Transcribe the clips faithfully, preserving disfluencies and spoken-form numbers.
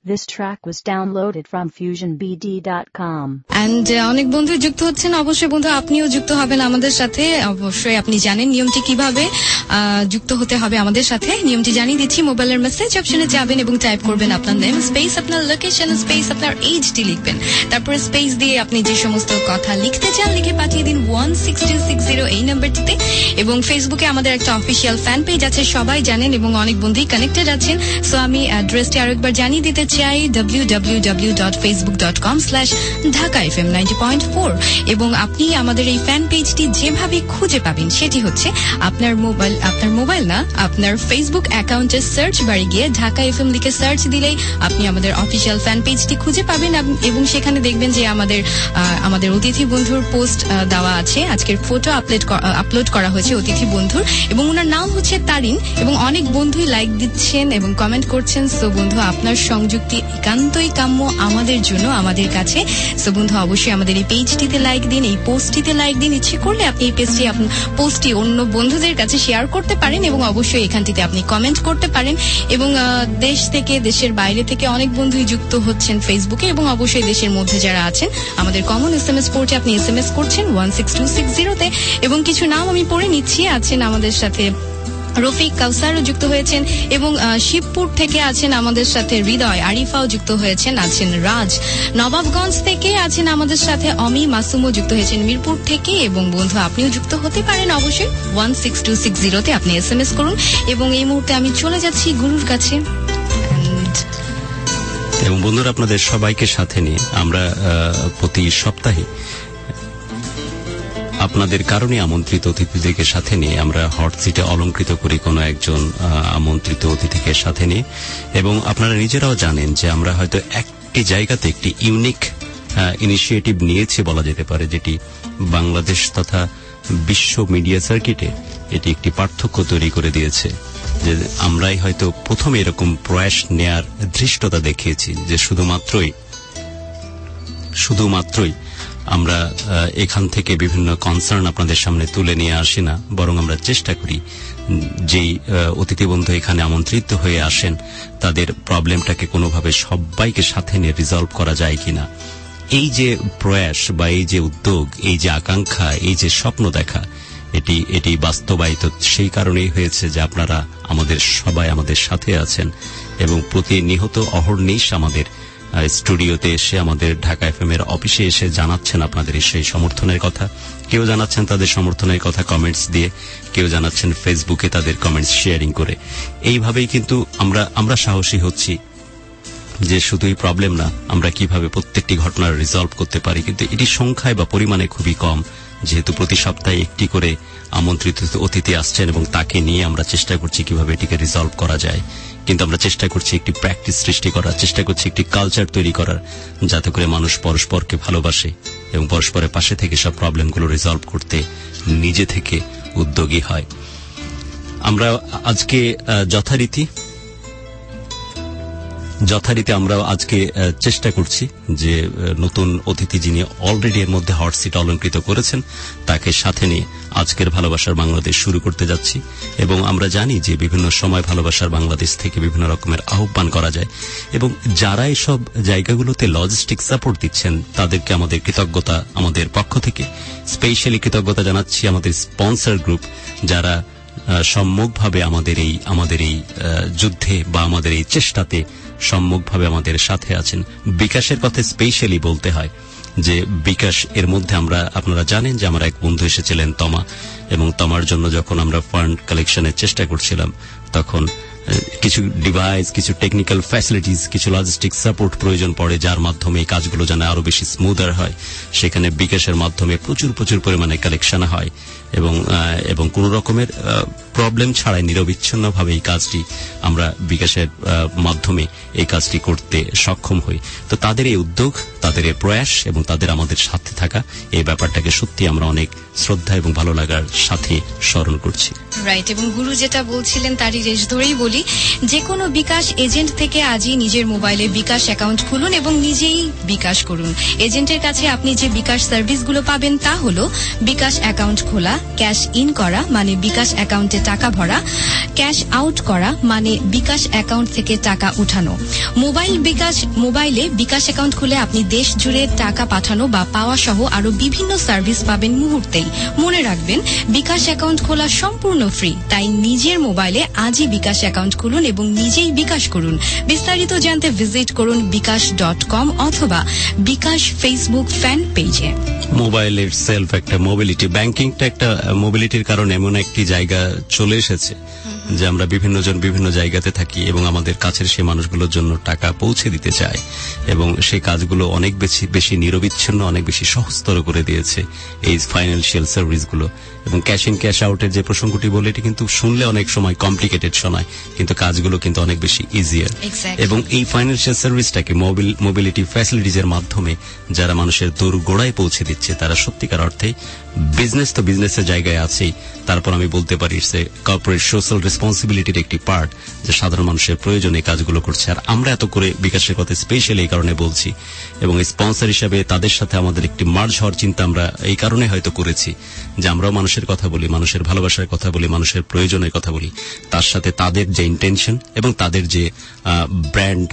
This track was downloaded from fusion b d dot com. And uh, অনেক বন্ধু যুক্ত হচ্ছেন, অবশ্যই বন্ধু আপনিও যুক্ত হবেন আমাদের সাথে। অবশ্যই আপনি জানেন নিয়মটি কিভাবে যুক্ত হতে হবে আমাদের সাথে। নিয়মটি জানিয়ে দিচ্ছি, মোবাইলের মেসেজ অপশনে যাবেন এবং টাইপ করবেন আপনার নেম স্পেস, আপনার লোকেশন স্পেস, আপনার এইজটি লিখবেন। তারপরে স্পেস দিয়ে আপনি যে সমস্ত কথা লিখতে চান লিখে পাঠিয়ে দিন one six two six zero এই নাম্বারটিতে। এবং ফেসবুকে আমাদের একটা অফিসিয়াল ফ্যান পেজ আছে, সবাই জানেন এবং অনেক বন্ধুই কানেক্টেড আছেন। সো আমি অ্যাড্রেসটি আরেকবার জানিয়ে দিতে চাই, W W W dot Facebook dot com slash Dhaka F M ninety point four. এবং আপনি আমাদের এই ফ্যান পেজটি যেভাবে খুঁজে পাবেন সেটি হচ্ছে আপনার মোবাইল আপনার মোবাইল না আপনার ফেসবুক অ্যাকাউন্টের সার্চ বারে গিয়ে ঢাকা এফ এম লিখে সার্চ দিলেই আপনি আমাদের অফিসিয়াল ফ্যান পেজটি খুঁজে পাবেন। এবং সেখানে দেখবেন যে আমাদের আমাদের অতিথি বন্ধুর পোস্ট দেওয়া আছে। আজকের ফটো আপলোড আপলোড করা হয়েছে অতিথি বন্ধুর, এবং ওনার নাম হচ্ছে তারিন। এবং অনেক বন্ধুই লাইক দিচ্ছেন এবং কমেন্ট করছেন। সো বন্ধু, আপনার সংযুক্তি একান্তই কাম্য আমাদের জন্য, আমাদের কাছে। সো বন্ধু, অবশ্যই আমাদের এই পেজটিতে লাইক দিন, এই পোস্টটিতে লাইক দিন। ইচ্ছে করলে আপনি এই পেজটি পোস্টটি অন্য বন্ধুদের কাছে শেয়ার করতে পারেন এবং অবশ্যই এখানটিতে আপনি কমেন্ট করতে পারেন। এবং দেশ থেকে, দেশের বাইরে থেকে অনেক বন্ধুই যুক্ত হচ্ছেন ফেসবুকে, এবং অবশ্যই দেশের মধ্যে যারা আছেন আমাদের কমন এস এম এস পোর্টে আপনি এস এম এস করছেন ওয়ান সিক্স টু সিক্স জিরোতে। এবং কিছু নাম আমি পড়ে নিচ্ছি। আছেন আমাদের সাথে রফিক, কাউসারও যুক্ত হয়েছেন, এবং শিবপুর থেকে আছেন আমাদের সাথে হৃদয়, আরিফাও যুক্ত হয়েছেন, আছেন রাজ। নবাবগঞ্জ থেকে আছেন আমাদের সাথে অমি, মাসুমও যুক্ত হয়েছেন মিরপুর থেকে। এবং বন্ধু, আপনিও যুক্ত হতে পারেন অবশ্যই ওয়ান সিক্স টু সিক্স জিরোতে আপনি এস এম এস করুন। এবং এই মুহূর্তে আমি চলে যাচ্ছি গুরুর কাছে। এবং বন্ধুরা, আপনাদের সবাইকে সাথে নিয়ে আমরা প্রতি সপ্তাহে আপনাদের কারণে আমন্ত্রিত অতিথিদেরকে সাথে নিয়ে আমরা হট সিটে অলংকৃত করি কোনো একজন আমন্ত্রিত অতিথিকে সাথে নিয়ে। এবং আপনারা নিজেরাও জানেন যে আমরা হয়তো একটি জায়গাতে একটি ইউনিক ইনিশিয়েটিভ নিয়েছি বলা যেতে পারে, যেটি বাংলাদেশ তথা বিশ্ব মিডিয়া সার্কিটে এটি একটি পার্থক্য তৈরি করে দিয়েছে। যে আমরাই হয়তো প্রথমে এরকম প্রয়াস নেয়ার ধৃষ্টতা দেখিয়েছি, যে শুধুমাত্রই শুধুমাত্রই আমরা এখান থেকে বিভিন্ন কনসার্ন আপনাদের সামনে তুলে নিয়ে আসি না, বরং আমরা চেষ্টা করি যেই অতিথি বন্ধু এখানে আমন্ত্রিত হয়ে আসেন তাদের প্রবলেমটাকে কোনোভাবে সবাইকে সাথে নিয়ে রিজলভ করা যায় কিনা। এই যে প্রয়াস বা এই যে উদ্যোগ, এই যে আকাঙ্ক্ষা, এই যে স্বপ্ন দেখা, এটি এটি বাস্তবায়িত সেই কারণেই হয়েছে যে আপনারা আমাদের সবাই আমাদের সাথে আছেন এবং প্রতিনিয়ত অহর্নিশ আমাদের স্টুডিওতে এসে, আমাদের ঢাকা এফএম এর অফিসে এসে জানাচ্ছেন আপনাদের সেই সমর্থনের কথা। কেউ জানাচ্ছেন তাদের সমর্থনের কথা কমেন্টস দিয়ে, কেউ জানাচ্ছেন ফেসবুকে তাদের কমেন্টস শেয়ারিং করে। এইভাবেই কিন্তু আমরা আমরা সাহসী হচ্ছি যে শুধুই প্রবলেম না, আমরা কিভাবে প্রত্যেকটি ঘটনার রিজলভ করতে পারি। কিন্তু এটি সংখ্যায় বা পরিমাণে খুবই কম, যেহেতু প্রতি সপ্তাহে একটি করে আমন্ত্রিত অতিথি আসছেন এবং তাকে নিয়ে আমরা চেষ্টা করছি কিভাবে এটিকে রিজলভ করা যায়। কিন্তু আমরা চেষ্টা করছি একটি প্র্যাকটিস সৃষ্টি করার, চেষ্টা করছি একটি কালচার তৈরি করার, যাতে করে মানুষ পরস্পরকে ভালোবাসে এবং পরস্পরের পাশে থেকে সব প্রবলেমগুলো রিজলভ করতে নিজে থেকে উদ্যোগী হয়। আমরা আজকে যথারীতি যথারীতি আমরা আজকে চেষ্টা করছি যে নতুন অতিথি যিনি অলরেডি এর মধ্যে হট সিট অলংকৃত করেছেন তাকে সাথে নিয়ে আজকের ভালোবাসার বাংলাদেশ শুরু করতে যাচ্ছি। এবং আমরা জানি যে বিভিন্ন সময় ভালোবাসার বাংলাদেশ থেকে বিভিন্ন রকমের আহ্বান করা যায়, এবং যারা এসব জায়গাগুলোতে লজিস্টিক সাপোর্ট দিচ্ছেন তাদেরকে আমাদের কৃতজ্ঞতা আমাদের পক্ষ থেকে স্পেশালি কৃতজ্ঞতা জানাচ্ছি। আমাদের স্পন্সর গ্রুপ যারা সম্মুখভাবে আমাদের এই আমাদের এই যুদ্ধে বা আমাদের এই চেষ্টাতে সম্মুখভাবে আমাদের সাথে আছেন। বিকাশের কথা স্পেশালি বলতে হয় যে বিকাশ এর মধ্যে আমরা, আপনারা জানেন যে আমার এক বন্ধু এসেছিলেন তমা, এবং তমার জন্য যখন আমরা ফান্ড কালেকশনের চেষ্টা করছিলাম তখন কিছু ডিভাইস, কিছু টেকনিক্যাল ফ্যাসিলিটিস, কিছু লজিস্টিক সাপোর্ট প্রয়োজন পড়ে, যার মাধ্যমে এই কাজগুলো যেন আরো বেশি স্মুদার হয়। সেখানে বিকাশের মাধ্যমে প্রচুর প্রচুর পরিমাণে কালেকশন হয় এবং এবং কোন রকমের প্রবলেম ছাড়াই নিরবিচ্ছিন্নভাবে এই কাজটি আমরা বিকাশের মাধ্যমে এই কাজটি করতে সক্ষম হই। তো তাদের এই উদ্যোগ, তাদের এই প্রয়াস এবং তাদের আমাদের সাথে থাকা, এই ব্যাপারটাকে সত্যি আমরা অনেক শ্রদ্ধা এবং ভালো লাগার সাথে স্মরণ করছি। রাইট। এবং গুরু যেটা বলছিলেন তারই রেশ ধরেই বলি, যে কোনো বিকাশ এজেন্ট থেকে আজই নিজের মোবাইলে বিকাশ অ্যাকাউন্ট খুলুন এবং নিজেই বিকাশ করুন। এজেন্টের কাছে আপনি যে বিকাশ সার্ভিসগুলো পাবেন তা হলো বিকাশ অ্যাকাউন্ট খোলা, ক্যাশ ইন করা মানে বিকাশ অ্যাকাউন্টে টাকা ভরা, ক্যাশ আউট করা মানে বিকাশ অ্যাকাউন্ট থেকে টাকা উঠানো। মোবাইল বিকাশ মোবাইলে বিকাশ অ্যাকাউন্ট খুলে আপনি দেশ জুড়ে টাকা পাঠানো বা পাওয়া সহ আরো বিভিন্ন সার্ভিস পাবেন মুহূর্তেই। মনে রাখবেন, বিকাশ অ্যাকাউন্ট খোলা সম্পূর্ণ ফ্রি, তাই নিজের মোবাইলে আজই বিকাশ অ্যাকাউন্ট খুলুন এবং নিজেই বিকাশ করুন। বিস্তারিত জানতে ভিজিট করুন বিকাশ ডট কম অথবা বিকাশ ফেসবুক ফ্যান পেজে। মোবাইলের সেলফ একটা মোবিলিটি, ব্যাংকিংটা একটা মোবিলিটির কারণে এমন একটি জায়গা চলে এসেছে যে আমরা বিভিন্ন জন বিভিন্ন জায়গাতে থাকি এবং আমাদের কাছের সেই মানুষগুলোর জন্য টাকা পৌঁছে দিতে চাই, এবং সেই কাজগুলো অনেক বেশি বেশি নিরবিচ্ছিন্ন, অনেক বেশি সহজতর করে দিয়েছে এই ফাইন্যান্সিয়াল সার্ভিসগুলো। এবং ক্যাশ ইন ক্যাশ আউটের যে প্রসঙ্গটি বলে, এটি কিন্তু শুনলে অনেক সময় কমপ্লিকেটেড শোনায়, কিন্তু কাজগুলো কিন্তু অনেক বেশি ইজিয়ার। এবং এই ফাইন্যান্সিয়াল সার্ভিসটাকে মোবিলিটি ফ্যাসিলিটিজ এর মাধ্যমে যারা মানুষের দূর গোড়ায় পৌঁছে দিচ্ছে, তারা সত্যিকার অর্থে বিজনেস তো বিজনেসের জায়গায় আছেই, তারপর আমি বলতে পারি সে কর্পোরেট সোশ্যাল রেসপন্সিবিলিটির একটি পার্ট, যে সাধারণ মানুষের প্রয়োজনে কাজগুলো করছে। আর আমরা এত করে বিকাশের কথা স্পেশালি এই কারণে বলছি, এবং স্পন্সর হিসাবে তাদের সাথে আমাদের একটি মার্জ হওয়ার চিন্তা আমরা এই কারণে হয়তো করেছি যে আমরাও মানুষের কথা বলি, মানুষের ভালোবাসার কথা বলি, মানুষের প্রয়োজনের কথা বলি, তার সাথে তাদের যে ইন্টেনশন এবং তাদের যে ব্র্যান্ড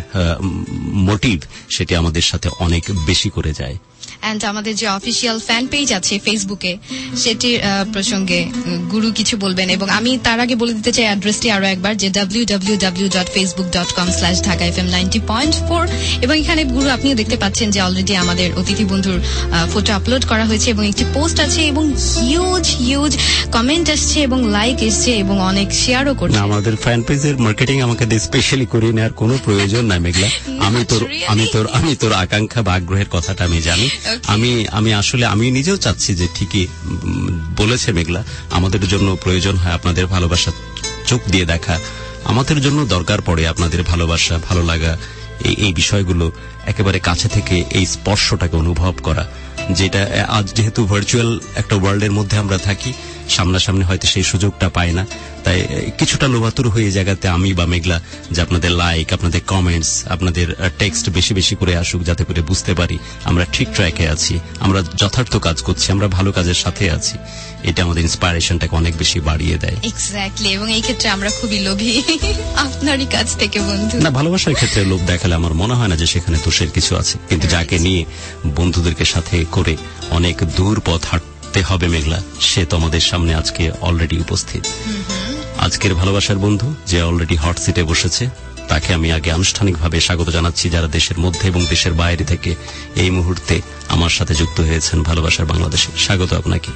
মোটিভ, সেটি আমাদের সাথে অনেক বেশি করে যায়। এন্ড আমাদের যে অফিসিয়াল ফ্যান পেজ আছে ফেসবুকে, সেটির প্রসঙ্গে গুরু কিছু বলবেন। এবং আমি তার আগে বলে দিতে চাই অ্যাড্রেসটি আরো একবার, যে W W W dot Facebook dot com slash Dhaka F M ninety point four. এবং এখানে গুরু আপনিও দেখতে পাচ্ছেন যে অলরেডি আমাদের অতিথি বন্ধুর ফটো আপলোড করা হয়েছে এবং একটি পোস্ট আছে এবং হিউজ হিউজ কমেন্ট আসছে এবং লাইক এসছে এবং অনেক শেয়ারও করছে। আমাদের ফ্যান পেজের মার্কেটিং আমাকে স্পেশালি করে নেওয়ার কোনো প্রয়োজন নাই মেঘলা। আমি তোর আমি তোর আমি তোর আকাঙ্ক্ষা বা আগ্রহের কথাটা আমি জানি। আমি আমি আসলে আমি নিজেও চাচ্ছি যে ঠিকই বলেছে মেঘলা, আমাদের জন্য প্রয়োজন হয় আপনাদের ভালোবাসা চোখ দিয়ে দেখা, আমাদের জন্য দরকার পড়ে আপনাদের ভালোবাসা, ভালো লাগা, এই এই বিষয়গুলো একেবারে কাছে থেকে এই স্পর্শটাকে অনুভব করা, যেটা আজ যেহেতু ভার্চুয়াল একটা ওয়ার্ল্ডের মধ্যে আমরা থাকি, সামনাসামনি হয়তো সেই সুযোগটা পাই না, তাই কিছুটা লোভাতুর হয়ে জায়গাতে আমি বা মেঘলা যে আপনাদের লাইক, আপনাদের কমেন্টস, আপনাদের টেক্সট বেশি বেশি করে আসুক, যাতে করে বুঝতে পারি আমরা ঠিক ট্র্যাকে আছি, আমরা যথার্থ কাজ করছি, আমরা ভালো কাজের সাথে আছি। এটা আমাদের ইন্সপায়ারেশনটাকে অনেক বেশি বাড়িয়ে দেয়। এক্স্যাক্টলি, এবং এই ক্ষেত্রে আমরা খুবই লোভী আপনারই কাছ থেকে বন্ধু। না, ভালোবাসার ক্ষেত্রে লোভ দেখালে আমার মনে হয় না যে সেখানে দোষের কিছু আছে, কিন্তু যাকে নিয়ে বন্ধুদেরকে সাথে করে অনেক দূর পথ হাঁটতে হবে মেঘলা, সে তো আমাদের সামনে আজকে অলরেডি উপস্থিত। আজকের ভালোবাসার বন্ধু যে অলরেডি হট সিটে বসেছে, তাকে আমি আগে আনুষ্ঠানিকভাবে স্বাগত জানাচ্ছি, যারা দেশের মধ্যে এবং দেশের বাইরে থেকে এই মুহূর্তে আমার সাথে যুক্ত হয়েছেন ভালোবাসার বাংলাদেশে। স্বাগত আপনাকে।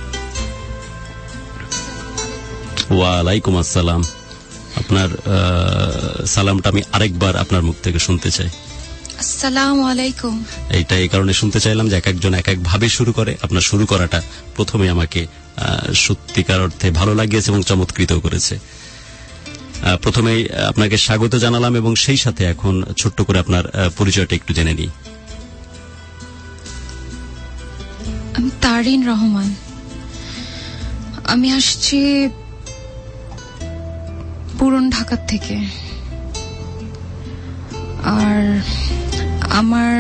ওয়ালাইকুম আসসালাম। আপনার সালামটা আমি আরেকবার আপনার মুখ থেকে শুনতে চাই। আসসালামু আলাইকুম। এইটা এই কারণে শুনতে চাইলাম যে এক একজন এক এক ভাবে শুরু করে, আপনার শুরু করাটা প্রথমে আমাকে সত্যিকার অর্থে ভালো লাগিয়েছে এবং চমৎকৃত করেছে। প্রথমেই আপনাকে স্বাগত জানালাম এবং সেই সাথে এখন ছোট্ট করে আপনার পরিচয়টা একটু জেনে নিই। আমি তারিন রহমান, আমি আসছি পুরন ঢাকা থেকে। আর আমার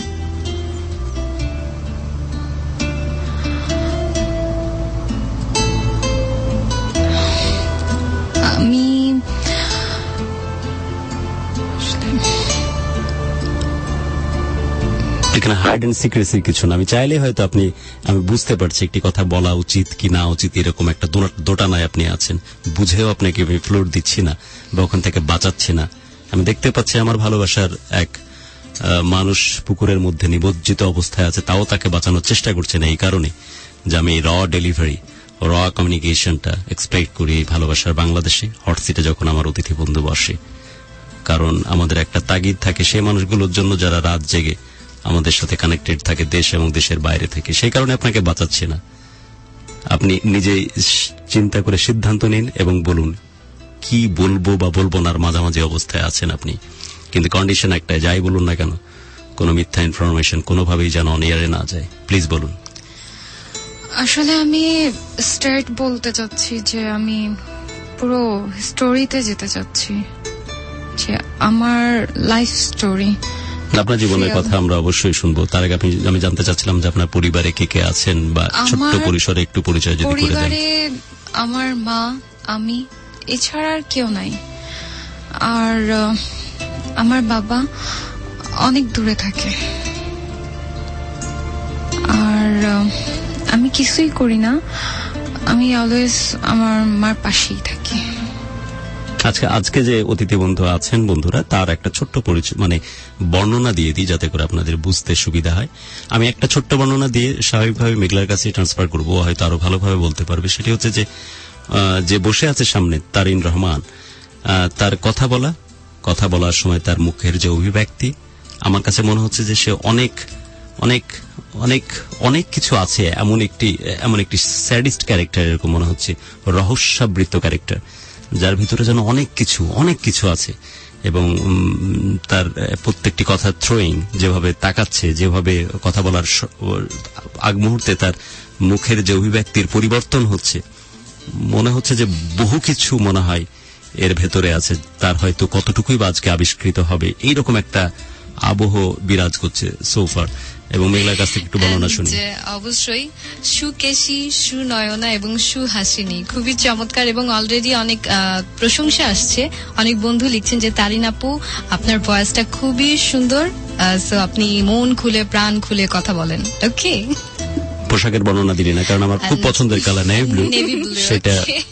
আমি এখানে হাইড এন্ড সিক্রেসির কিছু না, আমি চাইলে হয়তো আপনি, আমি বুঝতে পারছি একটি কথা বলা উচিত কি না উচিত, এরকম একটা দোটানায় আপনি আছেন, বুঝেও আপনাকে আমি ফ্লোর দিচ্ছি না বা ওখান থেকে বাঁচাচ্ছি না। আমি দেখতে পাচ্ছি আমার ভালোবাসার এক মানুষ পুকুরের মধ্যে নিমজ্জিত অবস্থায় আছে, তাও তাকে বাঁচানোর চেষ্টা করছেন এই কারণে যে আমি র ডেলিভারি, র কমিউনিকেশনটা এক্সপেক্ট করি এই ভালোবাসার বাংলাদেশে হট সিটে যখন আমার অতিথি বন্ধু বসে। কারণ আমাদের একটা তাগিদ থাকে সেই মানুষগুলোর জন্য যারা রাত জেগে আমাদের সাথে কানেক্টেড থাকে দেশ এবং দেশের বাইরে থেকে, সেই কারণে আপনাকে বাঁচাচ্ছি না। আপনি নিজেই চিন্তা করে সিদ্ধান্ত নিন এবং বলুন কি বলবো বা বলবো না, মাঝামাঝি অবস্থায় আছেন আপনি। কিন্তু কন্ডিশন একটাই, যাই বলুন না কেন, কোনো মিথ্যা ইনফরমেশন কোনোভাবেই যেন অন এয়ারে না যায়। প্লিজ বলুন। আসলে আমি স্ট্রেট বলতে চাচ্ছি যে আমি পুরো স্টোরিতে যেতে চাচ্ছি, যে আমার লাইফ স্টোরি আপনার জীবনের কথা আমরা অবশ্যই শুনবো। তার আগে আপনি আমি জানতে চাচ্ছিলাম যে আপনার পরিবারে কে কে আছেন, বা ছোট্ট পরিসরে একটু পরিচয় যদি করে দেন। পরিবারে আমার মা, আমি, এছাড়া আর কেউ নাই। আর আমার বাবা অনেক দূরে থাকে। আর আমি কিছুই করি না, আমি অলওয়েজ আমার মার পাশেই থাকি। আজকে আজকে যে অতিথি বন্ধু আছেন বন্ধুরা, তার একটা ছোট্ট পরিচয় মানে বর্ণনা দিয়ে দিই যাতে করে আপনাদের বুঝতে সুবিধা হয়। আমি একটা ছোট্ট বর্ণনা দিয়ে স্বাভাবিকভাবে মেঘলার কাছে ট্রান্সফার করবো, হয়তো আরো ভালোভাবে বলতে পারবে। সেটি হচ্ছে যে যে বসে আছে সামনে তারিন রহমান, তার কথা বলা কথা বলার সময় তার মুখের যে অভিব্যক্তি, আমার কাছে মনে হচ্ছে যে সে অনেক অনেক অনেক অনেক কিছু আছে। এমন একটি এমন একটি স্যাডিস্ট ক্যারেক্টার, এরকম মনে হচ্ছে রহস্যাবৃত ক্যারেক্টার, যার ভিতরে যেন অনেক কিছু অনেক কিছু আছে। এবং তার প্রত্যেকটি কথা থ্রোয়িং, যেভাবে তাকাচ্ছে, যেভাবে কথা বলার আগ মুহূর্তে তার মুখের যে অভিব্যক্তির পরিবর্তন হচ্ছে, মনে হচ্ছে যে বহু কিছু মনে হয় এর ভেতরে আছে। তার হয়তো কতটুকুই বা আজকে আবিষ্কৃত হবে, এইরকম একটা আবহ বিরাজ করছে সোফার। এবং মেঘলার কাছ থেকে একটু বর্ণনা শুনি। অবশ্যই সুকেশী, সুনয়না এবং সুহাসিনী, খুবই চমৎকার। এবং অলরেডি অনেক প্রশংসা আসছে, অনেক বন্ধু লিখছেন যে তারিন আপু আপনার ভয়েসটা খুবই সুন্দর, সো আপনি মন খুলে প্রাণ খুলে কথা বলেন। ওকে, পোশাকের বর্ণনা দিলি না, কারণ আমার খুব পছন্দের কালার নেভি ব্লু, সেটা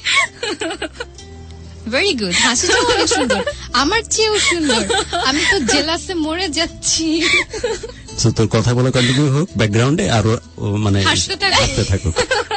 ভেরি গুড। হাসিটাও অনেক সুন্দর, আমার চেয়েও সুন্দর। আমি তো জেলাসে মরে যাচ্ছি। তোর কথা বলা কন্টিনিউ হোক ব্যাকগ্রাউন্ডে, আর মানে হাসতে থাকুক।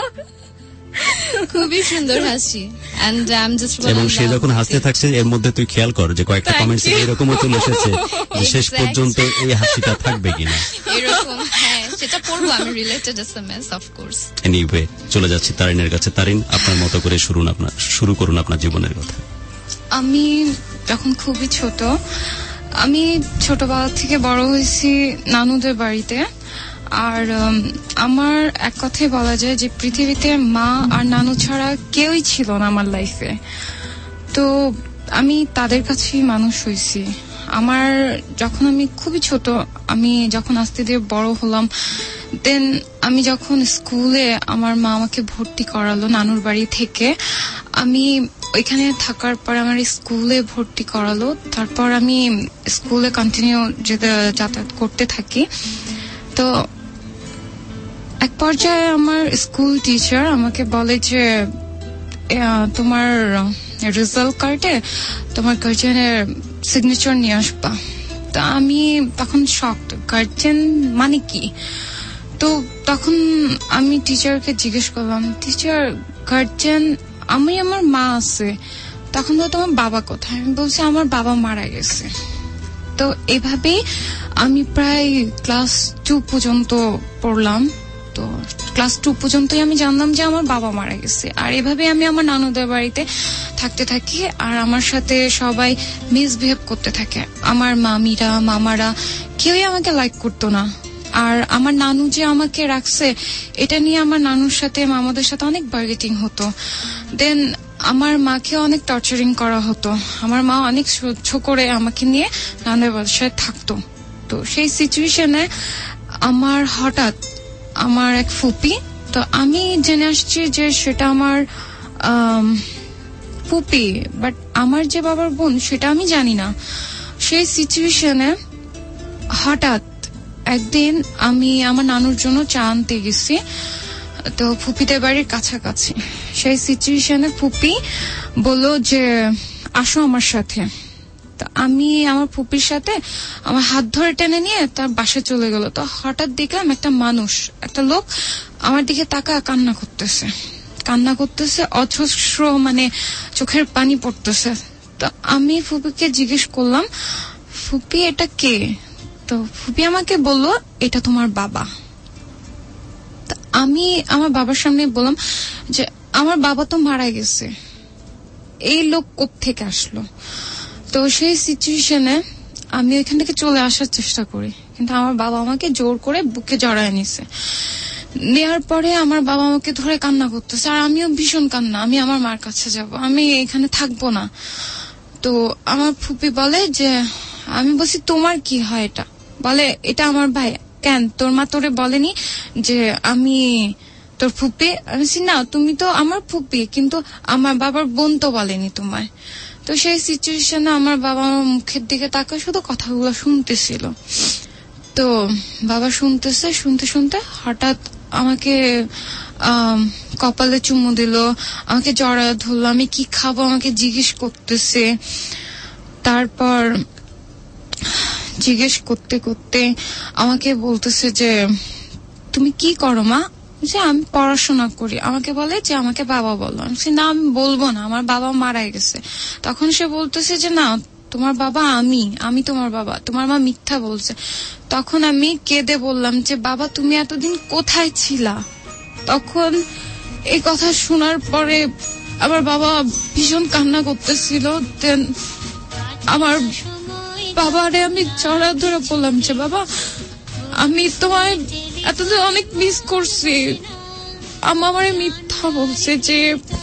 খুবই সুন্দর হাসি। এবং সে যখন হাসতে থাকছে এর মধ্যে তুই খেয়াল কর যে কয়েকটা কমেন্টস এরকমও চলে এসেছে যে শেষ পর্যন্ত এই হাসিটা থাকবে কিনা, এরকম। হ্যাঁ, সেটা পড়বো আমি, related SMS of course. Anyway, চলে যাচ্ছি তারিনের কাছে। তারিন, আপনার মতো করে শুরু আপনার শুরু করুন আপনার জীবনের কথা। আমি যখন খুবই ছোট, আমি ছোটবেলা থেকে বড় হয়েছি নানুদের বাড়িতে। আর আমার এক কথাই বলা যায় যে পৃথিবীতে মা আর নানু ছাড়া কেউই ছিল না আমার লাইফে। তো আমি তাদের কাছেই মানুষ হয়েছি। আমার যখন আমি খুবই ছোট, আমি যখন আস্তে ধীরে বড় হলাম, দেন আমি যখন স্কুলে আমার মা আমাকে ভর্তি করালো নানুর বাড়ি থেকে, আমি ওইখানে থাকার পর আমার স্কুলে ভর্তি করালো। তারপর আমি স্কুলে কন্টিনিউ যেতে যাতায়াত করতে থাকি। তো এক পর্যায়ে আমার স্কুল টিচার আমাকে বলে যে তোমার রেজাল্ট কার্ডে তোমার গার্জিয়ানের সিগনেচার নিয়ে আসবা। তা আমি তখন শকড, গার্জিয়ান মানে কি? তো তখন আমি টিচারকে জিজ্ঞেস করলাম, টিচার গার্জিয়ান আমি, আমার মা আছে। তখন তো তোমার বাবা কোথায়? আমি বলছি আমার বাবা মারা গেছে। তো এভাবেই আমি প্রায় ক্লাস টু পর্যন্ত পড়লাম। তো ক্লাস টু পর্যন্তই আমি জানলাম যে আমার বাবা মারা গেছে। আর এভাবে আমি আমার নানুদের বাড়িতে থাকতে থাকি, আর আমার সাথে সবাই মিসবিহেভ করতে থাকে। আমার মামিরা, মামারা কেউই আমাকে লাইক করতো না। আর আমার নানু যে আমাকে রাখছে, এটা নিয়ে আমার নানুর সাথে মামাদের সাথে অনেক বার্গেটিং হতো। দেন আমার মাকে অনেক টর্চারিং করা হতো। আমার মা অনেক সহ্য করে আমাকে নিয়ে নানুর বাসায় থাকতো। তো সেই সিচুয়েশনে আমার হঠাৎ আমার এক ফুপি, তো আমি জেনে আসছি যে সেটা আমার ফুপি, বাট আমার যে বাবার বোন সেটা আমি জানি না। সেই সিচুয়েশনে হঠাৎ একদিন আমি আমার নানুর জন্য চা আনতে গেছি, তো ফুপিদের বাড়ির কাছাকাছি। সেই সিচুয়েশনে ফুপি বললো যে আসো আমার সাথে। তো আমি আমার ফুপির সাথে আমার হাত ধরে টেনে নিয়ে তার বাসায় চলে গেল। তো হঠাৎ দেখলাম একটা মানুষ, একটা লোক আমার দিকে তাকা কান্না করতেছে কান্না করতেছে অজস্র, মানে চোখের পানি পড়তেছে। তো আমি ফুপিকে জিজ্ঞেস করলাম, ফুপি এটা কে? তো ফুপি আমাকে বললো এটা তোমার বাবা। আমি আমার বাবার সামনে বললাম যে আমার বাবা তো মারা গেছে, এই লোক কোত্থেকে আসলো? তো সেই সিচুয়েশনে আমি ওইখান থেকে চলে আসার চেষ্টা করি, কিন্তু আমার বাবা আমাকে জোর করে বুকে জড়ায় নিছে। নেওয়ার পরে আমার বাবা আমাকে ধরে কান্না করতেছে, আর আমিও ভীষণ কান্না, আমি আমার মার কাছে যাব, আমি এখানে থাকবো না। তো আমার ফুপি বলে যে, আমি বলছি তোমার কি হয় এটা? বলে এটা আমার ভাই। কেন তোর মা তোরে বলেনি যে আমি তোর ফুপি? আমি বলছি না, তুমি তো আমার ফুপি, কিন্তু আমার বাবার বোন তো বলেনি তোমার। তো সেই সিচুয়েশনে আমার বাবা আমার মুখের দিকে তাকায় শুধু কথাগুলো শুনতেছিল। তো বাবা শুনতেছে, শুনতে শুনতে হঠাৎ আমাকে কপালে চুমু দিল, আমাকে জড়ায় ধরলো, আমি কি খাবো আমাকে জিজ্ঞেস করতেছে। তারপর জিজ্ঞেস করতে করতে আমাকে বলতেছে যে তুমি কি করো মা? যে আমি পড়াশোনা করি। আমাকে বলে যে আমাকে বাবা বলো। আমি না, আমি বলবো না, আমার বাবা মারা গেছে। তখন সে বলতেছে যে না, তোমার বাবা আমি, আমি তোমার বাবা, তোমার মা মিথ্যা বলছে। তখন আমি কেঁদে বললাম যে বাবা তুমি এতদিন কোথায় ছিলা? তখন এই কথা শোনার পরে আমার বাবা ভীষণ কান্না করতেছিল। দেন আমার বাবারে আমি জড়া ধরে বললাম যে বাবা আমি তোমায় এতদিন অনেক মিস করছি। আমার মিথ্যা বলছে যে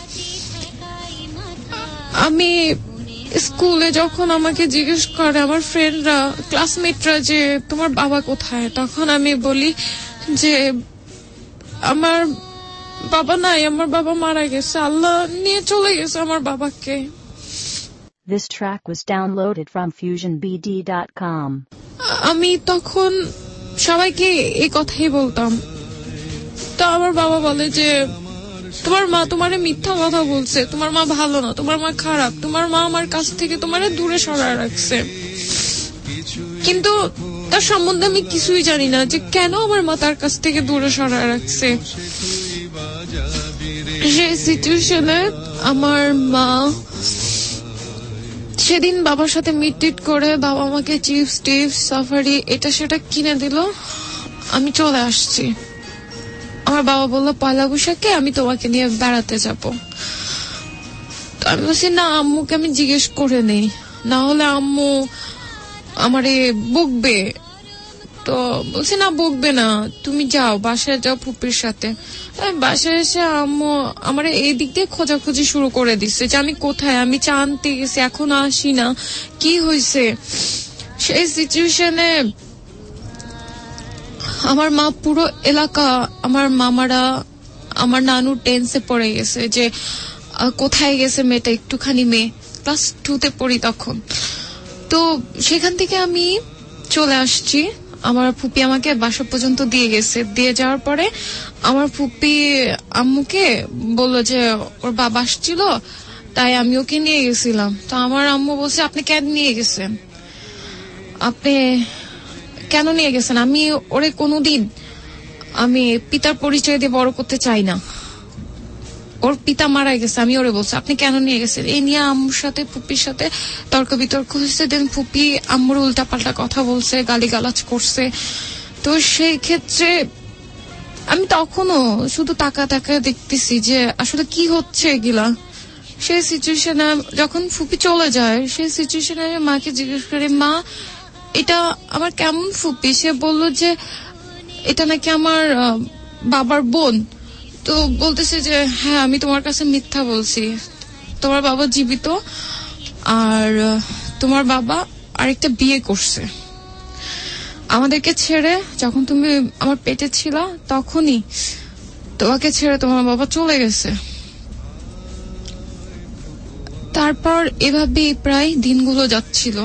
আমি স্কুলে যখন আমাকে জিজ্ঞেস করে আমার ফ্রেন্ডরা, ক্লাসমেটরা যে তোমার বাবা কোথায়, তখন আমি বলি যে আমার বাবা নাই, আমার বাবা মারা গেছে, আল্লাহ নিয়ে চলে গেছে আমার বাবাকে। This track was downloaded from fusion b d dot com. আমি তখন সবাইকে এই কথাই বলতাম। তো আমার বাবা বলে যে তোমার মা তোমারে মিথ্যা কথা বলছে, তোমার মা ভালো না, তোমার মা খারাপ, তোমার মা আমার কাছ থেকে তোমারে দূরে সরায় রাখছে। কিন্তু তার সম্বন্ধে আমি কিছুই জানি না যে কেন আমার মা তার কাছ থেকে দূরে সরায় রাখছে। সেই সিচুয়েশনে আমার মা সেদিন বাবার সাথে মিটটিট করে বাবা আমাকে চিপস টিপস সাফারি এটা সেটা কিনে দিল। আমি চলে আসছি। আমার বাবা বললো পয়লা বৈশাখে আমি তোমাকে নিয়ে বেড়াতে যাব। আমি বলছি না, আম্মুকে আমি জিজ্ঞেস করে নেই, না হলে আম্মু আমারে বকবে। তো বলছি না বকবে না, তুমি যাও বাসায় যাও ফুপির সাথে। বাসায় এসে আম্মু আমার এই দিক দিয়ে খোঁজাখুঁজি শুরু করে দিচ্ছে যে আমি কোথায়, আমি চা আনতে গেছি এখনো আসি না, কি হয়েছে। সেই সিচুয়েশনে আমার মা পুরো এলাকা, আমার মামারা, আমার নানু টেন্সে পড়ে গেছে যে কোথায় গেছে মেয়েটা, একটুখানি মেয়ে, ক্লাস টুতে পড়ি তখন। তো সেখান থেকে আমি চলে আসছি। আমার ফুপি আমাকে বাসা পর্যন্ত দিয়ে গেছে। দিয়ে যাওয়ার পরে আমার ফুপি আম্মুকে বললো যে ওর বাবা আসছিল, তাই আমি ওকে নিয়ে গেছিলাম। তো আমার আম্মু বলছে আপনি কেন নিয়ে গেছেন, আপনি কেন নিয়ে গেছেন? আমি ওরে কোনোদিন আমি পিতার পরিচয় দিয়ে বড় করতে চাই না, ওর পিতা মারা গেছে, আমি ওরে বলছি আপনি কেন নিয়ে গেছেন। এই নিয়ে আম্মুর সাথে ফুপির সাথে তর্ক বিতর্ক হয়েছে। দেন ফুপি আম্মুর উল্টা পাল্টা কথা বলছে, গালিগালাজ করছে। তো সেই ক্ষেত্রে আমি তখনও শুধু তাকা তাকা দেখতেছি যে আসলে কি হচ্ছে এগুলা। সেই সিচুয়েশনে যখন ফুপি চলে যায়, সেই সিচুয়েশনে মাকে জিজ্ঞেস করে মা এটা আমার কেমন ফুপি? সে বললো যে এটা নাকি আমার বাবার বোন। তো বলতেছে যে হ্যাঁ আমি তোমার কাছে মিথ্যা বলছি, তোমার বাবা জীবিত আর তোমার বাবা আরেকটা বিয়ে করছে। আমাদেরকে ছেড়ে যখন তুমি আমার পেটে ছিলা তখনই তোমাকে ছেড়ে তোমার বাবা চলে গেছে। তারপর এভাবে প্রায় দিনগুলো যাচ্ছিল।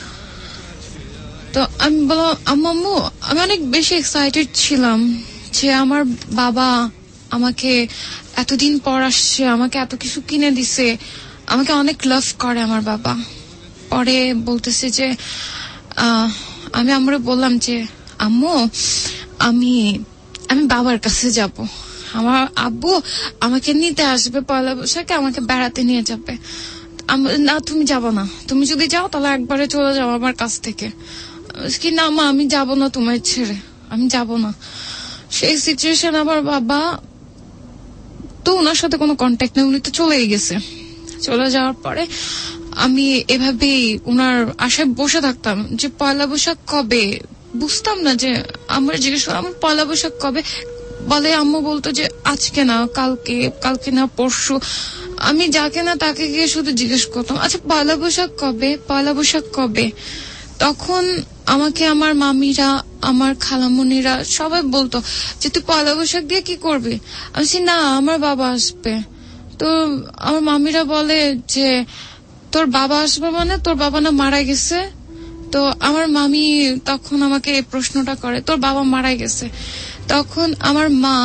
তো আমি বললাম আম্মু আমি অনেক বেশি এক্সাইটেড ছিলাম যে আমার বাবা আমাকে এতদিন পর আসছে, আমাকে এত কিছু কিনে দিছে, আমাকে অনেক লাভ করে আমার বাবা। পরে বলতেছে যে আমি আমরা বললাম যে আম্মু আমি আমি বাবার কাছে যাব, আমার আব্বু আমাকে নিতে আসবে পয়লা বৈশাখে, আমাকে বেড়াতে নিয়ে যাবে। না তুমি যাবো না, তুমি যদি যাও তাহলে একবারে চলে যাও আমার কাছ থেকে। কি না মা আমি যাব না তোমার ছেড়ে, আমি যাব না। সেই সিচুয়েশন আমার বাবা তো ওনার সাথে কোনো কন্ট্যাক্ট নেই, উনি তো চলেই গেছে। চলে যাওয়ার পরে আমি এভাবেই ওনার আশায় বসে থাকতাম যে পয়লা বৈশাখ কবে, বুঝতাম না যে আমরা জিজ্ঞেস করলাম আমার পয়লা বৈশাখ কবে, বলে আম্মু বলতো যে আজকে না কালকে, কালকে না পরশু। আমি যাকে না তাকে গিয়ে শুধু জিজ্ঞেস করতাম আচ্ছা পয়লা বৈশাখ কবে, পয়লা বৈশাখ কবে। তখন আমাকে আমার মামিরা, আমার খালামণিরা সবাই বলতো যে তুই পয়লা বৈশাখ দিয়ে কি করবি। আমি বলছি না, আমার বাবা আসবে। তো আমার মামিরা বলে যে তোর বাবা আসবে মানে তোর বাবা না মারা গেছে। তো আমার মামি তখন আমাকে এই প্রশ্নটা করে, তোর বাবা মারা গেছে। তখন আমার মা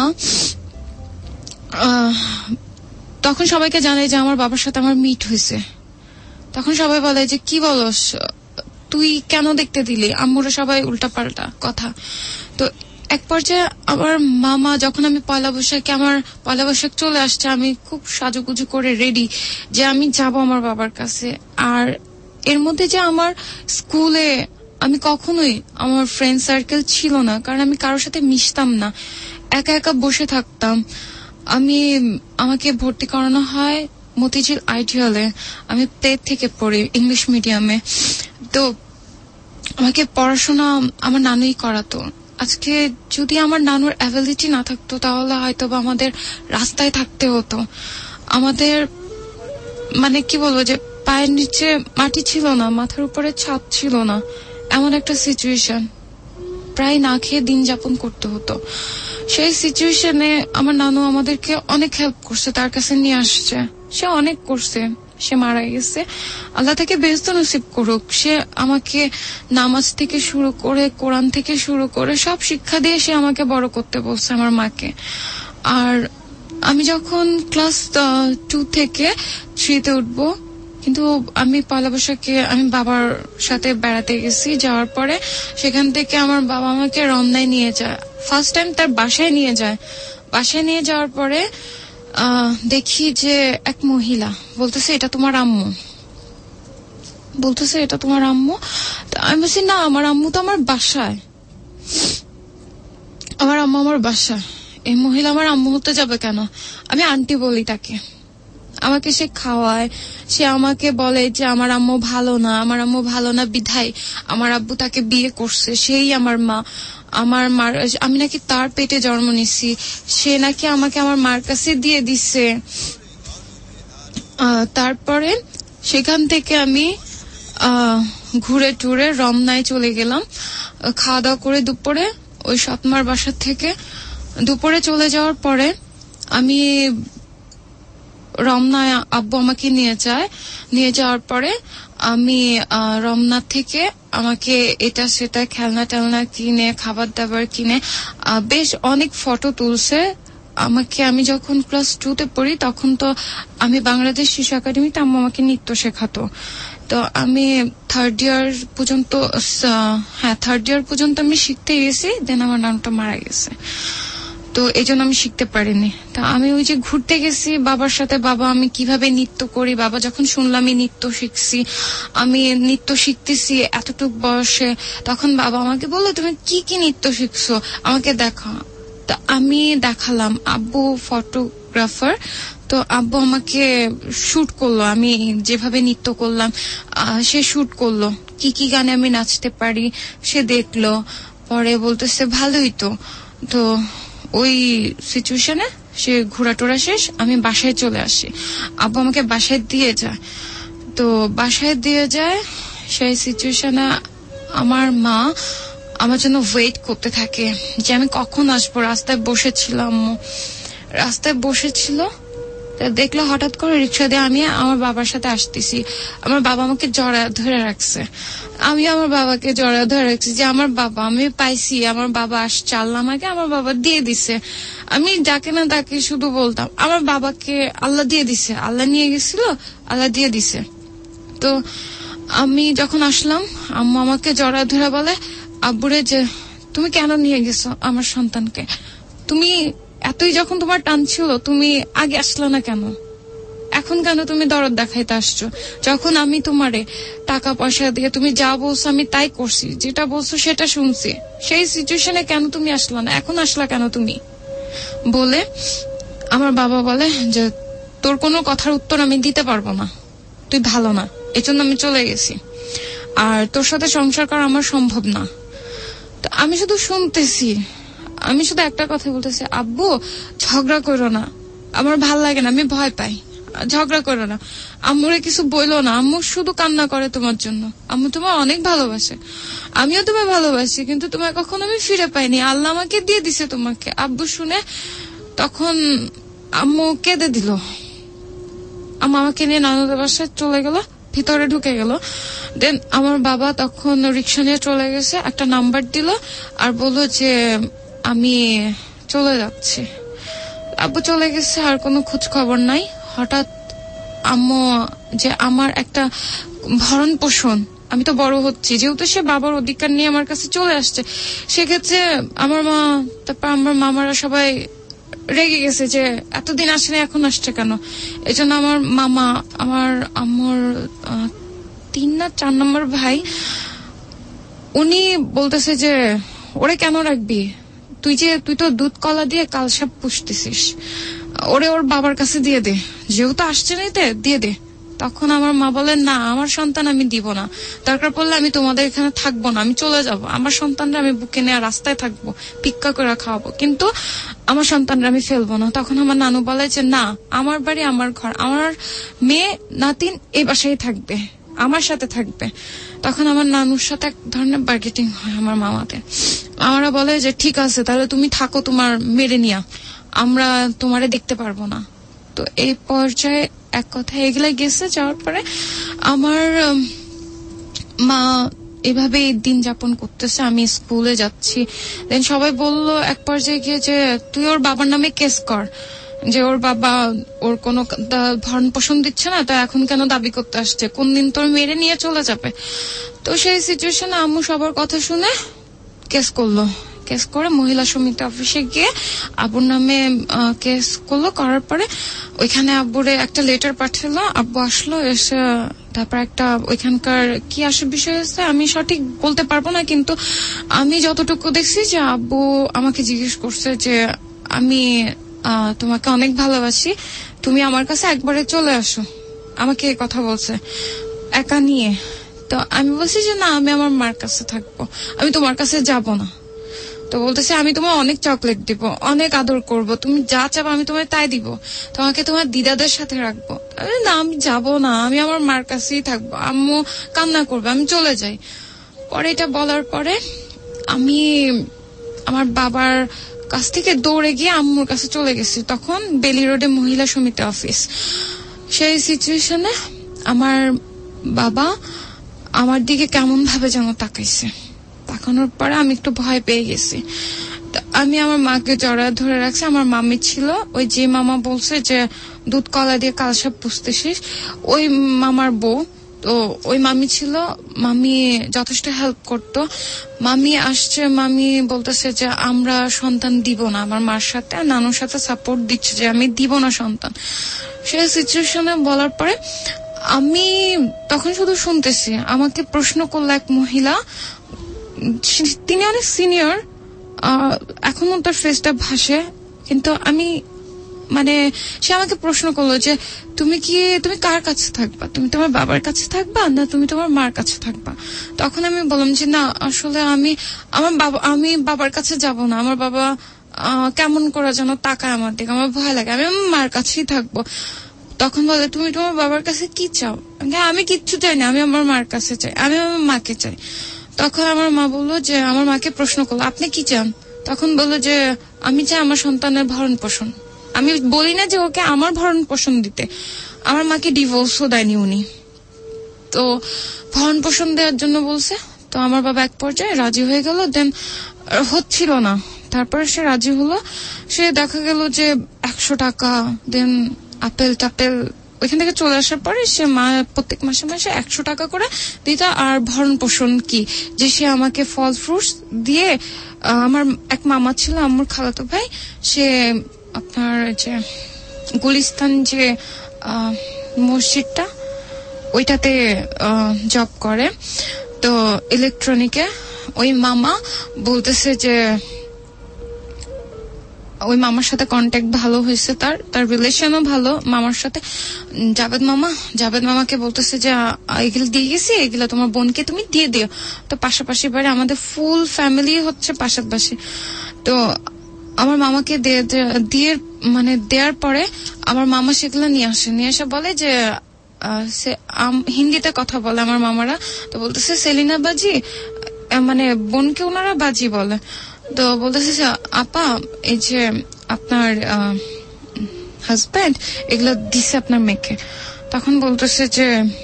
তখন সবাইকে জানায় যে আমার বাবার সাথে আমার মিট হয়েছে। তখন সবাই বলে যে কি বলস, তুই কেন দেখতে দিলি? আম্মুরা সবাই উল্টা পাল্টা কথা। তো এক পর্যায়ে আমার মামা, যখন আমি পয়লা বৈশাখে, আমার পয়লা বৈশাখ চলে আসছে, আমি খুব সাজুগুজু করে রেডি যে আমি যাব আমার বাবার কাছে। আর এর মধ্যে যে আমার স্কুলে আমি কখনোই, আমার ফ্রেন্ড সার্কেল ছিল না, কারণ আমি কারোর সাথে মিশতাম না, একা একা বসে থাকতাম। আমি আমাকে ভর্তি করানো হয় মতিঝিল আইডিয়ালে, আমি প্লে থেকে পড়ি ইংলিশ মিডিয়ামে। তো আমাকে পড়াশোনা আমার নানুই করাতো। আজকে যদি আমার নানুর অ্যাবিলিটি না থাকতো তাহলে হয়তো বা আমাদের রাস্তায় থাকতে হতো। আমাদের মানে কি বলবো, যে পায়ের নিচে মাটি ছিল না, মাথার উপরে ছাদ ছিল না, এমন একটা সিচুয়েশন, প্রায় না খেয়ে দিন যাপন করতে হতো। সেই সিচুয়েশনে আমার নানু আমাদেরকে অনেক হেল্প করছে, তার কাছে নিয়ে আসছে, সে অনেক করছে। সে মারা গেছে, আল্লাহ তাকে বেহেশত নসিব করুক। সে আমাকে নামাজ থেকে শুরু করে, কোরআন থেকে শুরু করে সব শিক্ষা দিয়ে সে আমাকে বড় করতে বলছে, আমার মাকে। আর আমি যখন ক্লাস টু থেকে থ্রিতে উঠবো, কিন্তু আমি পয়লা বৈশাখে আমি বাবার সাথে বেড়াতে গেছি। যাওয়ার পরে সেখান থেকে আমার বাবা আমাকে রমনায় নিয়ে যায়, ফার্স্ট টাইম তার বাসায় নিয়ে যায়। বাসায় নিয়ে যাওয়ার পরে আহ দেখি যে এক মহিলা বলতেছে এটা তোমার আম্মু, বলতেছে এটা তোমার আম্মু। আমি বলছি না, আমার আম্মু তো আমার বাসায়, আমার আম্মু আমার বাসায়, এই মহিলা আমার আম্মু হতে যাবে কেন? আমি আন্টি বলি তাকে। আমাকে সে খাওয়ায়, সে আমাকে বলে যে আমার আম্মু ভালো না, আমার আম্মু ভালো না বিধায় আমার আব্বু তাকে বিয়ে করছে, সেই আমার মা। আমার মার, আমি নাকি তার পেটে জন্ম নিছি, সে নাকি আমাকে আমার মার কাছে দিয়ে দিচ্ছে। তারপরে সেখান থেকে আমি আহ ঘুরে টুরে রমনায় চলে গেলাম। খাওয়া দাওয়া করে দুপুরে ওই সৎমার বাসার থেকে দুপুরে চলে যাওয়ার পরে আমি রমনায়, আব্বু আমাকে নিয়ে যায়। নিয়ে যাওয়ার পরে আমি রমনা থেকে আমাকে এটা সেটা খেলনা টেলনা কিনে, খাবার দাবার কিনে, বেশ অনেক ফটো তুলছে আমাকে। আমি যখন ক্লাস টু তে পড়ি তখন তো আমি বাংলাদেশ শিশু একাডেমিতে আম্মু আমাকে নৃত্য শেখাতো। তো আমি থার্ড ইয়ার পর্যন্ত, হ্যাঁ থার্ড ইয়ার পর্যন্ত আমি শিখতে গেছি, দেন আমার নামটা মারা গেছে। তো এই জন্য আমি শিখতে পারিনি। তা আমি ওই যে ঘুরতে গেছি বাবার সাথে, বাবা আমি কিভাবে নৃত্য করি, বাবা যখন শুনলাম আমি নৃত্য শিখছি, আমি নৃত্য শিখতেছি এতটুক বয়সে, তখন বাবা আমাকে বললো তুমি কি কি নৃত্য শিখছো আমাকে দেখা। তা আমি দেখালাম, আব্বু ফটোগ্রাফার, তো আব্বু আমাকে শুট করলো, আমি যেভাবে নৃত্য করলাম সে শুট করলো, কি কি গানে আমি নাচতে পারি সে দেখলো। পরে বলতেছে ভালোই তো। তো ওই সিচুয়েশনে সে ঘোরাটোরা শেষ, আমি বাসায় চলে আসি। আব্বু আমাকে বাসায় দিয়ে যায়। তো বাসায় দিয়ে যায় সেই সিচুয়েশনে আমার মা আমার জন্য ওয়েট করতে থাকে যে আমি কখন আসবো। রাস্তায় বসেছিলাম, রাস্তায় বসেছিল, দেখলো হঠাৎ করে রিক্সা দিয়ে আমি আমার বাবার সাথে আসতেছি। আমার বাবা আমাকে জড়া ধরে রাখছে, আমি আমার বাবাকে জড়া ধরে রাখছি যে আমার বাবা, আমি পাইছি, আমার বাবা আসছে, আল্লাহ আমাকে আমার বাবা দিয়ে দিছে। আমি যাকে না তাকে শুধু বলতাম আমার বাবাকে আল্লাহ দিয়ে দিছে, আল্লাহ নিয়ে গেছিল, আল্লাহ দিয়ে দিছে। তো আমি যখন আসলাম আম্মু আমাকে জড়া ধরে বলে আব্বুরে যে তুমি কেন নিয়ে গেছো আমার সন্তানকে, তুমি এতই যখন তোমার টান ছিল তুমি আগে আসলো না কেন, এখন কেন তুমি দরদ দেখাইতে আসছো? যখন আমি তোমারে টাকা পয়সা দিয়ে তুমি যা বলছো আমি তাই করছি, যেটা বলছো সেটা শুনছি, সেই সিচুয়েশনে কেন তুমি আসলো না, এখন আসলা কেন তুমি? বলে আমার বাবা বলে যে তোর কোনো কথার উত্তর আমি দিতে পারবো না, তুই ভালো না, এজন্য আমি চলে গেছি, আর তোর সাথে সংসার করা আমার সম্ভব না। তো আমি শুধু শুনতেছি, আমি শুধু একটা কথা বলতেছি, আব্বু ঝগড়া করো না, আমার ভাল লাগে না, আমি ভয় পাই, ঝগড়া করো না, আম্মুরে কিছু বইলো না, আম্মু শুধু কান্না করে তোমার জন্য, আম্মু তোমার অনেক ভালোবাসে, আমিও তোমায় ভালোবাসি, কিন্তু তোমায় কখনো আমি ফিরে পাইনি, আল্লাহ আমাকে দিয়ে দিছে তোমাকে। আব্বু শুনে তখন আম্মু কেঁদে দিল। আম্মু আমাকে নিয়ে নানুদের বাসায় চলে গেল, ভিতরে ঢুকে গেল। দেন আমার বাবা তখন রিক্সা নিয়ে চলে গেছে, একটা নাম্বার দিল আর বললো যে আমি চলে যাচ্ছি। আব্বু চলে গেছে, আর কোনো খোঁজ খবর নাই। হঠাৎ আম্মু যে আমার একটা ভরণ পোষণ, আমি তো বড় হচ্ছি, যেহেতু সে বাবার অধিকার নিয়ে আমার কাছে চলে আসছে, সেক্ষেত্রে আমার মা, তারপর আমার মামারা সবাই রেগে গেছে যে এতদিন আসেনি, এখন আসছে কেন। এই জন্য আমার মামা, আমার আমার তিন না চার নম্বর ভাই, উনি বলতেছে যে ওরে কেন রাখবি, তুই যে তুই তো দুধ কলা দিয়ে কালসাপ পুষতেছিস, ওরে ওর বাবার কাছে দিয়ে দে, যেহেতু আসছে নিতে দিয়ে দে। তখন আমার মা বলেন, না আমার সন্তান আমি দিব না, দরকার পড়লে আমি তোমাদের এখানে থাকবো না, আমি চলে যাব, আমার সন্তানরা আমি বুকে নিয়ে রাস্তায় থাকবো, ভিক্ষা করে খাওয়াবো, কিন্তু আমার সন্তানরা আমি ফেলবো না। তখন আমার নানু বলে যে না, আমার বাড়ি আমার ঘর, আমার মেয়ে নাতিন এই বাসায় থাকবে, আমার সাথে থাকবে। তখন আমার নানুর সাথে এক ধরনের বার্গেটিং হয় আমার মামাদের। আমরা বলে যে ঠিক আছে, তাহলে তুমি থাকো তোমার মেরে নিয়া, আমরা তোমারে দেখতে পারবো না। তো এই পর্যায়ে এক কথা এগুলা গেছে। যাওয়ার পরে আমার মা এভাবে দিন যাপন করতেছে, আমি স্কুলে যাচ্ছি। দেন সবাই বললো এক পর্যায়ে গিয়ে যে তুই ওর বাবার নামে কেস কর, যে ওর বাবা ওর কোনো ভরণ পোষণ দিচ্ছে না, তো এখন কেন দাবি করতে আসছে, কোন দিন তোর মেরে নিয়ে চলে যাবে। তো সেই সিচুয়েশনে আম্মু সবার কথা শুনে কেস করলো। কেস করে মহিলা সমিতি অফিসে গিয়ে আব্বুর নামে কেস করলো। করার পরে ওইখানে আব্বুরে একটা লেটার পাঠালো, আব্বু আসলো, এসে তারপর একটা ওইখানকার কি আসে বিষয় হচ্ছে আমি সঠিক বলতে পারবো না, কিন্তু আমি যতটুকু দেখছি যে আব্বু আমাকে জিজ্ঞেস করছে যে আমি তোমাকে অনেক ভালোবাসি, তুমি আমার কাছে একবারে চলে আসো, আমাকে এই কথা বলছে একা নিয়ে। তো আমি বলছি যে না, আমি আমার মার কাছে থাকবো, আমি তোমার কাছে যাব না। তো বলতেছে আমি তোমার অনেক চকলেট দিব, অনেক আদর করব, তুমি যা চাবো আমি তোমায় তাই দিব, তোমাকে তোমার দিদাদের সাথে রাখবো। না আমি যাব না, আমি আমার মার কাছেই থাকবো, আম্মু কান্না করবে, আমি চলে যাই। পরে এটা বলার পরে আমি আমার বাবার কাছ থেকে দৌড়ে গিয়ে আম্মুর কাছে চলে গেছি। তখন বেলি রোডে মহিলা সমিতি অফিস। সেই সিচুয়েশনে আমার বাবা আমার দিকে কেমন ভাবে যেন তাকাইছে, তাকানোর পরে আমি একটু ভয় পেয়ে গেছি। আমি আমার মাকে জড়ায় ধরে রাখছি। আমার মামি ছিল, ওই যে মামা বলছে যে দুধ কলা দিয়ে কালসাপ পুষতেছিস, ওই মামার বউ। তো ওই মামি ছিল, মামি যথেষ্ট হেল্প করতো। মামি আসছে, মামি বলতেছে যে আমরা সন্তান দিব না, আমার মার সাথে নানুর সাথে সাপোর্ট দিচ্ছে যে আমি দিব না সন্তান। সেই সিচুয়েশনে বলার পরে আমি তখন শুধু শুনতেছি। আমাকে প্রশ্ন করলো এক মহিলা, তিনি অনেক সিনিয়র, এখনো তার ফেসটা ভাসে, কিন্তু আমি মানে সে আমাকে প্রশ্ন করলো যে তুমি কি তুমি কার কাছে থাকবা, তুমি তোমার বাবার কাছে থাকবা না তুমি তোমার মার কাছে থাকবা। তখন আমি বললাম যে না, আসলে আমি আমার বাবা আমি বাবার কাছে যাব না, আমার বাবা কেমন করে যেন তাকায় আমার দিকে, আমার ভয় লাগে, আমি আমার মার কাছেই থাকবো। তখন বলে তুমি তোমার বাবার কাছে কি চাও? আমি কিচ্ছু চাই না, আমি আমার মার কাছে চাই, আমি আমার মাকে চাই। তখন আমার মা বললো যে আমার মাকে প্রশ্ন করলো আপনি কি চান? তখন বললো যে আমি চাই আমার সন্তানের ভরণ পোষণ। আমি বলি না যে ওকে আমার ভরণ পোষণ দিতে, আমার মাকে ডিভোর্সও দেয়নি উনি, তো ভরণ পোষণ দেওয়ার জন্য বলছে। তো আমার বাবা এক পর্যায়ে রাজি হয়ে গেল। দেন হচ্ছিল না, তারপরে সে রাজি হলো। সে দেখা গেল যে একশো টাকা দেন আপেল টাপেল ওইখান থেকে চলে আসার পরে সে মা প্রত্যেক মাসে মাসে একশো টাকা করে দিত। আর ভরণ পোষণ কি, যে সে আমাকে ফল ফ্রুটস দিয়ে, আমার এক মামা ছিল আমার খালাতো ভাই, সে আপনার যে গুলিস্তান যে মসজিদটা ওইটাতে জব করে, তো ইলেকট্রনিকে। ওই মামা বলতেছে যে ওই মামার সাথে কন্ট্যাক্ট ভালো হয়েছে, তার তার রিলেশনও ভালো মামার সাথে। জাবেদ মামা জাবেদ মামাকে বলতেছে যে এগুলো দিয়ে গেছি, এগুলো তোমার বোনকে তুমি দিয়ে দিও। তো পাশাপাশি বাড়ি, আমাদের ফুল ফ্যামিলি হচ্ছে পাশাপাশি। তো আমার মামাকে দিয়ে মানে দেওয়ার পরে আমার মামা সেগুলো নিয়ে আসে নিয়ে এসে বলে যে হিন্দিতে কথা বলে আমার মামারা, তো বলতেছে সেলিনা বাজি, মানে বোনকে ওনারা বাজি বলে, তো বলতেছে আপা এই যে আপনার হাজবেন্ড এগুলো দিছে আপনার মেয়েকে। তখন বলতেছে যে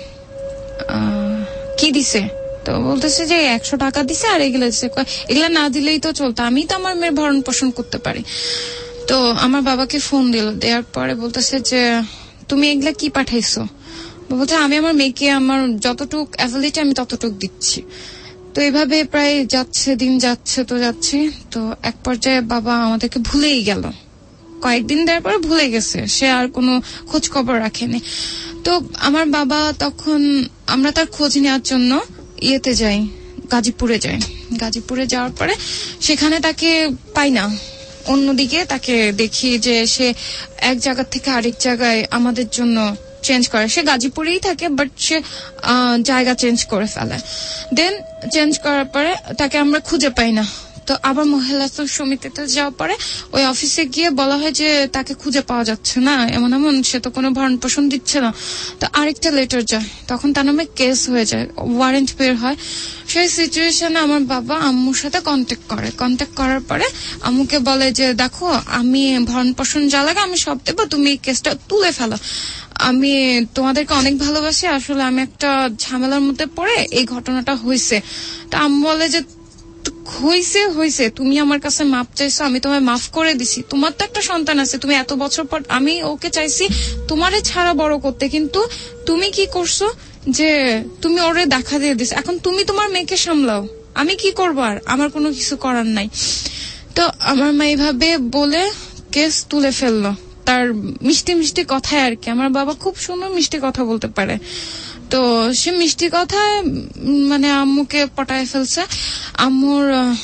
কি দিছে, তো বলতেছে যে একশো টাকা দিছে আর এগুলো দিছে, এগুলা না দিলেই তো চলতো, আমি তো আমার মেয়ের ভরণ পোষণ করতে পারি। তো আমার বাবাকে ফোন দিল, দেওয়ার পরে বলতেছে যে তুমি এগুলা কি পাঠাইছো, বলতে আমি আমার মেয়েকে আমার যতটুক অ্যাবিলিটি আমি ততটুক দিচ্ছি। তো এইভাবে প্রায় যাচ্ছে, দিন যাচ্ছে তো যাচ্ছে, তো এক পর্যায়ে বাবা আমাদেরকে ভুলেই গেল, কয়েকদিন দেওয়ার পরে ভুলে গেছে, সে আর কোনো খোঁজ খবর রাখেনি। তো আমার বাবা তখন আমরা তার খোঁজ নেওয়ার জন্য ইয়েতে যাই, গাজীপুরে যাই। গাজীপুরে যাওয়ার পরে সেখানে তাকে পাই না, অন্যদিকে তাকে দেখি যে সে এক জায়গা থেকে আরেক জায়গায় আমাদের জন্য চেঞ্জ করে। সে গাজীপুরেই থাকে বাট সে জায়গা চেঞ্জ করে ফেলে। দেন চেঞ্জ করার পরে তাকে আমরা খুঁজে পাই না। তো আবার মহিলা সমিতিতে যাওয়ার পরে ওই অফিসে গিয়ে বলা হয় যে তাকে খুঁজে পাওয়া যাচ্ছে না, এমন এমন, সে তো কোনো ভরণ পোষণ দিচ্ছে না। তো আরেকটা লেটার যায়, তখন তার নামে কেস হয়ে যায়, ওয়ারেন্ট বের হয়। সেই সিচুয়েশনে আমার বাবা আম্মুর সাথে কন্ট্যাক্ট করে, কন্ট্যাক্ট করার পরে আম্মুকে বলে যে দেখো আমি ভরণ পোষণ যা লাগে আমি সব দেবো, তুমি কেসটা তুলে ফেলো, আমি তোমাদেরকে অনেক ভালোবাসি, আসলে আমি একটা ঝামেলার মধ্যে পড়ে এই ঘটনাটা হয়েছে। তা আম্মু বলে যে হয়েছে হয়েছে তুমি আমার কাছে মাপ চাইছো, আমি তোমায় মাফ করে দিছি, তোমার তো একটা সন্তান আছে, তুমি এত বছর পর, আমি ওকে চাইছি তোমারে ছাড়া বড় করতে, কিন্তু তুমি কি করছো যে তুমি ওরে দেখা দিয়ে দিস, এখন তুমি তোমার মেয়েকে সামলাও, আমি কি করবো, আর আমার কোনো কিছু করার নাই। তো আমার মা এইভাবে বলে কেস তুলে ফেললো, তার মিষ্টি মিষ্টি কথায় আর কি। আমার বাবা খুব সুন্দর মিষ্টি কথা বলতে পারে, তো সে মিষ্টি কথায় মানে আম্মুকে পটায় ফেলছে। আম্মুর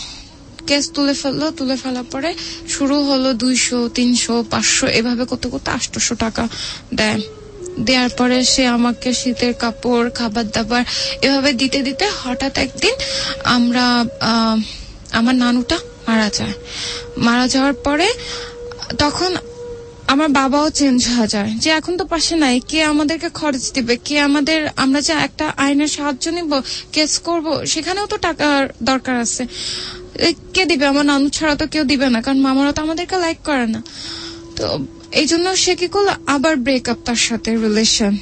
কেস তুলে ফেললো, তুলে ফেলার পরে শুরু হলো দুইশো তিনশো পাঁচশো এভাবে করতে করতে আটশো টাকা দেয়। দেওয়ার পরে সে আমাকে শীতের কাপড়, খাবার দাবার এভাবে দিতে দিতে হঠাৎ একদিন আমরা আমার নানুটা মারা যায়। মারা যাওয়ার পরে তখন আমার বাবাও চেঞ্জ হয়ে যায়, যে এখন তো পাশে নাই, কে আমাদেরকে খরচ দিবে, কে আমাদের, আমরা যে একটা আইনের সাহায্য নিব, কেস করব, সেখানেও তো টাকার দরকার আছে, কে দিবে, আমার নানু ছাড়া তো কেউ দিবে না, কারণ মামারা তো আমাদেরকে লাইক করে না। তো এই জন্য সে কি করলো, আবার ব্রেকআপ, তার সাথে রিলেশন।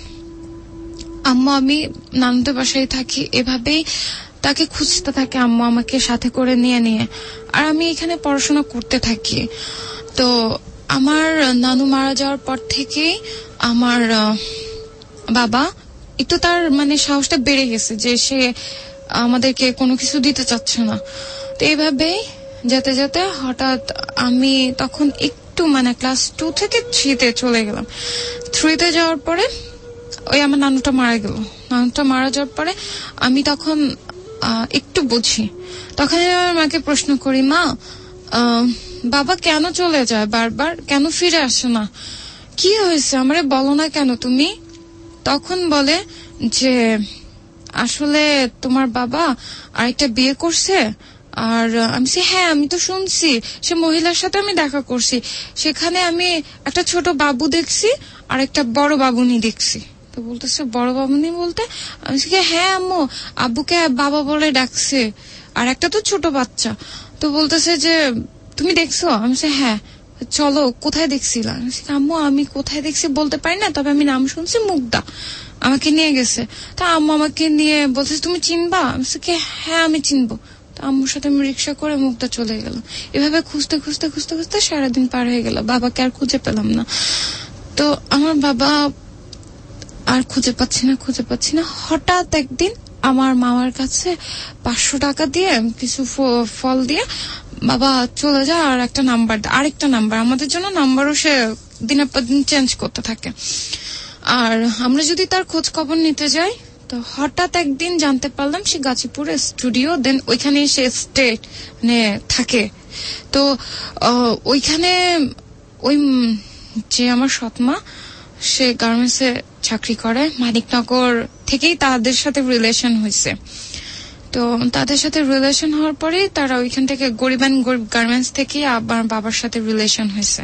আম্মু আমি নানুদের বাসায় থাকি, এভাবেই তাকে খুঁজতে থাকে আম্মু আমাকে সাথে করে নিয়ে নিয়ে, আর আমি এখানে পড়াশোনা করতে থাকি। তো আমার নানু মারা যাওয়ার পর থেকেই আমার বাবা একটু তার মানে সাহসটা বেড়ে গেছে, যে সে আমাদেরকে কোনো কিছু দিতে চাচ্ছে না। তো এইভাবেই যেতে যেতে হঠাৎ আমি তখন একটু মানে ক্লাস টু থেকে থ্রিতে চলে গেলাম। থ্রিতে যাওয়ার পরে ওই আমার নানুটা মারা গেল। নানুটা মারা যাওয়ার পরে আমি তখন একটু বুঝি, তখন আমার মাকে প্রশ্ন করি, মা বাবা কেন চলে যায় বারবার, কেন ফিরে আসে না, কি হয়েছে আমারে বলো না কেন তুমি? তখন বলে যে আসলে তোমার বাবা আরেকটা বিয়ে করছে। আর আমি হ্যাঁ আমি তো শুনছি, সে মহিলার সাথে আমি দেখা করছি, সেখানে আমি একটা ছোট বাবু দেখছি আর একটা বড় বাবুনি দেখছি। তো বলতেছে বড় বাবুনি বলতে? আমি হ্যাঁ আম্মু আব্বুকে বাবা বলে ডাকছে, আর একটা তো ছোট বাচ্চা। তো বলতেছে যে তুমি দেখছো? আমি হ্যাঁ। চলো কোথায় দেখছিলাম? আম্মু আমি কোথায় দেখছি বলতে পারি না, তবে আমি নাম শুনছি মুগ্ধা, আমাকে নিয়ে গেছে। তা আম্মু আমাকে নিয়ে বলছে তুমি চিনবা? আমি হ্যাঁ আমি চিনবো। আম্মুর সাথে আমি রিক্সা করে মুগ্ধা চলে গেলাম। এভাবে খুঁজতে খুঁজতে খুঁজতে খুঁজতে সারাদিন পার হয়ে গেল, বাবাকে আর খুঁজে পেলাম না। তো আমার বাবা আর খুঁজে পাচ্ছি না খুঁজে পাচ্ছি না হঠাৎ একদিন আমার মামার কাছে পাঁচশো টাকা দিয়ে কিছু ফল দিয়ে বাবা চলে যায়, আর একটা নাম্বার, আরেকটা নাম্বার, আমাদের জন্য নাম্বারও সে দিনের পর দিন চেঞ্জ করতে থাকে। আর আমরা যদি তার খোঁজ খবর নিতে যাই, তো হঠাৎ একদিন জানতে পারলাম সে গাজীপুরে স্টুডিও, দেন ওইখানে সে স্টে মানে থাকে। তো ওইখানে ওই যে আমার সৎমা, সে গার্মেন্টসে চাকরি করে, মানিকনগর থেকেই তাদের সাথে রিলেশন হয়েছে। তো তাদের সাথে রিলেশন হওয়ার পরে তারা ওইখান থেকে গরিব অ্যান্ড গরিব গার্মেন্টস থেকে আবার বাবার সাথে রিলেশন হয়েছে।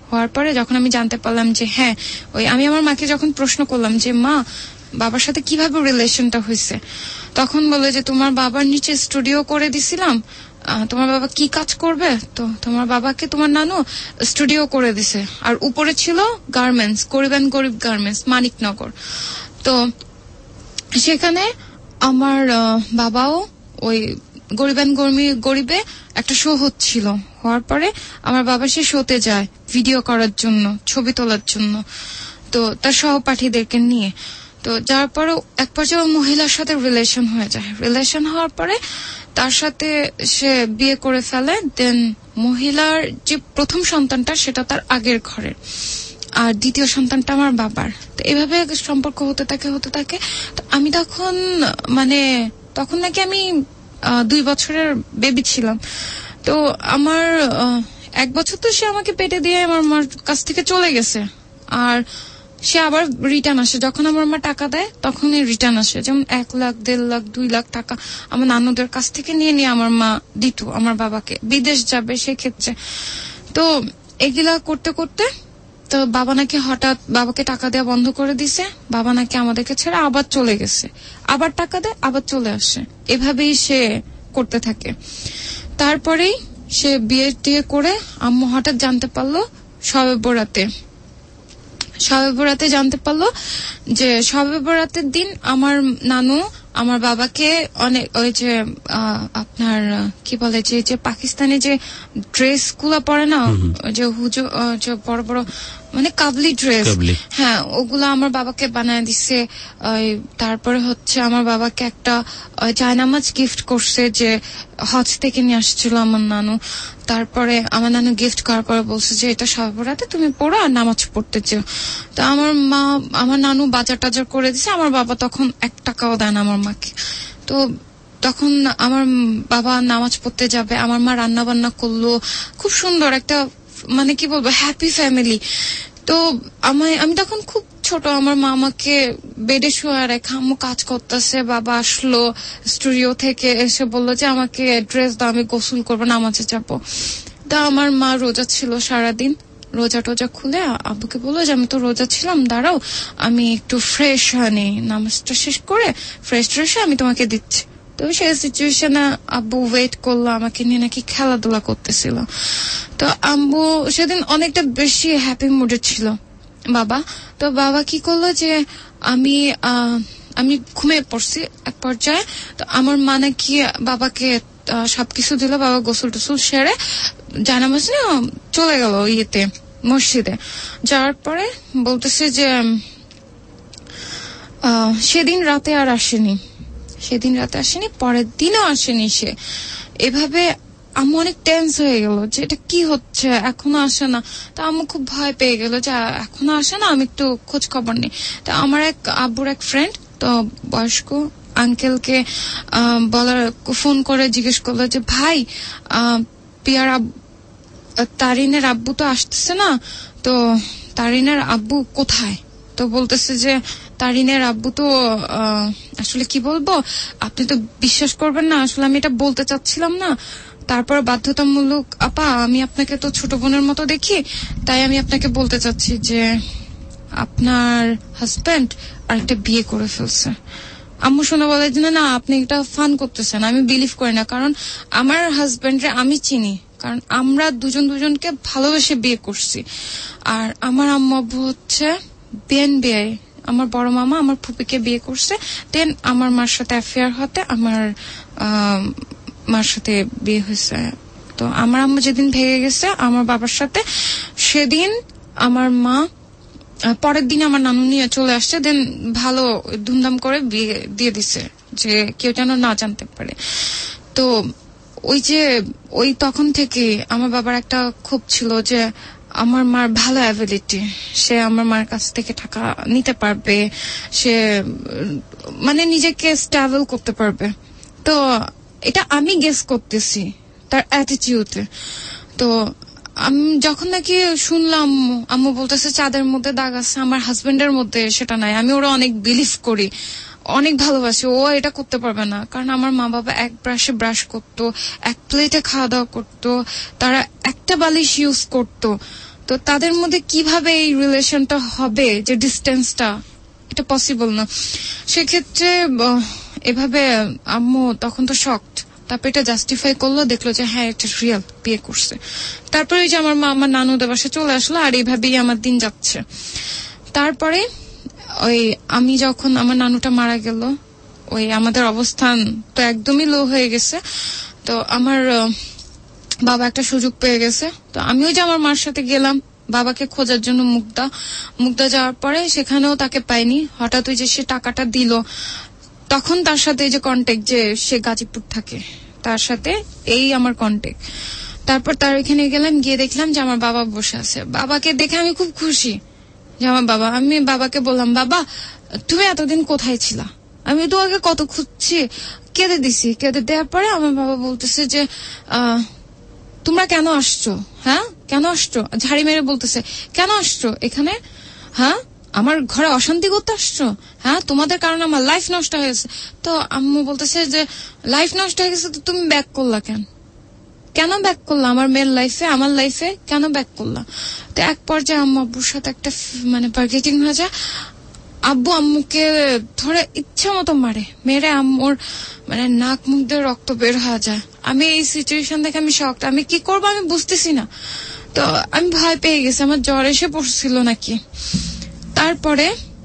হওয়ার পরে যখন আমি জানতে পারলাম যে হ্যাঁ ওই আমি আমার মাকে যখন প্রশ্ন করলাম যে মা বাবার সাথে কিভাবে রিলেশনটা হয়েছে, তখন বলে যে তোমার বাবার নিচে স্টুডিও করে দিছিলাম, তোমার বাবা কি কাজ করবে, তো তোমার বাবাকে তোমার নানু স্টুডিও করে দিছে, আর উপরে ছিল গার্মেন্টস, গরিব অ্যান্ড গরিব গার্মেন্টস, মানিকনগর। তো সেখানে আমার বাবাও ওই গরিব অ্যান্ড গরিবে একটা শো হচ্ছিল, হওয়ার পরে আমার বাবা সে শোতে যায় ভিডিও করার জন্য, ছবি তোলার জন্য, তো তার সহপাঠীদেরকে নিয়ে। তো যার পরে এক পর্যায়ে মহিলার সাথে রিলেশন হয়ে যায়, রিলেশন হওয়ার পরে তার সাথে সে বিয়ে করে ফেলে। দেন মহিলার যে প্রথম সন্তানটা সেটা তার আগের ঘরের, আর দ্বিতীয় সন্তানটা আমার বাবার। তো এইভাবে সম্পর্ক হতে থাকে হতে থাকে তো আমি তখন মানে তখন নাকি আমি দুই বছরের বেবি ছিলাম। তো আমার এক বছর তো সে আমাকে পেটে দিয়ে আমার মার কাছ থেকে চলে গেছে, আর সে আবার রিটার্ন আসে, যখন আমার মা টাকা দেয় তখনই রিটার্ন আসে, যেমন এক লাখ দেড় লাখ দুই লাখ টাকা আমার নানুদের কাছ থেকে নিয়ে নিয়ে আমার মা দিত আমার বাবাকে, বিদেশ যাবে সেক্ষেত্রে। তো এগুলা করতে করতে তো বাবা নাকি হঠাৎ বাবাকে টাকা দেওয়া বন্ধ করে দিছে, বাবা নাকি আমাদেরকে ছেড়ে আবার চলে গেছে, আবার টাকা দেয় আবার চলে আসে, এভাবেই সে করতে থাকে। তারপরেই সে বিয়ে টিয়ে করে আম্মু হঠাৎ জানতে পারলো শবে বরাতে শবে বরাতে জানতে পারলো যে শবে বরাতের দিন আমার নানু আমার বাবাকে অনেক ওই যে আপনার কি বলে যে যে পাকিস্তানি যে ড্রেস গুলা পরে না, যে হুজু যে বড় বড় মানে কাবলি ড্রেস, হ্যাঁ ওগুলো আমার বাবাকে বানায় দিচ্ছে। তারপরে হচ্ছে আমার বাবাকে একটা জায়নামাজ গিফট করছে যে হজ থেকে নিয়ে আসছিল আমার নানু। তারপরে আমার নানু গিফট করার পরে বলছে যে এটা শবে বরাতে তুমি পড়ো আর নামাজ পড়তে চাও। তো আমার মা আমার নানু বাজার টাজার করে দিছে, আমার বাবা তখন এক টাকাও দেয় না আমার মাকে। তো তখন আমার বাবা নামাজ পড়তে যাবে, আমার মা রান্না বান্না করলো, খুব সুন্দর একটা মানে কি বলবো হ্যাপি ফ্যামিলি। তো আমি আমি তখন খুব ছোট, আমার মা আমাকে বেডে শুয়ে রেখে আম্মু কাজ করতেছে, বাবা আসলো স্টুডিও থেকে এসে বললো যে আমাকে ড্রেস দাও, আমি গোসল করবো, নামাজে যাবো। তা আমার মা রোজা ছিল সারাদিন, রোজা টোজা খুলে আব্বুকে বললো যে আমি তো রোজা ছিলাম, দাঁড়াও আমি একটু ফ্রেশ হয়ে নিই, নামাজটা শেষ করে ফ্রেশ ট্রেশ আমি তোমাকে দিচ্ছি। তো সেই সিচুয়েশনে আব্বু ওয়েট করলো, আমাকে নিয়ে নাকি খেলাধুলা করতেছিল। তো আব্বু সেদিন অনেকটা বেশি হ্যাপি মুডে ছিল বাবা। তো বাবা কি করলো যে আমি আমি ঘুমিয়ে পড়ছি এক পর্যায়ে, তো আমার মা নাকি বাবাকে সবকিছু দিল, বাবা গোসল টোসল সেরে জানামাজ না চলে গেল ইয়েতে মসজিদে। যাওয়ার পরে বলতেছে যে সেদিন রাতে আর আসেনি, সেদিন রাতে আসেনি, পরের দিনও আসেনি সে। এভাবে আম্মু অনেক টেন্স হয়ে গেল যে এটা কি হচ্ছে, এখনো আসে না। তা আম্মু খুব ভয় পেয়ে গেল যে এখনো আসে না, আমি একটু খোঁজ খবর নিই। তা আমার এক আব্বুর এক ফ্রেন্ড, তো বয়স্ক আঙ্কেলকে বলার ফোন করে জিজ্ঞেস করলো যে ভাই পিয়ার তারিনের আব্বু তো আসতেছে না, তো তারিনের আব্বু কোথায়? তো বলতেছে যে তারিনের আব্বু তো আসলে কি বলবো, আপনি তো বিশ্বাস করবেন না, আসলে আমি এটা বলতে চাচ্ছিলাম না, তারপর বাধ্যতামূলক আপা আমি আপনাকে তো ছোট বোনের মতো দেখি, তাই আমি আপনাকে বলতে চাচ্ছি যে আপনার হাজবেন্ড আরেকটা বিয়ে করে ফেলছে। আম্মু শুনে বলে যে না আপনি এটা ফান করতেছেন, আমি বিলিভ করি না, কারণ আমার হাজবেন্ডরে আমি চিনি, কারণ আমরা দুজন দুজনকে ভালোবেসে বিয়ে করছি। আর আমার আম্মু আব্বু হচ্ছে বিএন বিআই, আমার বড় মামা আমার ফুপিকে বিয়ে করছে, দেন আমার মার সাথে অ্যাফেয়ার হতে আমার মার সাথে বিয়ে হয়েছে। তো আমার আম্মু যেদিন ভেঙে গেছে আমার বাবার সাথে, সেদিন আমার মা পরের দিন আমার নানু নিয়ে চলে আসছে, দেন ভালো ধুমধাম করে বিয়ে দিয়ে দিছে যে কেউ যেন না জানতে পারে। তো ওই যে ওই তখন থেকে আমার বাবার একটা ক্ষোভ ছিল যে আমার মার ভালো অ্যাবিলিটি, সে আমার মার কাছ থেকে টাকা নিতে পারবে, সে মানে নিজেকে স্ট্যাবল করতে পারবে। তো এটা আমি গেস করতেছি তার অ্যাটিটিউডে। তো আমি যখন নাকি শুনলাম আম্মু বলতেছে চাঁদের মধ্যে দাগ আছে, আমার হাজবেন্ডের মধ্যে সেটা নাই, আমি ওরা অনেক বিলিভ করি, অনেক ভালোবাসি, ও এটা করতে পারবে না, কারণ আমার মা বাবা এক ব্রাশে ব্রাশ করতো, এক প্লেটে খাওয়া দাওয়া করতো, তারা একটা বালিশ ইউজ করতো। তো তাদের মধ্যে কিভাবে এই রিলেশনটা হবে, যে ডিস্টেন্সটা, এটা পসিবল না। সেক্ষেত্রে এভাবে আম্মু তখন তো শকড, তারপর এটা জাস্টিফাই করলো, দেখলো যে হ্যাঁ এটা রিয়েল, বিয়ে করছে। তারপরে যে আমার মা আমার নানুদের বাসায় চলে আসলো, আর এইভাবেই আমার দিন যাচ্ছে। তারপরে ওই আমি যখন আমার নানুটা মারা গেল, ওই আমাদের অবস্থান তো একদমই লো হয়ে গেছে। তো আমার বাবা একটা সুযোগ পেয়ে গেছে, তো আমিও যে আমার মার সাথে গেলাম বাবাকে খোঁজার জন্য মুগদা। মুগদা যাওয়ার পরে সেখানেও তাকে পাইনি। হঠাৎ ওই যে সে টাকাটা দিল, তখন তার সাথে এই যে কন্ট্যাক্ট, যে সে গাজীপুর থাকে, তার সাথে এই আমার কন্ট্যাক্ট। তারপর তার এখানে গেলাম, গিয়ে দেখলাম যে আমার বাবা বসে আছে। বাবাকে দেখে আমি খুব খুশি যে আমার বাবা। আমি বাবাকে বললাম, বাবা তুমি এতদিন কোথায় ছিলা? আমি তো আগে কত খুঁজছি, কেঁদে দিছি। কেঁদে দেওয়ার পরে আমার বাবা বলতেছে যে আহ তোমরা কেন আসছো? হ্যাঁ কেন আসছো? ঝাড়ি মেরে বলতেছে, কেন আসছো এখানে? হ্যাঁ আমার ঘরে অশান্তি করতে আসছো? হ্যাঁ তোমাদের কারণে আমার লাইফ নষ্ট হয়েছে। তো আম্মু বলতেছে যে লাইফ নষ্ট হয়ে গেছে তো তুমি ব্যাক করলা কেন? কেন ব্যাক করলা আমার মেয়ের লাইফে, আমার লাইফে কেন ব্যাক করলা? তো এক পর্যায়ে আম্মু আব্বুর সাথে একটা মানে বার্গেটিং হয়ে যায়। আব্বু আম্মুকে ধরে ইচ্ছা মতো মারে, মেরে আম্মুর মানে নাক মুখ দিয়ে রক্ত বের হয়ে যায়। আমি এই সিচুয়েশন দেখে আমি শকড, আমি কি করবো আমি বুঝতেছি না। তো আমি ভয় পেয়ে গেছি, আমার জ্বর এসে পড়ছিল নাকি। তারপরে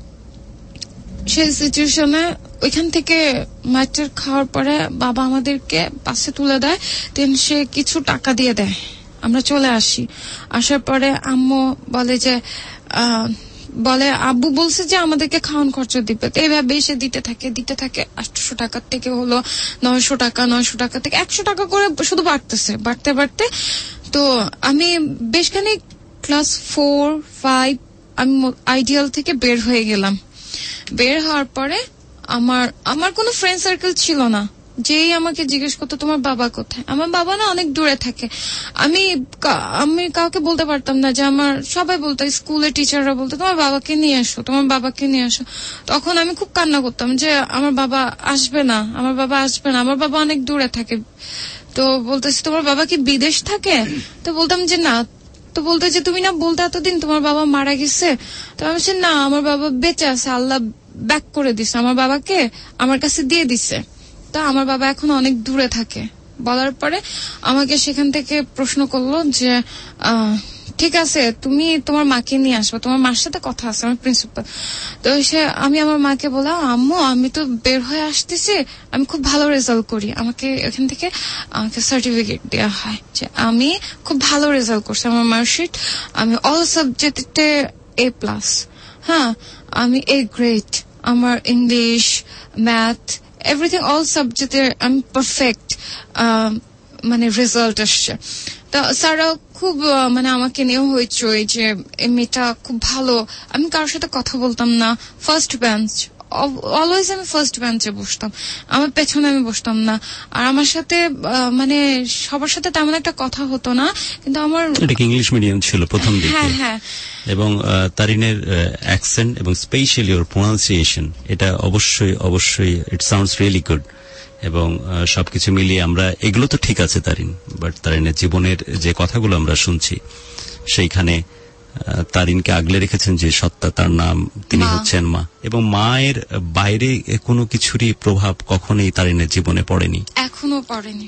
সেই সিচুয়েশনে ওইখান থেকে মাছের খাওয়ার পরে বাবা আমাদেরকে বাসে তুলে দেয়, দেন সে কিছু টাকা দিয়ে দেয়, আমরা চলে আসি। আসার পরে আম্মু বলে যে আহ বলে আব্বু বলছে যে আমাদেরকে খাওয়ান খরচা দিবে। তো এইভাবে সে দিতে থাকে দিতে থাকে আটশো টাকার থেকে হলো নয়শো টাকা, নয়শো টাকা থেকে একশো টাকা করে শুধু বাড়তেছে, বাড়তে বাড়তে। তো আমি বেশ খানিক ক্লাস ফোর ফাইভ আমি আইডিয়াল থেকে বের হয়ে গেলাম। বের হওয়ার পরে আমার আমার কোনো ফ্রেন্ড সার্কেল ছিল না। যেই আমাকে জিজ্ঞেস করতো তোমার বাবা কোথায়, আমার বাবা না অনেক দূরে থাকে। আমি আমি কাউকে বলতে পারতাম না, যে আমার সবাই বলতো, স্কুলের টিচাররা বলতো তোমার বাবাকে নিয়ে আসো, তোমার বাবাকে নিয়ে আসো। তখন আমি খুব কান্না করতাম যে আমার বাবা আসবে না, আমার বাবা আসবে না, আমার বাবা অনেক দূরে থাকে। তো বলতেছি তোমার বাবা কি বিদেশ থাকে? তো বলতাম যে না। তো বলতে যে তুমি না বলতে এতদিন তোমার বাবা মারা গেছে? তো আমি বলছি না, আমার বাবা বেঁচে আছে, আল্লাহ ব্যাক করে দিছে, আমার বাবাকে আমার কাছে দিয়ে দিছে। তা আমার বাবা এখন অনেক দূরে থাকে। বলার পরে আমাকে সেখান থেকে প্রশ্ন করলো যে আহ ঠিক আছে তুমি তোমার মাকে নিয়ে আসবে, তোমার মার সাথে কথা আছে, আমার প্রিন্সিপাল। তো সে আমি আমার মাকে বললাম আম্মু আমি তো বের হয়ে আসতেছি, আমি খুব ভালো রেজাল্ট করি, আমাকে এখান থেকে আমাকে সার্টিফিকেট দেওয়া হয় যে আমি খুব ভালো রেজাল্ট করছি, আমার মার্কশিট আমি অল সাবজেক্টে এ প্লাস। হ্যাঁ আমি এ গ্রেড, আমার ইংলিশ, ম্যাথ, এভরিথিং অল সাবজেক্টে আমি পারফেক্ট মানে রেজাল্ট আসছে। তা স্যারও খুব মানে আমাকে নিয়েও হয়েছে যে এই মেয়েটা খুব ভালো। আমি কারোর সাথে কথা বলতাম না, ফার্স্ট বেঞ্চ, অলওয়েজ আমি ফার্স্ট বেঞ্চে বসতাম, আমার পেছনে আমি বসতাম না। আর আমার সাথে মানে সবার সাথে তেমন একটা কথা হতো না, কিন্তু আমার ইংলিশ মিডিয়াম ছিল প্রথম দিকে। হ্যাঁ হ্যাঁ এবং তারিনের অ্যাকসেন্ট এবং স্পেশালি ওর প্রোনাউন্সিয়েশন, এটা অবশ্যই অবশ্যই ইট সাউন্ডস রিয়েলি গুড। এবং সবকিছু মিলিয়ে আমরা এগুলো তো ঠিক আছে তারিন, বাট তারিনের জীবনের যে কথাগুলো আমরা শুনছি সেইখানে তারিনকে আগলে রেখেছেন যে সত্তা, তার নাম, তিনি হচ্ছেন মা। এবং মায়ের বাইরে কোনো কিছুরই প্রভাব কখনোই তারিনের জীবনে পড়েনি, এখনো পড়েনি।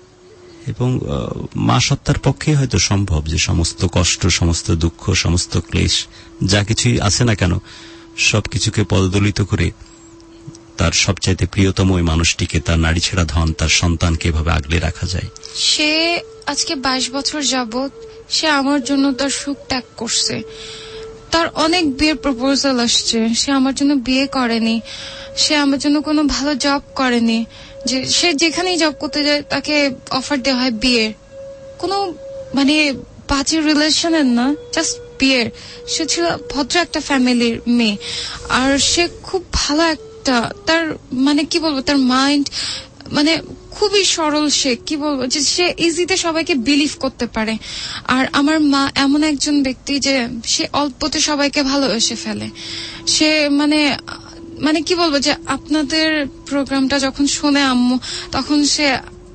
এবং মা সত্তার পক্ষে হয়তো সম্ভব যে সমস্ত কষ্ট, সমস্ত দুঃখ, সমস্ত ক্লেশ যা কিছুই আছে না কেন সবকিছুকে পদদলিত করে তার সবচাইতে প্রিয়তম ওই মানুষটিকে, তার নারী ছেড়া ধন, তার সন্তানকে এভাবে আগলে রাখা যায়। সে আজকে বাইশ বছর যাবত সে আমার জন্য তার সুখ ত্যাগ করছে। তার অনেক বিয়ের প্রপোজাল আসছে, সে আমার জন্য বিয়ে করেনি, সে আমার জন্য কোনো ভালো জব করেনি। যে সে যেখানেই জব করতে যায় তাকে অফার দেওয়া হয় বিয়ের, কোনো মানে বাজে রিলেশনের না, জাস্ট বিয়ের। সে ছিল ভদ্র একটা ফ্যামিলির মেয়ে, আর সে খুব ভালো একটা, তার মানে কি বলবো, তার মাইন্ড মানে খুবই সরল। সে কি বলবো যে সে ইজিতে সবাইকে বিলিভ করতে পারে। আর আমার মা এমন একজন ব্যক্তি যে সে অল্পতে সবাইকে ভালোবেসে ফেলে। সে মানে মানে কি বলবো যে আপনাদের প্রোগ্রামটা যখন শোনে আম্মু, তখন সে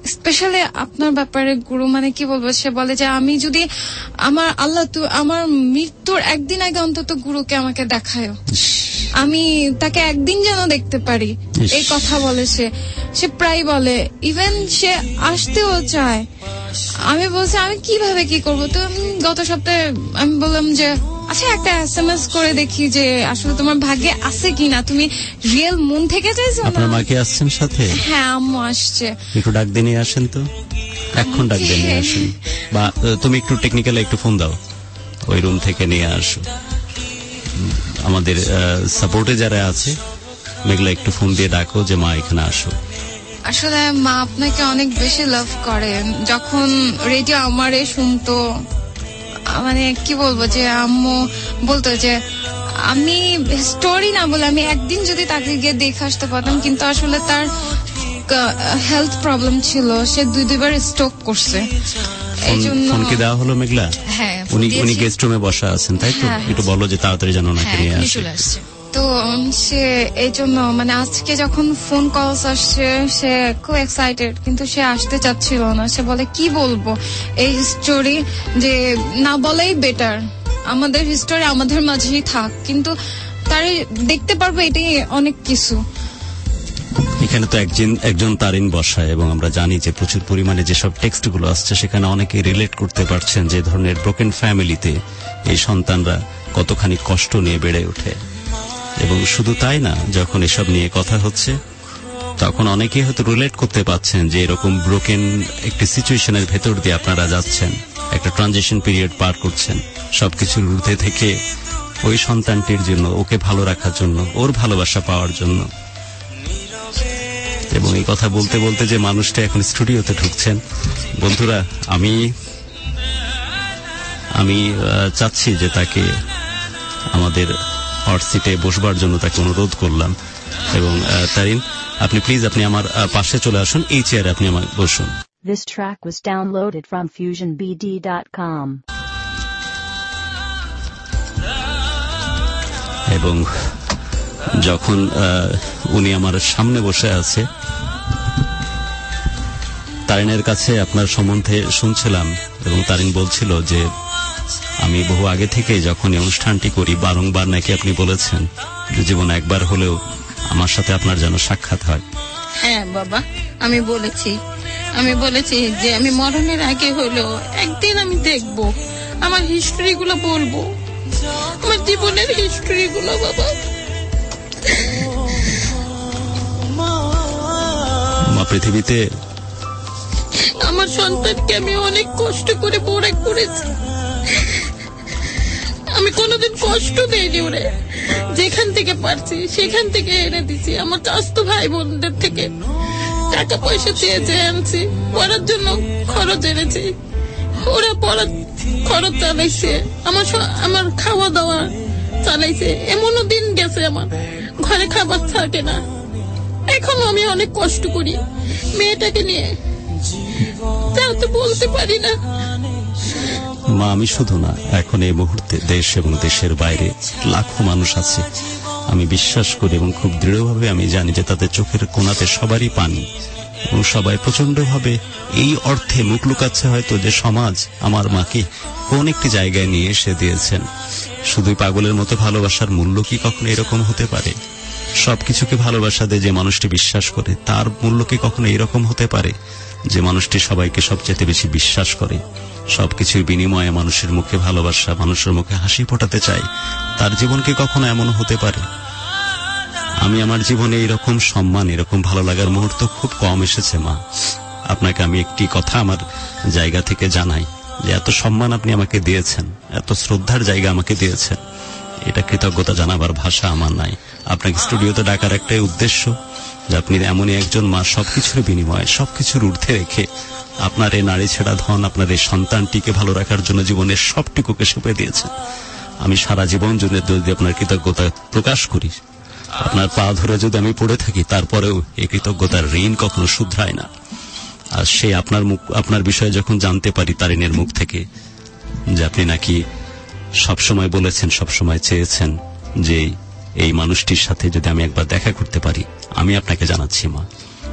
স্পেশালি আপনার ব্যাপারে গুরু মানে কি বলবো, সে বলে যে আমি যদি আমার আল্লাহ তু আমার মৃত্যুর একদিন আগে অন্তত গুরুকে আমাকে দেখায়, আমি তাকে একদিন যেন দেখতে পারি, এই কথা বলে সে সে প্রায় বলে। ইভেন সে আসতেও চায়। আমি বলছি আমি কিভাবে কি করবো, তো আমি গত সপ্তাহে আমি বললাম যে আচ্ছা একটা এস এম এস করে দেখি যে আসলে তোমার ভাগ্যে আছে কিনা, তুমি রিয়েল মন থেকে চাইছো না। আপনার মাকে আসছেন সাথে? হ্যাঁ আম্মু আসছে। একটু ডাক দিয়ে নিয়ে আসেন তো, এখন ডাক দিয়ে নিয়ে আসেন, বা তুমি একটু টেকনিক্যালি একটু ফোন দাও, ওই রুম থেকে নিয়ে আসো। আমাদের সাপোর্টে যারা আছে মেঘলা একটু ফোন দিয়ে ডাকো যে মা এখানে আসো। আসলে মা আপনাকে অনেক বেশি লাভ করে। যখন রেডিও আমারে শুনতো, মানে কি বলবো যে আম্মু বলতো যে আমি স্টোরি না বলে আমি একদিন যদি তাকে গিয়ে দেখে আসতে পারতাম, কিন্তু আসলে তার হেলথ প্রবলেম ছিল, সে দুই দুইবার স্ট্রোক করছে। এই জন্য ফোন কি দেওয়া হলো মেঘলা? হ্যাঁ, উনি উনি গেস্ট রুমে বসা আছেন তাই তো? একটু বলো যে তাড়াতাড়ি যেন ওনাকে নিয়ে আসে। তো সে এই জন্য মানে আজকে যখন ফোন কলস আসছে সে খুব এক্সাইটেড, কিন্তু সে আসতে চাচ্ছিল না। সে বলে কি বলবো এই স্টোরি, যে না বলাই বেটার, আমাদের হিস্টোরি আমাদের মাঝেই থাক, কিন্তু তার দেখতে পারবো এটাই অনেক কিছু। এখানে তো একজন একজন তারিন বসা, এবং আমরা জানি যে প্রচুর পরিমাণে যেসব টেক্সট গুলো আসছে সেখানে অনেকে রিলেট করতে পারছেন যে ধরনের ব্রোকেন ফ্যামিলিতে এই সন্তানরা কতখানি কষ্ট নিয়ে বেড়ে ওঠে। এবং শুধু তাই না, যখন এসব নিয়ে কথা হচ্ছে তখন অনেকেই হয়তো রিলেট করতে পারছেন যে এরকম ব্রোকেন একটি সিচুয়েশনের ভেতর দিয়ে আপনারা যাচ্ছেন, একটা ট্রানজিশন পিরিয়ড পার করছেন, সবকিছুর ঊর্ধ্বে থেকে ওই সন্তানটির জন্য, ওকে ভালো রাখার জন্য, ওর ভালোবাসা পাওয়ার জন্য। এবং এই কথা বলতে বলতে যে মানুষটা এখন স্টুডিওতে ঢুকছেন, বন্ধুরা আমি আমি চাচ্ছি যে তাকে আমাদের হট সিটে বসবার জন্য তাকে অনুরোধ করলাম। এবং তারিন আপনি প্লিজ আপনি আমার পাশে চলে আসুন, এই চেয়ারে আপনি আমার বসুন। This track was downloaded from fusion b d dot com. এবং যখন উনি আমার সামনে বসে আছে, তারিনের কাছে আপনার সম্বন্ধে শুনছিলাম, এবং তারিন বলছিল যে আমি বহু আগে থেকে যখন এই অনুষ্ঠানটি করি বারংবার নাকি আপনি বলেছেন যে জীবনে একবার হলেও আমার সাথে আপনার যেন সাক্ষাৎ হয়। হ্যাঁ বাবা, আমি বলেছি আমি বলেছি যে আমি মরণের আগে হলেও একদিন আমি দেখব, আমার হিস্ট্রি গুলো বলবো, আমার জীবনের হিস্ট্রি গুলো। বাবা মা, পৃথিবীতে আমার সন্তানকে আমি অনেক কষ্ট করে বড় করেছি, আমি কোনোদিন কষ্ট দেইনি ওরে, যেখান থেকে পারছি সেখান থেকে এনে দিছি। আমার চাচাতো ভাই বোনদের থেকে টাকা পয়সা চেয়ে চেয়ে আনছি, পড়ার জন্য খরচ এনেছি, ওরা পড়ার খরচ চালাইছে, আমার আমার খাওয়া দাওয়া চালাইছে। এমনও দিন গেছে আমার ঘরে খাবার থাকে না, এখনো আমি অনেক কষ্ট করি মেয়েটাকে নিয়ে, তা তো বলতে পারি না। মা, আমি শুধু না, এখন এই মুহূর্তে দেশ এবং দেশের বাইরে লাখো মানুষ আছে, আমি বিশ্বাস করি এবং খুব দৃঢ়ভাবে আমি জানি যে তাদের চোখের কোণাতে সবারই পানি, এবং সবাই প্রচন্ডভাবে এই অর্থে মুখ লুকাচ্ছে হয়তো যে সমাজ আমার মাকে কোন একটি জায়গায় নিয়ে এসে দিয়েছেন। শুধুই পাগলের মতো ভালোবাসার মূল্য কি কখনো এরকম হতে পারে? সবকিছুকে ভালোবাসা দেয় যে মানুষটি বিশ্বাস করে, তার মূল্য কি কখনো এরকম হতে পারে যে মানুষটি সবাইকে সবচেয়ে বেশি বিশ্বাস করে, সবকিছুর বিনিময়ে মানুষের মুখে ভালোবাসা, মানুষের মুখে হাসি ফোটাতে চায়, তার জীবন কি কখনো এমন হতে পারে? আমি আমার জীবনে এরকম সম্মান, এরকম ভালো লাগার মুহূর্ত খুব কম এসেছে মা। আপনাকে আমি একটি কথা আমার জায়গা থেকে জানাই যে এত সম্মান আপনি আমাকে দিয়েছেন, এত শ্রদ্ধার জায়গা আমাকে দিয়েছেন, এটা কৃতজ্ঞতা জানাবার ভাষা আমার নাই। আপনাকে স্টুডিওতে ডাকার একটাই উদ্দেশ্য যে আপনি এমনই একজন মা, সবকিছুর বিনিময়ে, সবকিছুর ঊর্ধ্বে রেখে আপনার এই নারী ছেড়া ধন, আপনার এই সন্তানটিকে ভালো রাখার জন্য জীবনের সবটুকুকে সঁপে দিয়েছেন। আমি সারা জীবন জন্য যদি আপনার কৃতজ্ঞতা প্রকাশ করি, আপনার পা ধরে যদি আমি পড়ে থাকি, তারপরেও এই কৃতজ্ঞতার ঋণ কখনো শুধরায় না। আর সে আপনার মুখ, আপনার বিষয়ে যখন জানতে পারি তারিনের মুখ থেকে যে আপনি নাকি সবসময় বলেছেন, সবসময় চেয়েছেন যে এই মানুষটির সাথে যদি আমি একবার দেখা করতে পারি, আমি আপনাকে জানাচ্ছি মা,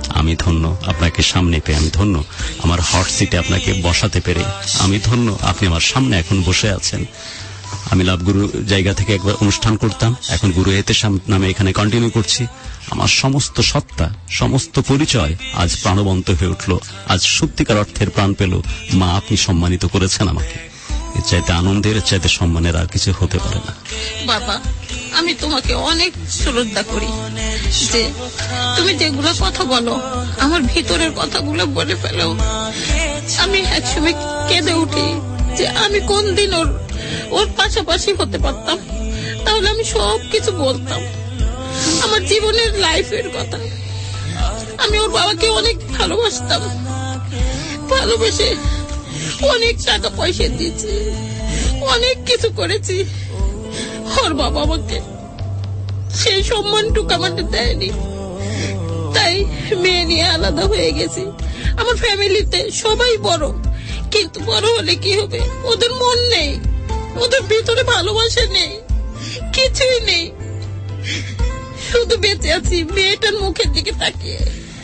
আমি ধন্য আপনাকে সামনে পেয়ে, আমি ধন্য আমার হট সিটে আপনাকে বসাতে পেরে, আমি ধন্য আপনি আমার সামনে এখন বসে আছেন। আমি লাভ গুরু জায়গা থেকে একবার অনুষ্ঠান করতাম, এখন গুরু এতেশাম নামে এখানে কন্টিনিউ করছি। আমার সমস্ত সত্তা, সমস্ত পরিচয় আজ প্রাণবন্ত হয়ে উঠল, আজ সত্যিকার অর্থের প্রাণ পেল। মা, আপনি সম্মানিত করেছেন আমাকে, এর চাইতে আনন্দের, এর চাইতে সম্মানের আর কিছু হতে পারে না। বাবা, আমি তোমাকে অনেক শ্রদ্ধা করি যে তুমি যেগুলো কথা বলো আমার ভিতরের কথাগুলো বলে ফেলো। আমি একসময় কেঁদে উঠি যে আমি কোন দিন ওর ওর পাশাপাশি হতে পারতাম, তাহলে আমি সব কিছু বলতাম আমার জীবনের লাইফের কথা। আমি ওর বাবাকে অনেক ভালোবাসতাম, ভালোবেসে অনেক টাকা পয়সা দিয়েছি, অনেক কিছু করেছি। ওর বাবা আমাকে সেই সম্মানটুকু আমাকে দেয়নি, তাই মেয়ে নিয়ে আলাদা হয়ে গেছি। আমার ফ্যামিলিতে সবাই বড়, কিন্তু বড় হলে কি হবে, ওদের মন নেই, ওদের ভিতরে ভালোবাসা নেই, কিছুই নেই। শুধু বেঁচে আছি মেয়েটার মুখের দিকে তাকিয়ে,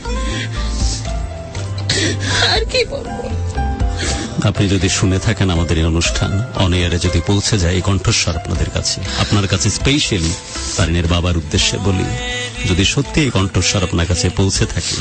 আর কি বলবো। আপনি যদি শুনে থাকেন আমাদের এই অনুষ্ঠান অন এয়ারে যদি পৌঁছে যায় এই কণ্ঠস্বর আপনাদের কাছে, আপনার কাছে স্পেশালি তারিনের বাবার উদ্দেশ্যে বলি, যদি সত্যি এই কণ্ঠস্বর আপনার কাছে পৌঁছে থাকে,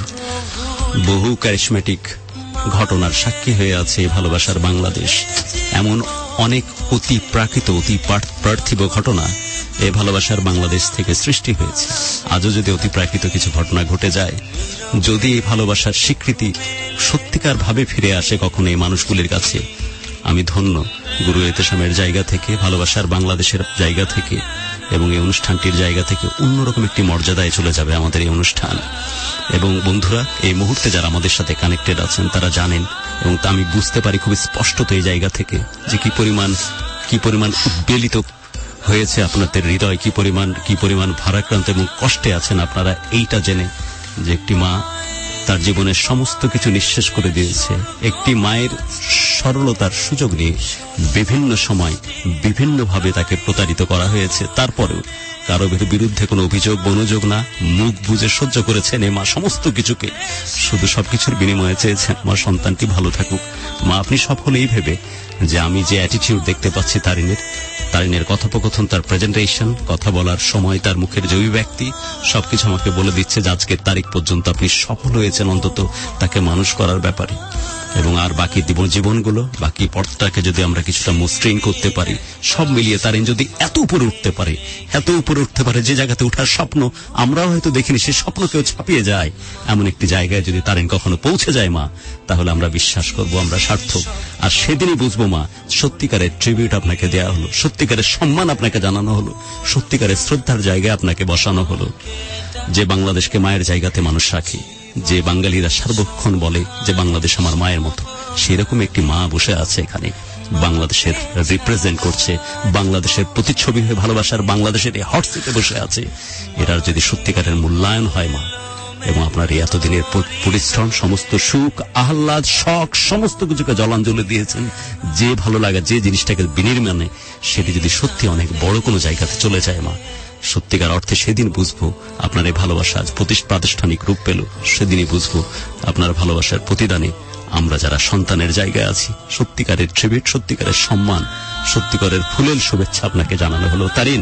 বহু ক্যারিশমেটিক ঘটনার সাক্ষী হয়ে আছে ভালোবাসার বাংলাদেশ। এমন অনেক অতি প্রাকৃত, অতি পার্থিব ঘটনা এই ভালোবাসার বাংলাদেশ থেকে সৃষ্টি হয়েছে। আজও যদি অতি প্রাকৃত কিছু ঘটনা ঘটে যায়, যদি এই ভালোবাসার স্বীকৃতি সত্যিকার ভাবে ফিরে আসে কখনো এই মানুষগুলির কাছে, আমি ধন্য গুরু এতেশামের জায়গা থেকে, ভালোবাসার বাংলাদেশের জায়গা থেকে এবং এই অনুষ্ঠানটির জায়গা থেকে অন্যরকম একটি মর্যাদায় চলে যাবে আমাদের এই অনুষ্ঠান। এবং বন্ধুরা, এই মুহূর্তে যারা আমাদের সাথে কানেক্টেড আছেন তারা জানেন, এবং তা আমি বুঝতে পারি খুব স্পষ্টত এই জায়গা থেকে, যে কি পরিমাণ কি পরিমাণ উদ্বেলিত হয়েছে আপনাদের হৃদয়, কি পরিমাণ কি পরিমাণ ভারাক্রান্ত এবং কষ্টে আছেন আপনারা, এইটা জেনে যে একটি মা তার জীবনের সমস্ত কিছু নিঃশেষ করে দিয়েছে। একটি মায়ের সরলতার সুযোগ নিয়ে বিভিন্ন সময় বিভিন্নভাবে তাকে প্রতারিত করা হয়েছে, তারপরেও কারো বিরুদ্ধে কোনো অভিযোগ বনযোগ না, মুখ বুজে সহ্য করেছেন এই মা সমস্ত কিছুকে। শুধু সবকিছুর বিনিময়ে চেয়েছেন আমার সন্তানটি ভালো থাকুক। মা, আপনি সফল এই ভেবে যে আমি যে অ্যাটিটিউড দেখতে পাচ্ছি তারিনের, তারিনের কথোপকথন, তার প্রেজেন্টেশন, কথা বলার সময়, তার মুখের যে ব্যক্তি, সবকিছু আমাকে বলে দিচ্ছে যে আজকের তারিখ পর্যন্ত আপনি সফল হয়েছেন অন্তত তাকে মানুষ করার ব্যাপারে। এবং আর বাকি জীবনগুলো, বাকি পথটাকে যদি আমরা কিছুটা মসৃণ করতে পারি, সব মিলিয়ে তারিন যদি এত উপরে উঠতে পারে, এত উপরে উঠতে পারে যে জায়গাতে ওঠার স্বপ্ন আমরাও হয়তো দেখিনি, সে স্বপ্নকেও ছাপিয়ে যায়, এমন একটি জায়গায় যদি তারিন কখনো পৌঁছে যায় মা, তাহলে আমরা বিশ্বাস করব আমরা সার্থক। আর সেদিনই বুঝবো মা, সত্যিকারের ট্রিবিউট আপনাকে দেওয়া হলো, সত্যিকারের সম্মান আপনাকে জানানো হলো, সত্যিকারের শ্রদ্ধার জায়গায় আপনাকে বসানো হলো। যে বাংলাদেশকে মায়ের জায়গাতে মানুষ রাখে, যে বাঙালিরা সার্বক্ষণ বলে যে বাংলাদেশ আমার মায়ের মতো, সেরকম একটি মা বসে আছে এখানে, বাংলাদেশের রিপ্রেজেন্ট করছে, বাংলাদেশের প্রতিচ্ছবি হয়ে ভালোবাসার বাংলাদেশের এই হট সিটে বসে আছে। এটার যদি সত্যিকারের মূল্যায়ন হয় মা, এবং আপনার এই এতদিনের পরিশ্রম, সমস্ত সুখ আহ্লাদ শখ সমস্ত কিছুকে জলাঞ্জলি দিয়েছেন, যে ভালো লাগা, যে জিনিসটাকে বিনির্মাণে, সেটি যদি সত্যি অনেক বড় কোনো জায়গাতে চলে যায় মা, সত্যিকার অর্থে সেদিন বুঝবো আপনার এই ভালোবাসা আজ প্রাতিষ্ঠানিক রূপ পেল। সেদিনই বুঝবো আপনার ভালোবাসার প্রতিদানে আমরা যারা সন্তানের জায়গায় আছি, সত্যিকারের ট্রিবিউট, সত্যিকারের সম্মান, সত্যিকারের ফুলেল শুভেচ্ছা আপনাকে জানানো হলো। তারিন,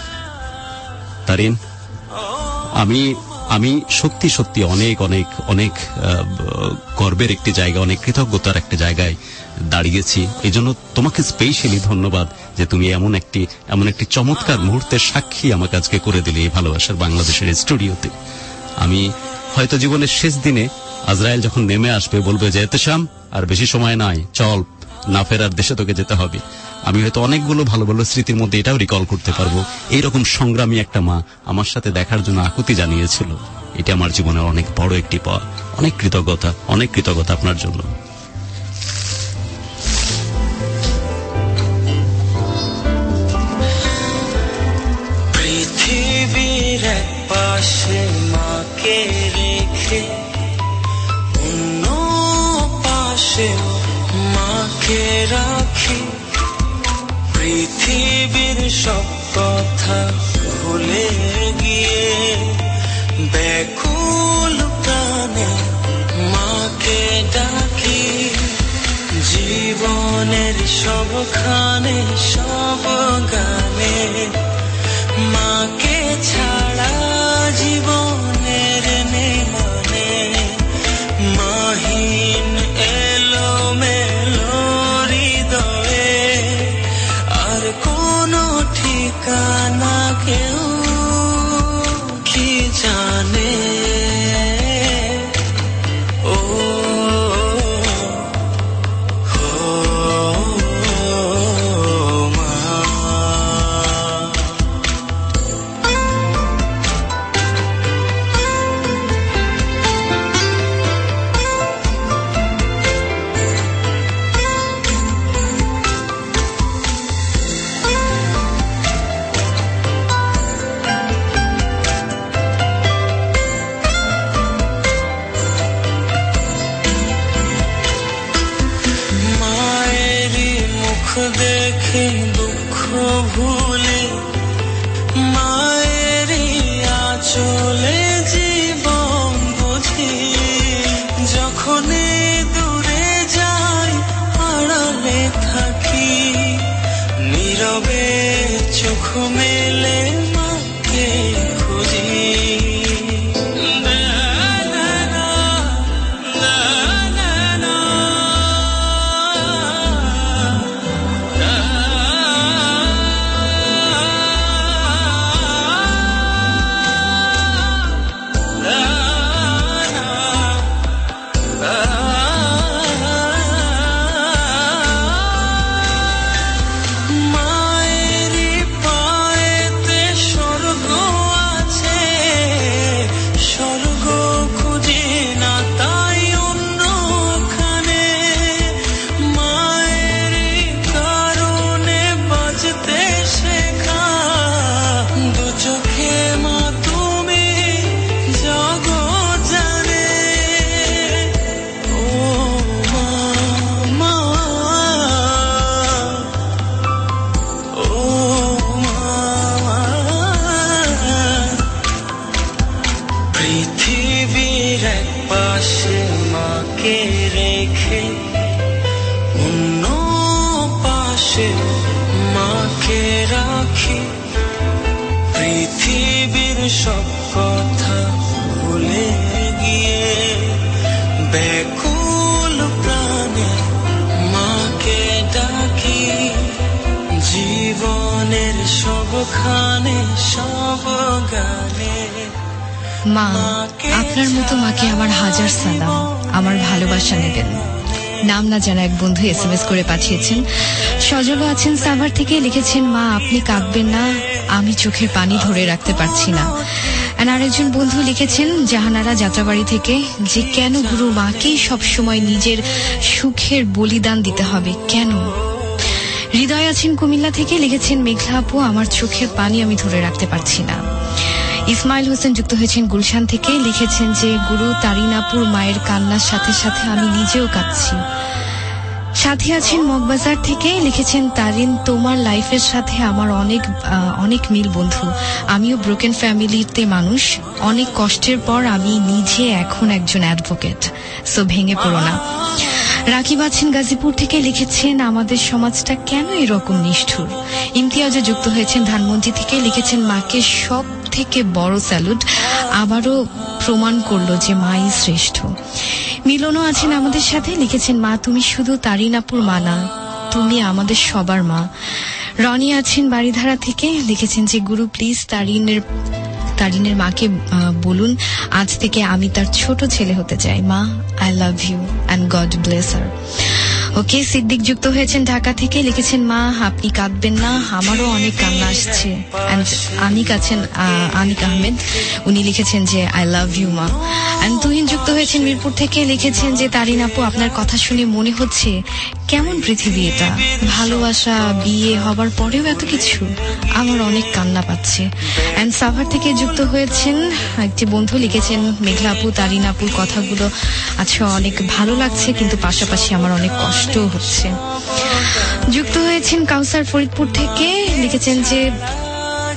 তারিন আমি আমি সত্যি সত্যি অনেক অনেক অনেক গর্বের একটি জায়গা, অনেক কৃতজ্ঞতার একটা জায়গায় দাঁড়িয়েছি। এই জন্য তোমাকে স্পেশালি ধন্যবাদ যে তুমি এমন একটি এমন একটি চমৎকার মুহূর্তের সাক্ষী আমাকে আজকে করে দিলে এই ভালোবাসার বাংলাদেশের স্টুডিওতে। আমি হয়তো জীবনের শেষ দিনে আজরায়েল যখন নেমে আসবে, বলবে যে এতেশাম আর বেশি সময় নাই, চল না ফেরার দেশে তোকে যেতে হবে, আমি হয়তো অনেকগুলো ভালো ভালো স্মৃতির মধ্যে এটাও রিকল করতে পারবো, এইরকম সংগ্রামী একটা মা আমার সাথে দেখার জন্য আকুতি জানিয়েছিল। এটা আমার জীবনের অনেক বড় একটি পাওয়া। অনেক কৃতজ্ঞতা, অনেক কৃতজ্ঞতা আপনার জন্য। পৃথিবীর এক পাশে মাকে রেখে অন্য পাশে মাকে রাখি, পৃথিবীর সব কথা ভুলে গিয়ে ব্যাকুল প্রাণ প্রাণে মাকে ডাকি, জীবনের সবখানে সব গানে মাকে ছাড়া জীবনের নেই মানে। মাহিন এলো মেলো হৃদয়ে, আর কোনো ঠিকানা কেউ কি জানে। দেখে দুঃখ ভুলে মায়েরই আঁচলে জীবন বুঝি, যখনই দূরে যাই আড়ালে থাকি, নীরবে চোখ মেলে মাকে খুঁজি। পৃথিবীর এক পাশে মাকে রেখে অন্য পাশে মাকে রাখি, পৃথিবীর সব কথা ভুলে গিয়ে ব্যাকুল প্রাণে মাকে ডাকি, জীবনের সবখানে সব গানে। মা, আপনার মতো মাকে আমার হাজার সালাম, আমার ভালোবাসা নেবেন। নাম না জানা এক বন্ধু এসএমএস করে পাঠিয়েছেন। সজল আছেন সাভার থেকে, লিখেছেন মা আপনি কাঁদবেন না, আমি চোখের পানি ধরে রাখতে পারছি না। আর একজন বন্ধু লিখেছেন জাহানারা যাত্রাবাড়ি থেকে, যে কেন গুরু মাকেই সবসময় নিজের সুখের বলিদান দিতে হবে, কেন? হৃদয় আছেন কুমিল্লা থেকে, লিখেছেন মেঘলা আপু আমার চোখের পানি আমি ধরে রাখতে পারছি না। ইসমাইল হোসেন যুক্ত হয়েছেন গুলশান থেকে, লিখেছেন যে গুরু তারিনাপুর মায়ের কান্নার সাথে সাথে আমি নিজেও কাঁদছি। সাথী আছেন মগবাজার থেকে, লিখেছেন তারিন তোমার লাইফের সাথে আমার অনেক অনেক মিল বন্ধু, আমিও ব্রোকেন ফ্যামিলিতে মানুষ, অনেক কষ্টের পর আমি নিজে এখন একজন অ্যাডভোকেট, সো ভেঙে পড়ো না। রাকিব আছেন গাজীপুর থেকে, লিখেছেন আমাদের সমাজটা কেন এরকম নিষ্ঠুর। ইমতিয়াজে যুক্ত হয়েছেন ধানমন্ডি থেকে, লিখেছেন মাকে সব থেকে বড় স্যালুট, আবারও প্রমাণ করলো যে মাই শ্রেষ্ঠ। মিলনও আছেন আমাদের সাথে, লিখেছেন মা তুমি শুধু তারিনাপুর মা না, তুমি আমাদের সবার মা। রনি আছেন বাড়িধারা থেকে, লিখেছেন যে গুরু প্লিজ তারিনের তারিনের মাকে বলুন আজ থেকে আমি তার ছোট ছেলে হতে চাই। মা I love you and God bless her. Okay, Siddique যুক্ত হয়েছেন ঢাকা থেকে, লিখেছেন মা আপনি কাঁদবেন না, আমারও অনেক কান্না আসছে। অ্যান্ড আনিক আছেন আনিক আহমেদ, উনি লিখেছেন যে I love you ma. And Tuhin যুক্ত হয়েছেন মিরপুর থেকে, লিখেছেন যে তারিন আপু আপনার কথা শুনে মনে হচ্ছে কেমন পৃথিবী এটা, ভালোবাসা বিয়ে হবার পরেও এত কিছু, আমার অনেক কান্না পাচ্ছে। অ্যান্ড সাভার থেকে যুক্ত হয়েছেন একটি বন্ধু, লিখেছেন মেঘলা আপু তারিন আপুর কথাগুলো আচ্ছা অনেক ভালো লাগছে, কিন্তু পাশাপাশি আমার অনেক কষ্ট হচ্ছে। যুক্ত হয়েছেন কাউসার ফরিদপুর থেকে, লিখেছেন যে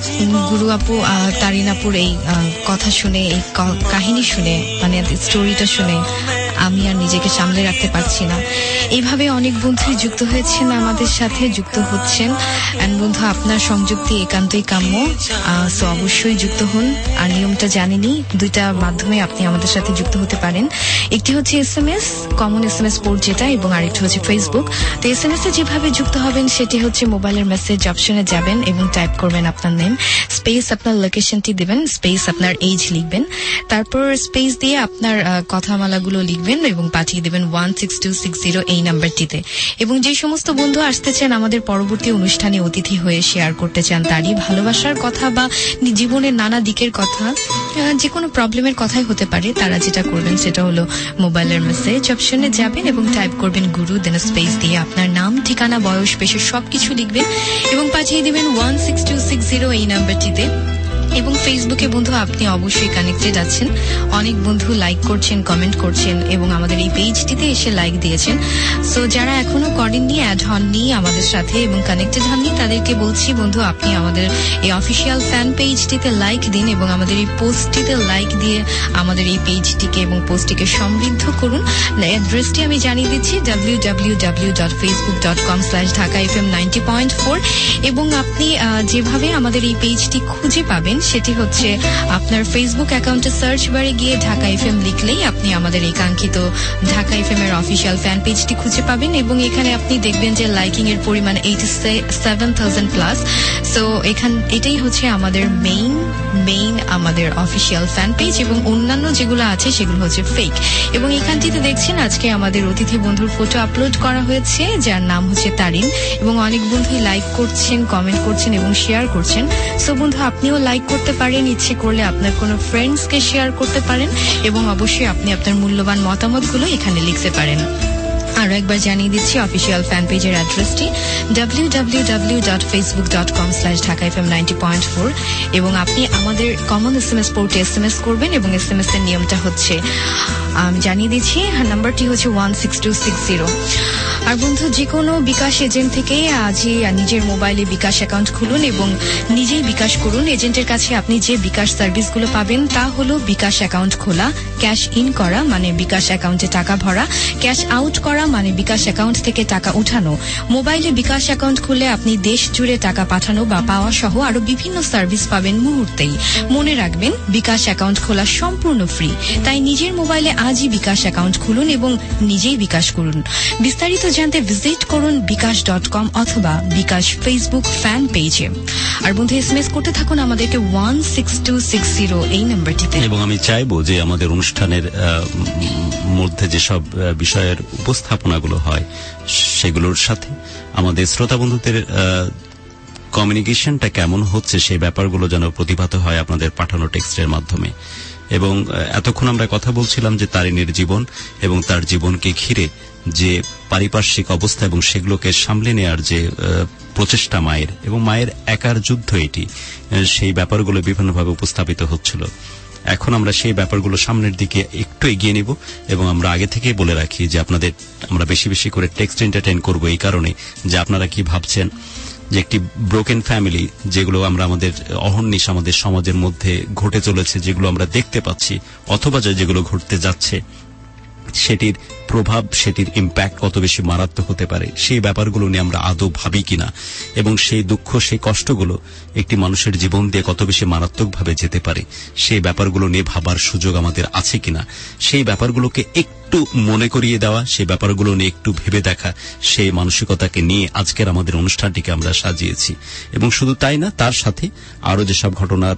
গুরু আপু তারিন আপুর এই কথা শুনে, এই কাহিনী শুনে, মানে স্টোরিটা শুনে আমি আর নিজেকে সামলে রাখতে পারছি না। এইভাবে অনেক বন্ধুই যুক্ত হয়েছেন, আমাদের সাথে যুক্ত হচ্ছেন। এন্ড বন্ধু, আপনার সংযুক্তি একান্তই কাম্য, সো অবশ্যই যুক্ত হন। আর নিয়মটা জানেনই, দুইটা মাধ্যমে আপনি আমাদের সাথে যুক্ত হতে পারেন। একটি হচ্ছে S M S, common S M S port যেটা, এবং আরেকটি হচ্ছে ফেসবুক। তো এস এম এস এ যেভাবে যুক্ত হবেন সেটি হচ্ছে মোবাইলের মেসেজ অপশনে যাবেন এবং টাইপ করবেন আপনার নেম, স্পেস আপনার লোকেশনটি দিবেন, স্পেস আপনার এজ লিখবেন, তারপর স্পেস দিয়ে আপনার কথামালাগুলো লিখবেন এবং পাঠিয়ে দেবেন one six two six zero এই নাম্বারটিতে। এবং যে সমস্ত বন্ধু আসতে চান আমাদের পরবর্তী অনুষ্ঠানে অতিথি হয়ে শেয়ার করতে চান তারই ভালোবাসার কথা বা জীবনের নানা দিকের কথা, যে কোনো প্রবলেমের কথাই হতে পারে, তারা যেটা করবেন সেটা হলো মোবাইলের মেসেজ অপশনে যাবেন এবং টাইপ করবেন গুরু, দেন স্পেস দিয়ে আপনার নাম, ঠিকানা, বয়স, পেশা সবকিছু লিখবেন এবং পাঠিয়ে দিবেন one six two six zero এই নাম্বারটিতে। এবং ফেসবুকে বন্ধু আপনি অবশ্যই কানেক্টেড আছেন, অনেক বন্ধু লাইক করছেন, কমেন্ট করছেন এবং আমাদের এই পেজটিতে এসে লাইক দিয়েছেন। সো যারা এখনো করেননি, অ্যাড হননি আমাদের সাথে এবং কানেক্টেড হননি, তাদেরকে বলছি বন্ধু আপনি আমাদের এই অফিসিয়াল ফ্যান পেজটিতে লাইক দিন এবং আমাদের এই পোস্টটিতে লাইক দিয়ে আমাদের এই পেজটিকে এবং পোস্টটিকে সমৃদ্ধ করুন। অ্যাড্রেসটি আমি জানিয়ে দিচ্ছি, W W W dot Facebook dot com slash Dhaka F M ninety point four. এবং আপনি যেভাবে আমাদের এই পেজটি খুঁজে পাবেন সেটি হচ্ছে আপনার ফেসবুক অ্যাকাউন্টে সার্চ বারে গিয়ে ঢাকা এফএম লিখলেই আপনি আমাদের এই কাঙ্ক্ষিত ঢাকা এফএম এর অফিসিয়াল ফ্যান পেজটি খুঁজে পাবেন এবং এখানে আপনি দেখবেন যে লাইকিং এর পরিমাণ eighty seven thousand plus. So এখান এটাই হচ্ছে আমাদের মেইন মেইন আমাদের অফিসিয়াল ফ্যান পেজ এবং অন্যান্য যেগুলো আছে সেগুলো হচ্ছে ফেক। এবং এখানটিতে দেখছেন আজকে আমাদের অতিথি বন্ধুর ফটো আপলোড করা হয়েছে যার নাম হচ্ছে তারিন এবং অনেক বন্ধুই লাইক করছেন, কমেন্ট করছেন এবং শেয়ার করছেন। সো বন্ধু আপনিও লাইক করতে পারেন, ইচ্ছে করলে আপনার কোনো ফ্রেন্ডসকে শেয়ার করতে পারেন এবং অবশ্যই আপনি আপনার মূল্যবান মতামতগুলো এখানে লিখতে পারেন। আরো একবার জানিয়ে দিচ্ছি অফিসিয়াল ফ্যান পেজের অ্যাড্রেসটি W W W dot Facebook dot com slash Dhaka F M ninety point four এবং আপনি আমাদের কমন এস এম এস পোর্টে এস এম এস করবেন এবং এস এম এস এর নিয়মটা হচ্ছে আমি জানিয়ে দিচ্ছি, নাম্বারটি হচ্ছে one six two six zero. আর বন্ধু যে কোনো বিকাশ এজেন্ট থেকে আজই নিজের মোবাইলে বিকাশ অ্যাকাউন্ট খুলুন এবং নিজেই বিকাশ করুন। এজেন্টের কাছে আপনি যে বিকাশ সার্ভিসগুলো পাবেন তা হলো বিকাশ অ্যাকাউন্ট খোলা, ক্যাশ ইন করা মানে বিকাশ অ্যাকাউন্টে টাকা ভরা, ক্যাশ আউট করা মানে বিকাশ অ্যাকাউন্ট থেকে টাকা উঠানো। মোবাইলে বিকাশ অ্যাকাউন্ট খুলে আপনি দেশ জুড়ে টাকা পাঠানো বা পাওয়া সহ আরো বিভিন্ন সার্ভিস পাবেন মুহূর্তেই। মনে রাখবেন বিকাশ অ্যাকাউন্ট খোলা সম্পূর্ণ ফ্রি, তাই নিজের মোবাইলে আজই বিকাশ অ্যাকাউন্ট খুলুন এবং নিজেই বিকাশ করুন। বিস্তারিত জানতে ভিজিট করুন বিকাশ ডট কম অথবা বিকাশ ফেসবুক ফ্যান পেজে। আর বন্ধু এস এম এস করতে থাকুন আমাদেরকে one six two six zero এই নাম্বারটিতে। এবং আমি চাইবো যে আমাদের অনুষ্ঠানের মধ্যে যেসব বিষয়ের উপস্থাপনাগুলো হয় সেগুলোর সাথে আমাদের শ্রোতা বন্ধুদের কমিউনিকেশনটা কেমন হচ্ছে সেই ব্যাপারগুলো যেন প্রতিভাত হয় আপনাদের পাঠানো টেক্সটের মাধ্যমে। এবং এতক্ষণ আমরা কথা বলছিলাম যে তারিনের জীবন এবং তার জীবনকে ঘিরে যে পারিপার্শ্বিক অবস্থা এবং সেগুলোকে সামলে নেওয়ার যে প্রচেষ্টা মায়ের এবং মায়ের একার যুদ্ধ এটি, সেই ব্যাপারগুলো বিভিন্নভাবে উপস্থাপিত হচ্ছিল। এখন আমরা সেই ব্যাপারগুলো সামনের দিকে একটু এগিয়ে নিব এবং আমরা আগে থেকেই বলে রাখি যে আপনাদের আমরা বেশি বেশি করে টেক্সট এন্টারটেইন করব এই কারণে যে আপনারা কি ভাবছেন যে একটি ব্রোকেন ফ্যামিলি যেগুলো আমরা আমাদের অহর্নিশ আমাদের সমাজের মধ্যে ঘটে চলেছে, যেগুলো আমরা দেখতে পাচ্ছি অথবা যেগুলো ঘটতে যাচ্ছে, সেটির প্রভাব সেটির ইম্প্যাক্ট কত বেশি মারাত্মক হতে পারে সেই ব্যাপারগুলো নিয়ে আমরা আদৌ ভাবি কিনা এবং সেই দুঃখ সেই কষ্টগুলো একটি মানুষের জীবন দিয়ে কত বেশি মারাত্মকভাবে যেতে পারে সেই ব্যাপারগুলো নিয়ে ভাবার সুযোগ আমাদের আছে কিনা, সেই ব্যাপারগুলোকে একটু মনে করিয়ে দেওয়া, সেই ব্যাপারগুলো নিয়ে একটু ভেবে দেখা, সেই মানসিকতাকে নিয়ে আজকের আমাদের অনুষ্ঠানটিকে আমরা সাজিয়েছি। এবং শুধু তাই না, তার সাথে আরো যেসব ঘটনার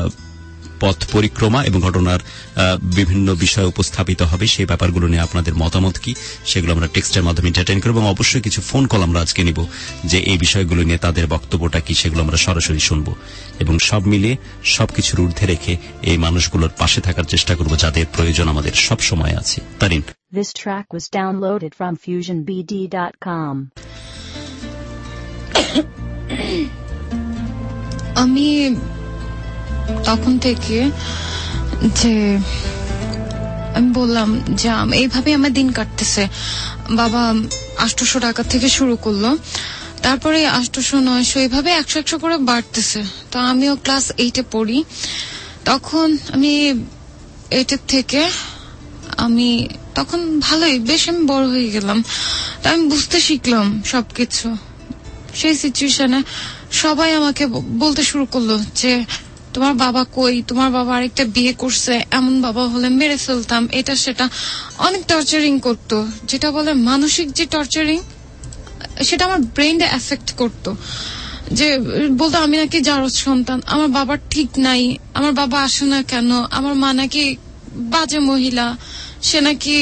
পথ পরিক্রমা এবং ঘটনার বিভিন্ন বিষয় উপস্থাপিত হবে সেই ব্যাপারগুলো নিয়ে আপনাদের মতামত কি সেগুলো আমরা টেক্সটের মাধ্যমে এন্টারটেইন করব এবং অবশ্যই কিছু ফোন কল আমরা আজকে নিব যে এই বিষয়গুলো নিয়ে তাদের বক্তব্যটা কি সেগুলো আমরা সরাসরি শুনব এবং সব মিলিয়ে সবকিছুর ঊর্ধ্বে রেখে এই মানুষগুলোর পাশে থাকার চেষ্টা করব যাদের প্রয়োজন আমাদের সব সময় আছে। Tarin, This track was downloaded from fusion b d dot com. আমি তখন থেকে যে আমি বললাম যে এইভাবে আমার দিন কাটতেছে, বাবা আটশোশো টাকা থেকে শুরু করলো, তারপরে আটশো নয়শো এইভাবে একশো একশো করে বাড়তেছে। তো আমিও ক্লাস এইটে পড়ি, তখন আমি এইটের থেকে আমি তখন ভালোই বেশ আমি বড় হয়ে গেলাম, তো আমি বুঝতে শিখলাম সবকিছু। সেই সিচুয়েশনে সবাই আমাকে বলতে শুরু করলো যে তোমার বাবা কই, তোমার বাবা আরেকটা বিয়ে করছে, এমন বাবা হলে মেরে ফেলতাম, এটা সেটা অনেক টর্চারিং করতো, যেটা বলে মানসিক যে টর্চারিং সেটা আমার ব্রেইনে এফেক্ট করতো। যে বলতো আমি নাকি জারজ সন্তান, আমার বাবার ঠিক নাই, আমার বাবা আসে না কেন, আমার মা নাকি বাজে মহিলা, সে নাকি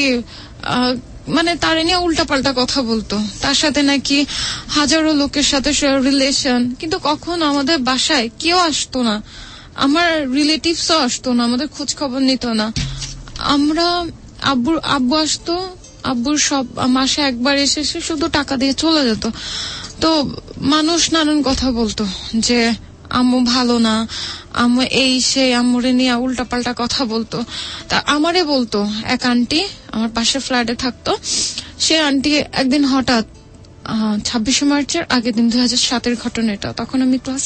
মানে তার নিয়ে উল্টাপাল্টা কথা বলতো, তার সাথে নাকি হাজারো লোকের সাথে রিলেশন, কিন্তু কখনো আমাদের বাসায় কেউ আসতো না, আমার রিলেটিভসও আসতো না, আমাদের খোঁজ খবর নিত না। আমরা আব্বুর আব্বু আসতো, আব্বুর সব মাসে একবার এসে এসে শুধু টাকা দিয়ে চলে যেত। তো মানুষ নানান কথা বলতো যে আম্মু ভালো না, আম্মু এই সেই, আম্মুরে নিয়ে উল্টাপাল্টা কথা বলতো। তা আমারে বলতো এক আন্টি, আমার পাশের ফ্ল্যাটে থাকতো, সে আন্টি একদিন হঠাৎ ছাব্বিশে মার্চের আগের দিন দুই হাজার সাতের ঘটনা এটা, তখন আমি ক্লাস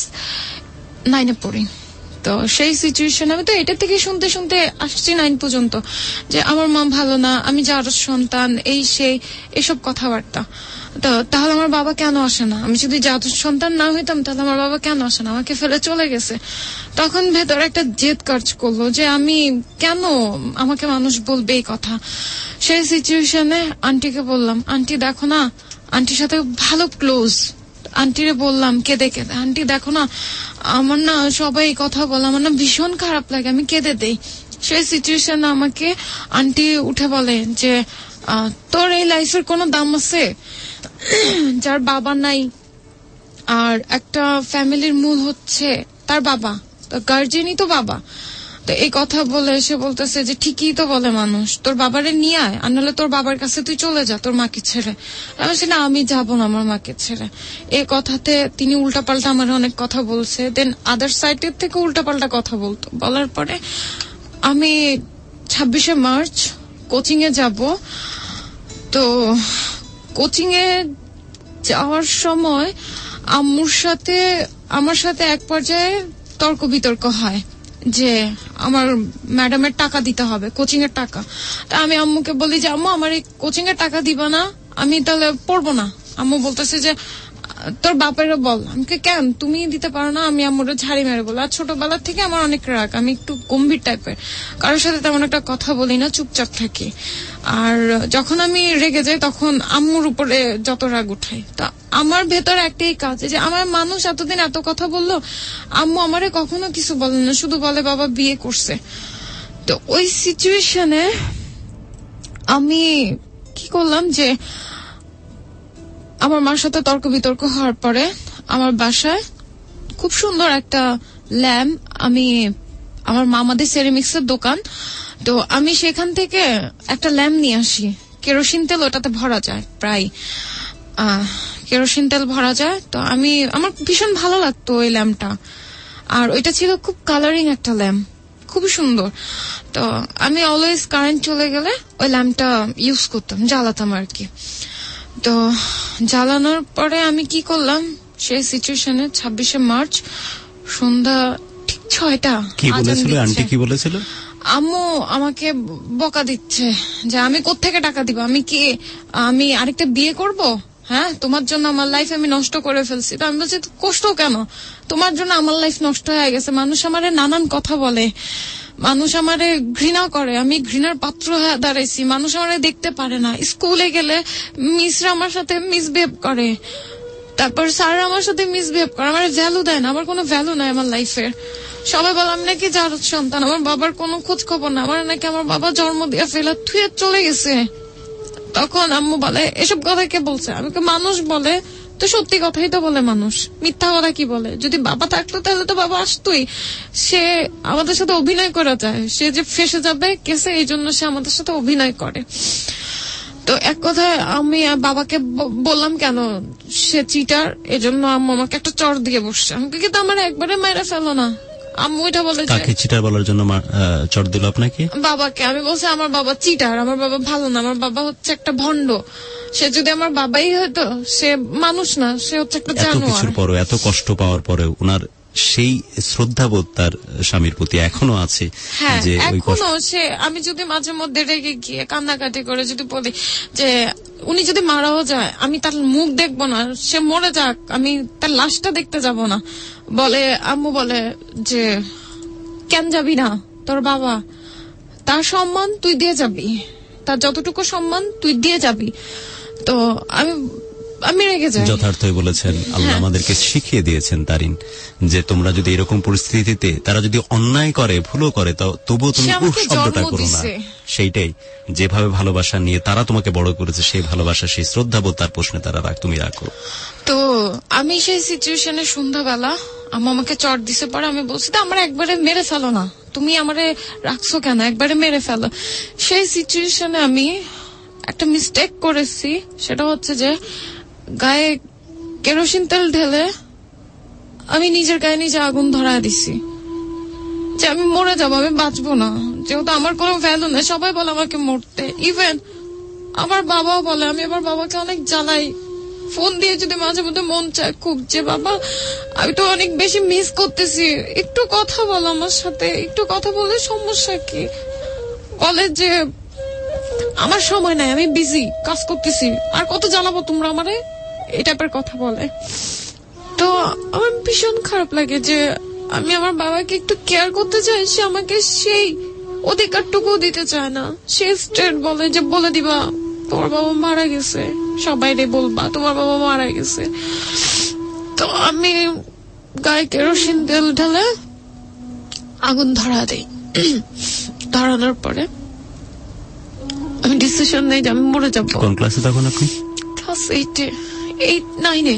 নাইনে পড়ি। তো সেই সিচুয়েশন আমি তো এটা থেকে শুনতে শুনতে আসছি নাইন পর্যন্ত যে আমার মা ভালো না, আমি জারজ সন্তান, এই সেই এসব কথাবার্তা। তো তাহলে আমার বাবা কেন আসে না, আমি যদি জারজ সন্তান না হইতাম তাহলে আমার বাবা কেন আসে না, আমাকে ফেলে চলে গেছে। তখন ভেতরে একটা জেদ কাজ করলো যে আমি কেন, আমাকে মানুষ বলবে এই কথা। সেই সিচুয়েশনে আন্টিকে বললাম, আন্টি দেখো না, আন্টির সাথে ভালো ক্লোজ, আন্টিরে বললাম কেঁদে কেঁদে, আন্টি দেখো না আমার না সবাই কথা বলে, আমার না ভীষণ খারাপ লাগে, আমি কেঁদে দেই। সেই সিচুয়েশনে আমাকে আন্টি উঠে বলে যে তোর এই লাইফের কোনো দাম আছে, যার বাবা নাই, আর একটা ফ্যামিলির মূল হচ্ছে তার বাবা, গার্জেনই তো বাবা। তো এই কথা বলে এসে বলতেছে যে ঠিকই তো বলে মানুষ, তোর বাবারে নিয়ে আয়, আর নাহলে তোর বাবার কাছে তুই চলে যা তোর মাকে ছেড়ে। আমি না আমি যাবো না আমার মাকে ছেড়ে। এই কথাতে তিনি উল্টাপাল্টা আমার অনেক কথা বলছে, দেন আদার সাইডের থেকে উল্টাপাল্টা কথা বলতো। বলার পরে আমি ছাব্বিশে মার্চ কোচিং এ যাব। তো কোচিং এ যাওয়ার সময় আম্মুর সাথে আমার সাথে এক পর্যায়ে তর্ক বিতর্ক হয় যে আমার ম্যাডামের টাকা দিতে হবে, কোচিং এর টাকা। তা আমি আম্মুকে বলি যে আম্মু আমার এই কোচিং এর টাকা দিবা না, আমি তাহলে পড়বো না। আম্মু বলতেছে যে তোর বাপেরও বল। আমাকে কেন, তুমি দিতে পারো না? আমি আম্মুরে ঝাড়ি মেরে বল। আর ছোটবেলা থেকে আমার অনেক রাগ, আমি একটু গম্ভীর টাইপের, কারোর সাথে তেমন একটা কথা বলি না, চুপচাপ থাকি। আর যখন আমি রেগে যাই তখন আম্মুর উপরে যত রাগ উঠাই। তা আমার ভেতরে একটাই কাজ যে আমার মানুষ এতদিন এত কথা বললো, আম্মু আমারে কখনো কিছু বলে না, শুধু বলে বাবা বিয়ে করছে। তো ওই সিচুয়েশনে আমি কি করলাম যে আমার মার সাথে তর্ক বিতর্ক হওয়ার পরে আমার বাসায় খুব সুন্দর একটা ল্যাম্প, আমি আমার মামাদের সেরামিক্সের দোকান, তো আমি সেখান থেকে একটা ল্যাম্প নিয়ে আসি, কেরোসিন তেল ওটাতে ভরা যায়, প্রায় আহ কেরোসিন তেল ভরা যায়। তো আমি আমার ভীষণ ভালো লাগতো ওই ল্যাম্পটা, আর ওইটা ছিল খুব কালারিং একটা ল্যাম্প, খুবই সুন্দর। তো আমি অলওয়েজ কারেন্ট চলে গেলে ওই ল্যাম্পটা ইউজ করতাম, জ্বালাতাম আর কি। তো জ্বালানোর পরে আমি কি করলাম সেই সিচুয়েশনে ছাব্বিশে মার্চ সন্ধ্যা ঠিক ছয়টা কি বলেছিল আন্টি, কি বলেছিল? আম্মু আমাকে বকা দিচ্ছে যে আমি কোত্থেকে টাকা দিব, আমি কি আমি আরেকটা বিয়ে করব? হ্যাঁ, তোমার জন্য আমার লাইফ আমি নষ্ট করে ফেলছি। তো আমি বলছি কষ্ট কেন, তোমার জন্য আমার লাইফ নষ্ট হয়ে গেছে। মানুষ আমারে নানান কথা বলে, মানুষ আমারে ঘৃণা করে, আমি ঘৃণার পাত্র হয়ে দাঁড়াইছি, মানুষ আমারে দেখতে পারে না। স্কুলে গেলে মিসরা আমার সাথে মিসবিহেভ করে, তারপর স্যার আমার সাথে মিসবিহেভ করে, আমার ভ্যালু দেয় না, আমার কোনো ভ্যালু নাই আমার লাইফের। সবাই বলে আমি নাকি জারজ সন্তান, আমার বাবার কোনো খোঁজ খবর না, আমার নাকি আমার বাবা জন্ম দিয়ে ফেলা থুয়ে চলে গেছে। তখন আম্মু বলে এসব কথা কে বলছে? আমাকে মানুষ বলে, তো সত্যি কথাই তো বলে মানুষ, মিথ্যা কথা কি বলে? যদি বাবা থাকতো তাহলে তো বাবা আসতোই, সে আমাদের সাথে অভিনয় করা যায়, সে যে ফেসে যাবে কেসে এই জন্য সে আমাদের সাথে অভিনয় করে। তো এক কথায় আমি বাবাকে বললাম কেন সে চিটার, এজন্য আম্মু আমাকে একটা চড় দিয়ে বসছে। আমাকে কিন্তু আমার একবারে মেরে ফেলো না। আম্মু এটা বলে কাকে চিটার বলার জন্য চড় দিল আপনাকে? বাবাকে। আমি বলছি আমার বাবা চিটার, আমার বাবা ভালো না, আমার বাবা হচ্ছে একটা ভণ্ড, সে যদি আমার বাবাই হতো, সে মানুষ না, সে হচ্ছে একটা এত জানোয়ার। কিছুর পরেও, এত কষ্ট পাওয়ার পরেও ওনার সেই শ্রদ্ধাবোধ তার স্বামীর প্রতি এখনো আছে। হ্যাঁ, যে ওই কষ্ট এখনো সে, আমি যদি মাঝে মধ্যে রেগে গিয়ে কান্নাকাটি করে যদি বলি যে উনি যদি মারাও যায় আমি তার মুখ দেখবো না, সে মরে যাক, আমি তার লাশটা দেখতে যাব না, বলে আম্মু বলে যে কেন যাবি না, তোর বাবা, তার সম্মান তুই দিয়ে যাবি, তার যতটুকু সম্মান তুই দিয়ে যাবি। তো আমি আমি রেগে যাই। যথার্থই বলেছেন। আল্লাহ আমাদেরকে শিখিয়ে দিয়েছেন তারিন, যে তোমরা যদি এরকম পরিস্থিতিতে, তারা যদি অন্যায় করে, ভুলও করে, তবুও তুমি উহ শব্দটা করো না। সেইটাই, যেভাবে ভালোবাসা নিয়ে তারা তোমাকে বড় করেছে, সেই ভালোবাসা, সেই শ্রদ্ধাবোধ তার প্রশ্নে তারা রাখ তুমি রাখো। তো আমি সেই সিচুয়েশনে সন্ধ্যাবেলা আম্মা আমাকে চট দিছে, পরে আমি বলছি তো আমার একবারে মেরে ফেলো না, তুমি আমারে রাখছো কেন, একবারে মেরে ফেলো। সেই সিচুয়েশনে আমি একটা মিস্টেক করেছি, সেটা হচ্ছে যে গায়ে কেরোসিন তেল ঢেলে আমি নিজের গায়ে নিজে আগুন ধরা দিছি, যে আমি মরে যাবো, আমি বাঁচবো না, যেহেতু আমার কোনো ভ্যালু নেই। সবাই বলে আমাকে মরতে, ইভেন আমার বাবাও বলে। আমি আমার বাবাকে অনেক জ্বালাই, ফোন দিয়ে যদি মাঝে মধ্যে মন চায় খুব, যে বাবা আমি তো অনেক বেশি মিস করতেছি, একটু কথা বলো আমার সাথে, একটু কথা বলে সমস্যা কি। বলে যে আমার সময় নাই, আমি বিজি, কাজ করতেছি, আর কত জানাবো তোমরা আমারে, এই টাইপের কথা বলে। তো আমার ভীষণ খারাপ লাগে যে আমি আমার বাবাকে একটু কেয়ার করতে চাই, সে আমাকে সেই অধিকারটুকু দিতে চায় না। সে স্ট্রেট বলে যে বলে দিবা তোমার বাবা মারা গেছে, সবাই রে বলবা তোমার বাবা মারা গেছে। তো আমি গায়ে কেরোসিন তেল ঢেলে আগুন ধরা দেই। ধরানোর পরে আমি ডিসিশন নেই যে আমি মরে যাবো। কোন ক্লাসে তখন আপনি? ক্লাস এইটে, এইট নাইনে।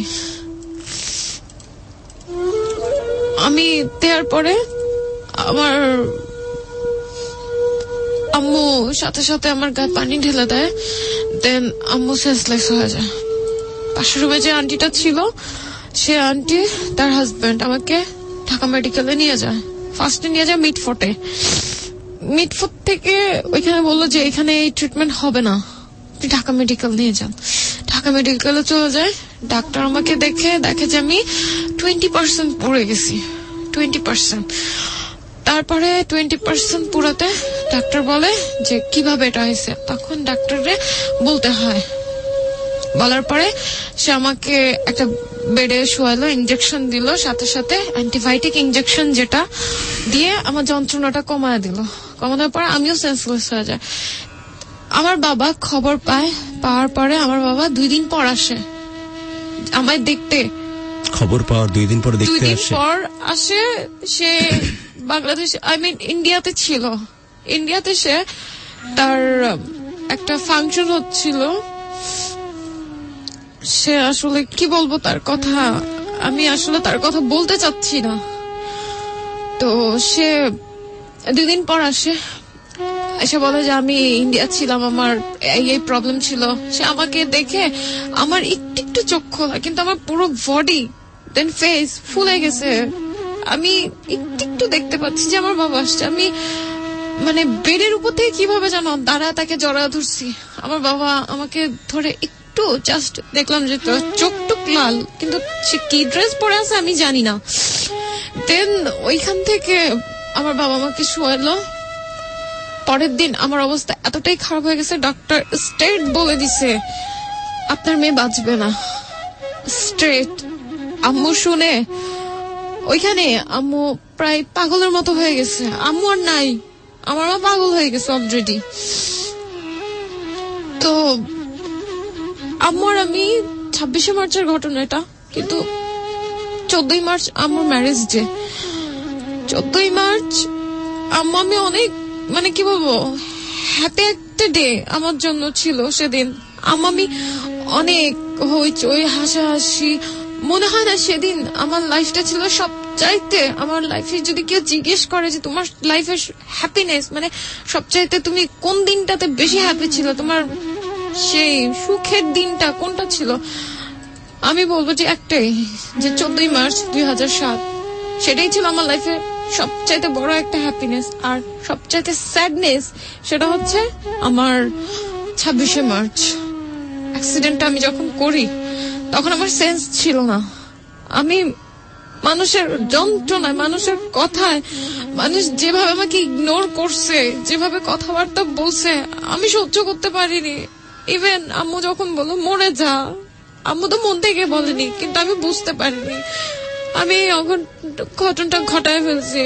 আমি দেওয়ার পরে আমার আম্মু সাথে সাথে আমার গায়ে পানি ঢেলে দেয়, দেন আম্মু সেন্সলেস হয়ে যায়। পাশের রুমে যে আন্টিটা ছিল, সে আন্টি তার হাজবেন্ড আমাকে ঢাকা মেডিকেলে নিয়ে যায়। ফার্স্টে নিয়ে যায় মিটফোর্টে। মিটফোর্ট থেকে ওইখানে বললো যে এখানে এই ট্রিটমেন্ট হবে না, আপনি ঢাকা মেডিকেল নিয়ে যান। ঢাকা মেডিকেলে চলে যায়। ডাক্তার আমাকে দেখে দেখে যে আমি টোয়েন্টি পার্সেন্ট পুড়ে গেছি, টোয়েন্টি পার্সেন্ট। তারপরে টোয়েন্টি পার্সেন্ট পুরাতে ডাক্তার বলে যে কিভাবে এটা হয়েছে, তখন ডাক্তারে বলতে হয়। বলার পরে সে আমাকে একটা বেডে শোয়ালো, ইঞ্জেকশন দিল, সাথে সাথে অ্যান্টিবায়োটিক ইঞ্জেকশন, যেটা দিয়ে আমার যন্ত্রণাটা কমায় দিল। কমানোর পর আমিও সেন্সলেস হয়ে যায়। আমার বাবা খবর পায়, পাওয়ার পরে আমার বাবা দুই দিন পর আসে আমায় দেখতে। খবর পাওয়ার দুই দিন পরে দেখতে দুই দিন আসে? পর আসে। সে বাংলাদেশ, আই মিন ইন্ডিয়াতে ছিল। ইন্ডিয়াতে সে তার একটা ফাংশন হচ্ছিল। সে আসলে কি বলবো তার কথা, আমি আসলে তার কথা বলতে চাচ্ছি না। তো সে দুদিন পর আসে, এসে বলে যে আমি ইন্ডিয়া ছিলাম, আমার এই এই প্রবলেম ছিল। সে আমাকে দেখে আমার একটু একটু চোখ খোলা, কিন্তু আমার পুরো বডি দেন ফেস ফুলে গেছে। আমি একটু একটু দেখতে পাচ্ছি যে আমার বাবা আসছে। আমি মানে বেডের উপর থেকে কিভাবে জানো দাঁড়ায় তাকে জড়া ধরছি। আমার বাবা আমাকে ধরে একটু জাস্ট দেখলাম যে চোখ টুক লাল, কিন্তু সে কি ড্রেস পরে আছে আমি জানি না। দেন ওইখান থেকে আমার বাবা আমাকে শোয়ালো। পরের দিন আমার অবস্থা এতটাই খারাপ হয়ে গেছে, ডক্টর স্ট্রেট বলে দিছে আপনার মেয়ে বাঁচবে না, স্ট্রেট। আম্মু শুনে ওইখানে আম্মু প্রায় পাগলের মতো হয়ে গেছে। আম্মু আর নাই, আমার মা পাগল হয়ে গেছে অলরেডি। তো আম্মু আর আমি, ছাব্বিশে মার্চের ঘটনা এটা, কিন্তু চোদ্দই মার্চ আমার ম্যারেজ ডে। চোদ্দই মার্চ আম্মু আমি অনেক মানে কি বলবো হ্যাপি একটা ডে আমার জন্য ছিল সেদিন। আমি অনেক হইচই হাসাহাসি, মনে হয় না সেদিন আমার লাইফটা ছিল সবচাইতে, আমার লাইফে যদি কেউ জিজ্ঞেস করে যে তোমার লাইফের হ্যাপিনেস মানে সবচাইতে তুমি কোন দিনটাতে বেশি হ্যাপি ছিল, তোমার সেই সুখের দিনটা কোনটা ছিল, আমি বলবো যে একটাই, যে চোদ্দই মার্চ দুই হাজার সাত। সেটাই ছিল আমার লাইফে সবচাইতে বড় একটা হ্যাপিনেস। আর সবচাইতে স্যাডনেস সেটা হচ্ছে আমার ছাব্বিশে মার্চ। অ্যাক্সিডেন্টটা আমি যখন করি তখন আমার সেন্স ছিল না। আমি মানুষের যন্ত্রণায়, মানুষের কথায়, মানুষ যেভাবে আমাকে ইগনোর করছে, যেভাবে কথাবার্তা বলছে, আমি সহ্য করতে পারিনি। ইভেন আম্মু যখন বলল মরে যা, আম্মু তো মন থেকে বলেনি, কিন্তু আমি বুঝতে পারিনি আমি ঘটনাটা ঘটায় ফেলছি।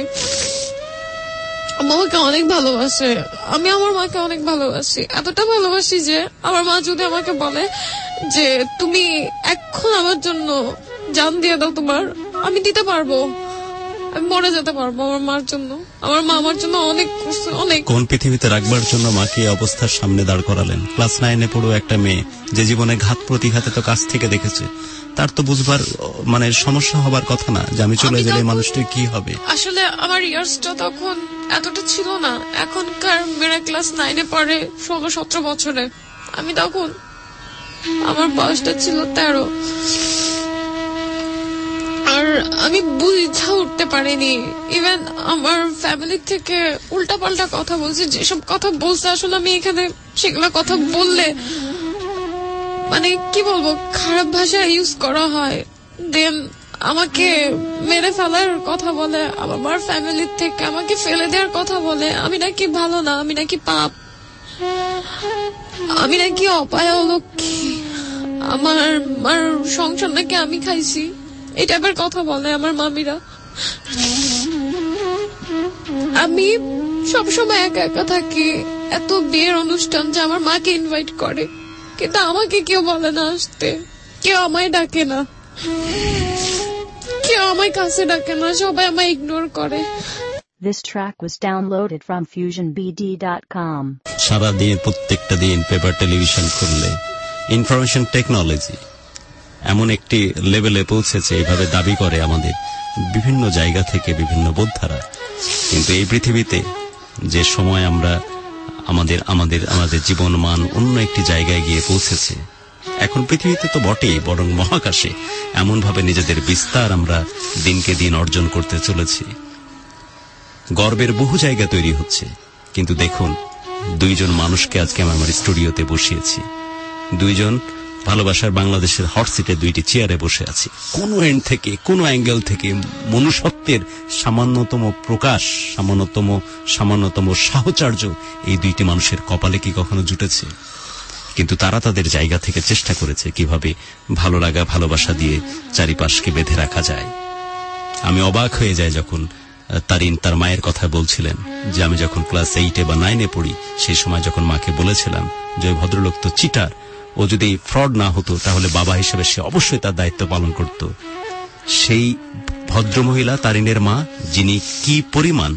আমাকে অনেক ভালোবাসে, আমি আমার মাকে অনেক ভালোবাসি, এতটা ভালোবাসি যে আমার মা যদি আমাকে বলে যে তুমি এখন আমার জন্য জান দিয়ে দাও তোমার, আমি দিতে পারবো, আমি মরে যেতে পারবো আমার মার জন্য। আমার মা আমার জন্য অনেক অনেক। কোন পৃথিবীতে রাখবার জন্য মাকে অবস্থার সামনে দাঁড় করালেন? ক্লাস নাইনে পড়ো একটা মেয়ে, যে জীবনে ঘাত প্রতিঘাতে তো কাছ থেকে দেখেছে, তার তো বুঝবার মানে সমস্যা হবার কথা না যে আমি চলে গেলে মানুষটির কি হবে। আসলে আমার ইয়ার্সটা তখন এতটা ছিল না, এখনকার মেয়েরা ক্লাস নাইনে পড়ে ষোলো সতেরো বছরে, আমি তখন আমার বয়সটা ছিল তেরো। আর আমি বুঝা উঠতে পারিনি। ইভেন আমার ফ্যামিলি থেকে উল্টা পাল্টা কথা বলছে, যেসব কথা বলছে আসলে আমি এখানে সেগুলো কথা বললে মানে কি বলবো, খারাপ ভাষা ইউজ করা হয়। দেন আমাকে মেরে ফেলার কথা বলে, আমার ফ্যামিলির থেকে আমাকে ফেলে দেওয়ার কথা বলে, আমি নাকি ভালো না, আমি নাকি পাপ, আমি নাকি অপায় অলক্ষী, আমার আমার সংসার নাকি আমি খাইছি, এই টাইপের কথা বলে আমার মামিরা। আমি সবসময় একা একা থাকি, এত বিয়ের অনুষ্ঠান যে আমার মাকে ইনভাইট করে, কিন্তু আমাকে কেউ বলে না আসতে, কেউ আমায় ডাকে না, কেউ আমায় কাছে ডাকে না, সবাই আমায় ইগনোর করে। This track was downloaded from fusion b d dot com. সারা দিন প্রত্যেকটা দিন পেপার টেলিভিশন খুললে ইনফরমেশন টেকনোলজি এমন একটি লেভেলে পৌঁছেছে, এইভাবে দাবি করে আমাদের বিভিন্ন জায়গা থেকে বিভিন্ন বোধধারা। কিন্তু এই পৃথিবীতে যে সময় আমরা আমাদের আমাদের আমাদের জীবন মান অন্য একটি জায়গায় গিয়ে পৌঁছেছে, এখন পৃথিবীতে তো বটেই, বরং মহাকাশে এমনভাবে নিজেদের বিস্তার আমরা দিনকে দিন অর্জন করতে চলেছি। গর্বের বহু জায়গা তৈরি হচ্ছে। কিন্তু দেখুন, দুইজন মানুষকে আজকে আমি আমার স্টুডিওতে বসিয়েছি, দুইজন ভালোবাসার বাংলাদেশের হট সিটে দুইটি চেয়ারে বসে আছি। কোন এন্ড থেকে, কোন অ্যাঙ্গেল থেকে মনুষ্যত্বের সামান্যতম প্রকাশ, সামান্যতম সামান্যতম সাহচর্য এই দুইটি মানুষের কপালে কি কখনো জুটেছে? কিন্তু তারা তাদের জায়গা থেকে চেষ্টা করেছে কিভাবে ভালো লাগা, ভালোবাসা দিয়ে চারিপাশকে বেঁধে রাখা যায়। আমি অবাক হয়ে যাই যখন তারিন তার মায়ের কথা বলছিলেন যে আমি যখন ক্লাস এইটে বা নাইনে পড়ি সেই সময় যখন মাকে বলেছিলাম যে ওই ভদ্রলোক তো চিটার, ও যদি ফ্রড না হতো তাহলে বাবা হিসেবে সে অবশ্যই তার দায়িত্ব পালন করত। সেই ভদ্রমহিলা তারিনের মা, যিনি কি পরিমাণ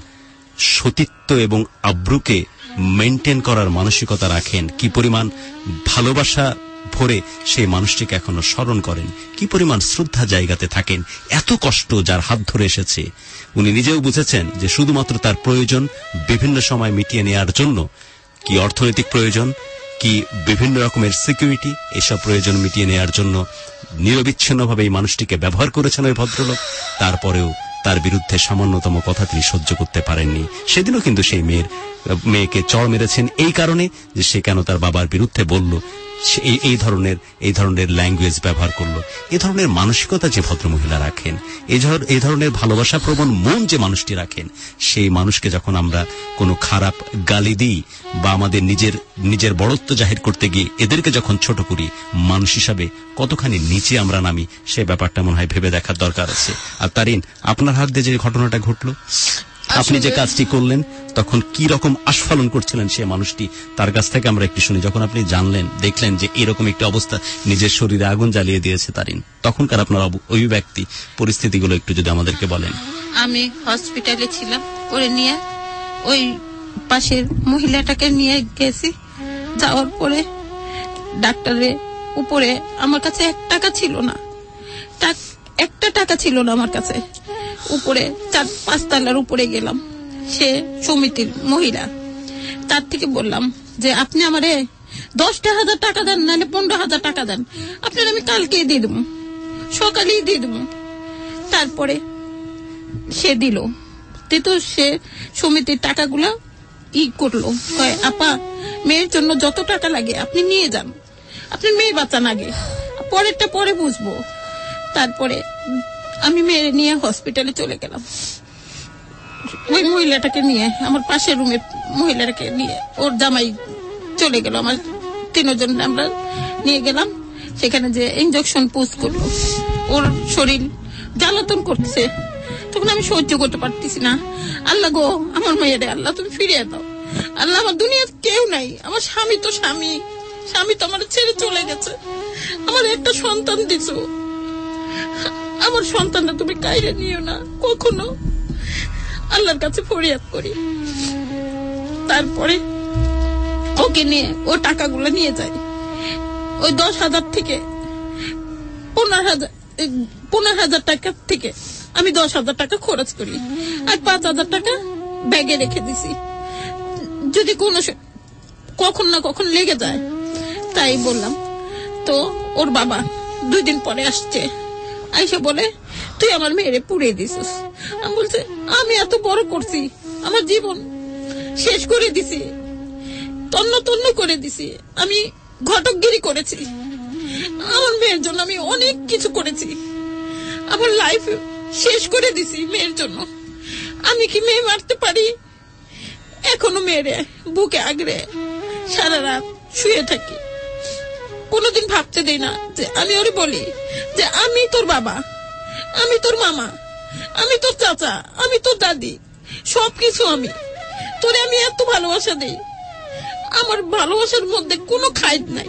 সতীত্ব এবং আব্রুকে মেনটেন করার মানসিকতা রাখেন, কি পরিমাণ ভালোবাসা ভরে সেই মানুষটিকে এখনো স্মরণ করেন, কি পরিমাণ শ্রদ্ধা জায়গাতে থাকেন। এত কষ্ট যার হাত ধরে এসেছে, উনি নিজেও বুঝেছেন যে শুধুমাত্র তার প্রয়োজন বিভিন্ন সময় মিটিয়ে নেওয়ার জন্য, কি অর্থনৈতিক প্রয়োজন, কি বিভিন্ন রকমের সিকিউরিটি, এসব প্রয়োজন মিটিয়ে নেওয়ার জন্য নিরবিচ্ছিন্নভাবে এই মানুষটিকে ব্যবহার করেছেন ওই ভদ্রলোক। তারপরেও তার বিরুদ্ধে সামান্যতম কথা তিনি সহ্য করতে পারেননি। সেদিনও কিন্তু সেই মেয়ের মেয়েকে চড় মেরেছেন এই কারণে যে সে কেন তার বাবার বিরুদ্ধে বলল, এই ধরনের এই ধরনের ল্যাঙ্গুয়েজ ব্যবহার করলো। এই ধরনের মানসিকতা যে ভদ্রমহিলা রাখেন, এই ধরনের ভালোবাসা প্রবণ মন যে মানুষটি রাখেন, সেই মানুষকে যখন আমরা কোনো খারাপ গালি দিই বা আমাদের নিজের নিজের বড়ত্ব জাহির করতে গিয়ে এদেরকে যখন ছোট করি, মানুষ হিসাবে কতখানি নিচে আমরা নামি, সে ব্যাপারটা মনে হয় ভেবে দেখার দরকার আছে। আর তারিন, আপনার হাত দিয়ে যে ঘটনাটা ঘটলো, আপনি যে কাজটি করলেন, তখন কি রকম আস্ফালন করছিলেন সে মানুষটি, তার কাছ থেকে আমরা একটু শুনি। যখন আপনি জানলেন, দেখলেন যে এরকম একটি অবস্থা, নিজের শরীরে আগুন জ্বালিয়ে দিয়েছে তারিন, তখনকার আপনার অভিব্যক্তি, পরিস্থিতিগুলো একটু যদি আমাদেরকে বলেন। আমি হসপিটালে ছিলাম, করে নিয়ে ওই পাশের মহিলাটাকে নিয়ে গেছি। যাওয়ার পরে ডাক্তারের উপরে আমার কাছে এক টাকা ছিল না, একটা টাকা ছিল না আমার কাছে। উপরে চার পাঁচ তলার উপরে গেলাম, সে সমিতির মহিলা, তার থেকে বললাম যে আপনি আমারে দশটা হাজার টাকা দেন, নাহলে পনেরো হাজার টাকা দেন, আপনার আমি কালকে দিয়ে দেবো, সকালেই দিয়ে দেবো। তারপরে সে দিল, তো সে সমিতির টাকাগুলো ই করলো, কয় আপা মেয়ের জন্য যত টাকা লাগে আপনি নিয়ে যান, আপনি মেয়ে বাঁচান আগে, পরেরটা পরে বুঝবো। তারপরে আমি মেয়ে নিয়ে হসপিটালে চলে গেলাম। ওই মহিলাটাকে নিয়ে, আমার পাশের রুমে মহিলাটাকে নিয়ে ওর জামাই চলে গেল, আমার তিনজন আমরা নিয়ে গেলাম। সেখানে যে ইনজেকশন পুশ করলো, ওর শরীর জ্বালাতন করছে, তখন আমি সহ্য করতে পারতেছি না। আল্লাহ গো, আমার মেয়েরে আল্লাহ তুমি ফিরিয়ে দাও। আল্লাহ, আমার দুনিয়ার কেউ নাই, আমার স্বামী তো স্বামী স্বামী তো আমার ছেড়ে চলে গেছে, আমার একটা সন্তান দিছো, আমার সন্তানটা তুমি কাইরে নিও না কখনো, আল্লাহর কাছে ফরিয়াদ করি। তারপরে ওকে নিয়ে ও টাকাগুলো নিয়ে যায়। ওই দশ হাজার থেকে পনেরো হাজার পনেরো হাজার টাকা থেকে আমি দশ হাজার টাকা খরচ করি, আর পাঁচ হাজার টাকা ব্যাগে রেখে দিছি, যদি কোনো কখন না কখন লেগে যায়। তাই বললাম। তো ওর বাবা দুই দিন পরে আসছে, আইসা বলে তুই আমার মেয়েরে পুড়িয়ে দিছিস। আমি বলছি আমি এত বড় করছি, আমার জীবন শেষ করে দিছি, তন্ন তন্ন করে দিছি, আমি ঘটকগিরি করেছি, আমার মেয়ের জন্য আমি অনেক কিছু করেছি, আমার লাইফ শেষ করে দিছি মেয়ের জন্য। আমি কি মেয়ে মারতে পারি? এখনো মেয়েরে বুকে আগড়ে সারা রাত শুয়ে থাকি, কোনোদিন ভাবতে দেই না যে আমি ওরে বলি যে আমি তোর বাবা, আমি তোর মামা, আমি তোর চাচা, আমি তোর দাদি, সবকিছু আমি তোরে, আমি এত ভালোবাসা দেই, আমার ভালোবাসার মধ্যে কোনো খাইদ নাই,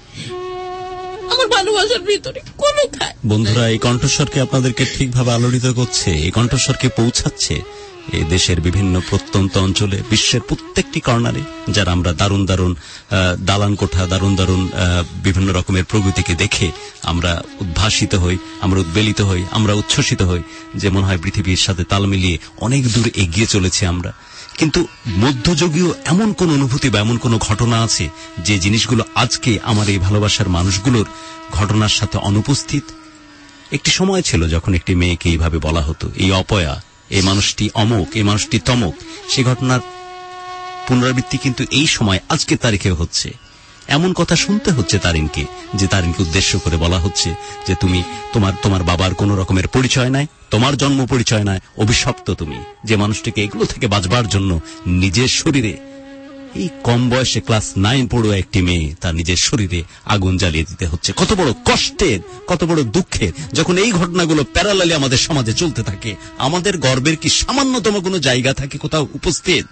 আমার ভালোবাসার ভিতরে কোনো খাই। বন্ধুরা, এই কণ্ঠস্বরকে আপনাদেরকে ঠিকভাবে আলোড়িত করছে, এই কণ্ঠস্বরকে পৌঁছাচ্ছে এই দেশের বিভিন্ন প্রত্যন্ত অঞ্চলে, বিশ্বের প্রত্যেকটি কর্নারে, যারা আমরা দারুণ দারুণ দালান কোঠা, দারুণ দারুণ বিভিন্ন রকমের প্রগতিকে দেখে আমরা উদ্ভাসিত হই, আমরা উদ্বেলিত হই, আমরা উচ্ছ্বসিত হই, যে মনে হয় পৃথিবীর সাথে তাল মিলিয়ে অনেক দূর এগিয়ে চলেছে আমরা। কিন্তু মধ্যযুগীয় এমন কোন অনুভূতি বা এমন কোন ঘটনা আছে যে জিনিসগুলো আজকে আমার এই ভালোবাসার মানুষগুলোর ঘটনার সাথে অনুপস্থিত? একটি সময় ছিল যখন একটি মেয়েকে এইভাবে বলা হতো, এই অপয়া, এই মানুষটি অমুক, এই মানুষটি তমুক। সে ঘটনার পুনরাবৃত্তি কিন্তু এই সময় আজকের তারিখেও হচ্ছে। এমন কথা শুনতে হচ্ছে তারিনকে, যে তারিনকে উদ্দেশ্য করে বলা হচ্ছে যে তুমি তোমার তোমার বাবার কোন রকমের পরিচয় নাই, তোমার জন্ম পরিচয় নাই, অভিশপ্ত তুমি, যে মানুষটিকে এগুলো থেকে বাঁচবার জন্য নিজের শরীরে, এই কম বয়সে ক্লাস নাইন পড়ুয়া একটি মেয়ে তার নিজের শরীরে আগুন জ্বালিয়ে দিতে হচ্ছে। কত বড় কষ্টের, কত বড় দুঃখের, যখন এই ঘটনাগুলো প্যারালালি আমাদের সমাজে চলতে থাকে, আমাদের গর্বের কি সামান্যতম কোনো জায়গা থাকে কোথাও উপস্থিত?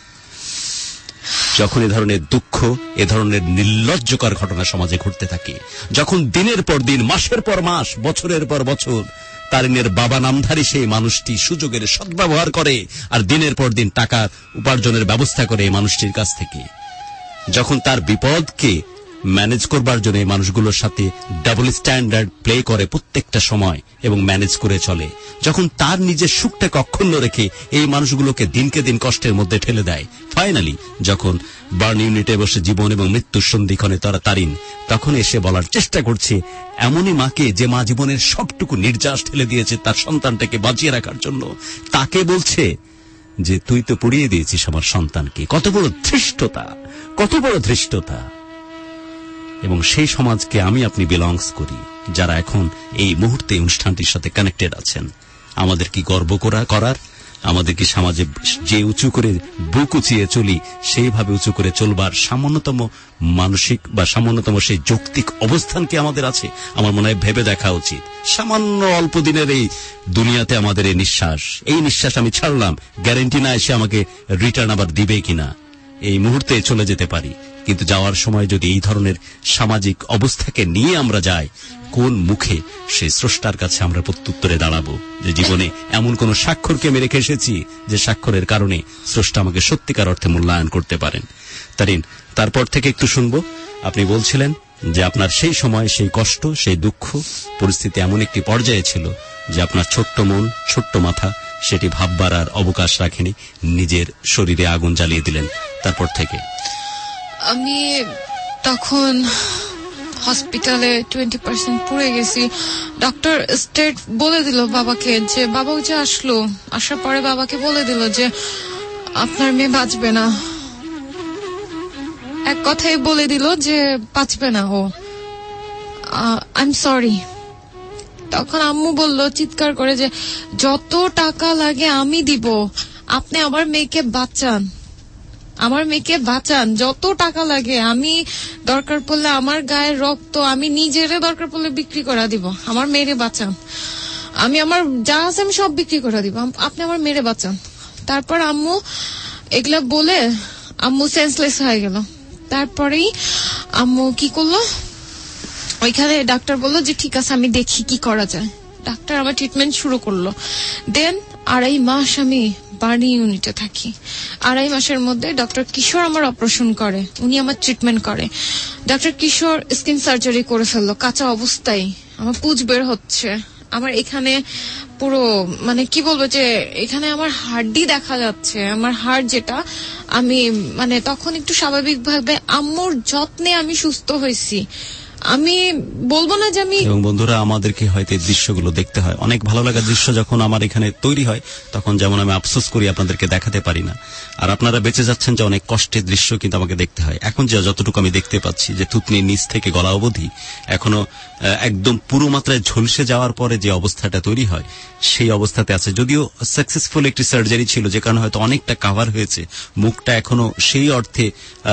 যখন এ ধরনের দুঃখ, এ ধরনের নির্লজ্জকর ঘটনা সমাজে ঘটতে থাকে, যখন দিনের পর দিন, মাসের পর মাস, বছরের পর বছর তারিনের বাবা নামধারী সেই মানুষটি সুযোগের সদ্ব্যবহার করে আর দিনের পর দিন টাকা উপার্জনের ব্যবস্থা করে এই মানুষটির কাছ থেকে, যখন তার বিপদকে ম্যানেজ করবার জন্য এই মানুষগুলোর সাথে ডাবল স্ট্যান্ডার্ড প্লে করে প্রত্যেকটা সময় এবং ম্যানেজ করে চলে, যখন তার নিজের সুখটাকে অক্ষুণ্ণ রেখে এই মানুষগুলোকে দিনকে দিন কষ্টের মধ্যে ঠেলে দেয়, ফাইনালি যখন বার্ন ইউনিটে বসে জীবন এবং মৃত্যুর সন্ধিক্ষণে তারা তারিন তখন এসে বলার চেষ্টা করছে এমনই মাকে, যে মা জীবনের সবটুকু নির্যাস ঠেলে দিয়েছে তার সন্তানটাকে বাঁচিয়ে রাখার জন্য, তাকে বলছে যে তুই তো পুড়িয়ে দিয়েছিস আমার সন্তানকে। কত বড় ধৃষ্টতা, কত বড় ধৃষ্টতা! এবং সেই সমাজকে আমি আপনি বিলংস করি, যারা এখন এই মুহূর্তে অনুষ্ঠানটির সাথে কানেক্টেড আছেন। আমাদের কি গর্ব করা করার আমাদের কি সমাজে যে উঁচু করে বুক উঁচিয়ে চলি সেইভাবে উঁচু করে চলবার সামান্যতম মানসিক বা সামান্যতম সেই যৌক্তিক অবস্থান কি আমাদের আছে? আমার মনে হয় ভেবে দেখা উচিত। সামান্য অল্প দিনের এই দুনিয়াতে আমাদের এই নিঃশ্বাস, এই নিঃশ্বাস আমি ছাড়লাম, গ্যারেন্টি না এসে আমাকে রিটার্ন আবার দিবে কিনা, এই মুহূর্তে চলে যেতে পারি, কিন্তু যাওয়ার সময় যদি এই ধরনের সামাজিক অবস্থাকে নিয়ে আমরা যাই, কোন মুখে সেই স্রষ্টার কাছে আমরা প্রত্যুত্তরে দাঁড়াবো যে জীবনে এমন কোন স্বাক্ষরকে আমি রেখে এসেছি যে স্বাক্ষরের কারণে স্রষ্টা আমাকে সত্যিকার অর্থে মূল্যায়ন করতে পারেন। তারিন, তারপর থেকে একটু শুনবো। আপনি বলছিলেন যে আপনার সেই সময় সেই কষ্ট, সেই দুঃখ পরিস্থিতি এমন একটি পর্যায়ে ছিল যে আপনার ছোট্ট মন, ছোট্ট মাথা সেটি ভাববার আর অবকাশ রাখেনি, নিজের শরীরে আগুন জ্বালিয়ে দিলেন। তারপর থেকে আমি তখন হসপিটালে টোয়েন্টি পার্সেন্ট পুড়ে গেছি। ডক্টর স্টেট বলে দিল বাবাকে, যে বাবা যে আসলো, আসার পরে বাবাকে বলে দিল যে আপনার মেয়ে বাঁচবে না। এক কথাই বলে দিল যে বাঁচবে না, ও আই এম সরি। তখন আম্মু বলল চিৎকার করে যে যত টাকা লাগে আমি দিব, আপনি আমার মেয়েকে বাঁচান, আমার মেয়েকে বাঁচান, যত টাকা লাগে আমি দরকার পড়লে আমার গায়ের রক্ত আমি নিজেরে দরকার পড়লে বিক্রি করে দিব, আমার মেয়েরে বাঁচান, আমি আমার যা আছে আমি সব বিক্রি করে দিব, আপনি আমার মেয়েরে বাঁচান। তারপর আম্মু এগুলা বলে আম্মু সেন্সলেস হয়ে গেল। তারপরেই আম্মু কি করলো, ওইখানে ডাক্তার বললো যে ঠিক আছে আমি দেখি কি করা যায়। ডাক্তার আমার ট্রিটমেন্ট শুরু করলো। দেন আড়াই মাস আমি বার্নি ইউনিটে থাকি। আড়াই মাসের মধ্যে ডক্টর কিশোর আমার অপারেশন করে, উনি আমার ট্রিটমেন্ট করে। ডক্টর কিশোর স্কিন সার্জারি করে ফেললো কাঁচা অবস্থায়, আমার পুঁজ বের হচ্ছে, আমার এখানে পুরো মানে কি বলবো যে এখানে আমার হাড়টি দেখা যাচ্ছে, আমার হাড় যেটা আমি মানে তখন একটু স্বাভাবিকভাবে আম্মুর যত্নে আমি সুস্থ হয়েছি। আমি বলবো না যে আমি, এবং বন্ধুরা আমাদেরকে হয়তো এই দৃশ্যগুলো দেখতে হয়, অনেক ভালো লাগার দৃশ্য যখন আমার এখানে তৈরি হয় তখন যেমন আমি আফসোস করি আপনাদেরকে দেখাতে পারি না, আর আপনারা বেঁচে যাচ্ছেন যে অনেক কষ্টের দৃশ্য কিন্তু আমাকে দেখতে হয়। এখন যে যতটুকু আমি দেখতে পাচ্ছি যে থুতনির নিচ থেকে গলা অবধি এখনো একদম পুরো মাত্রায় ঝলসে যাওয়ার পরে যে অবস্থাটা তৈরি হয় সেই অবস্থাতে আছে। যদিও সাকসেসফুল একটি সার্জারি ছিল যে কারণে হয়তো অনেকটা কাভার হয়েছে, মুখটা এখনো সেই অর্থে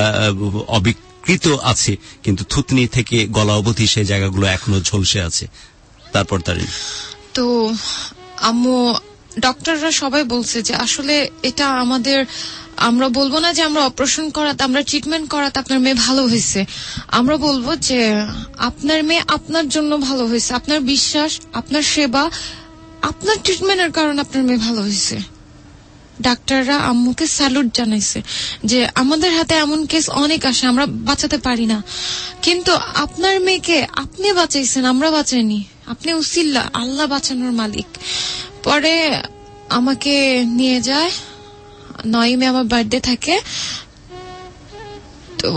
অবিক কৃত আছে, কিন্তু থুতনি থেকে গলা অবধি সেই জায়গাগুলো এখনো ঝলসে আছে। তারপর তার তো আম্মু ডক্টররা সবাই বলছে যে আসলে এটা আমাদের, আমরা বলবো না যে আমরা অপারেশন করাতে আমরা ট্রিটমেন্ট করাতে আপনার মেয়ে ভালো হয়েছে, আমরা বলবো যে আপনার মেয়ে আপনার জন্য ভালো হয়েছে, আপনার বিশ্বাস, আপনার সেবা, আপনার ট্রিটমেন্টের কারণে আপনার মেয়ে ভালো হয়েছে। ডাক্তাররা আম্মুকে স্যালুট জানাইছে যে আমাদের হাতে এমন কেস অনেক আসে আমরা বাঁচাতে পারি না, কিন্তু আপনার মেয়েকে আপনি বাঁচাইছেন, আমরা বাঁচাইনি, আপনি উসিল্লা, আল্লাহ বাঁচানোর মালিক। পরে আমাকে নিয়ে যায়, নয় মে আমার বার্থডে থাকে, তো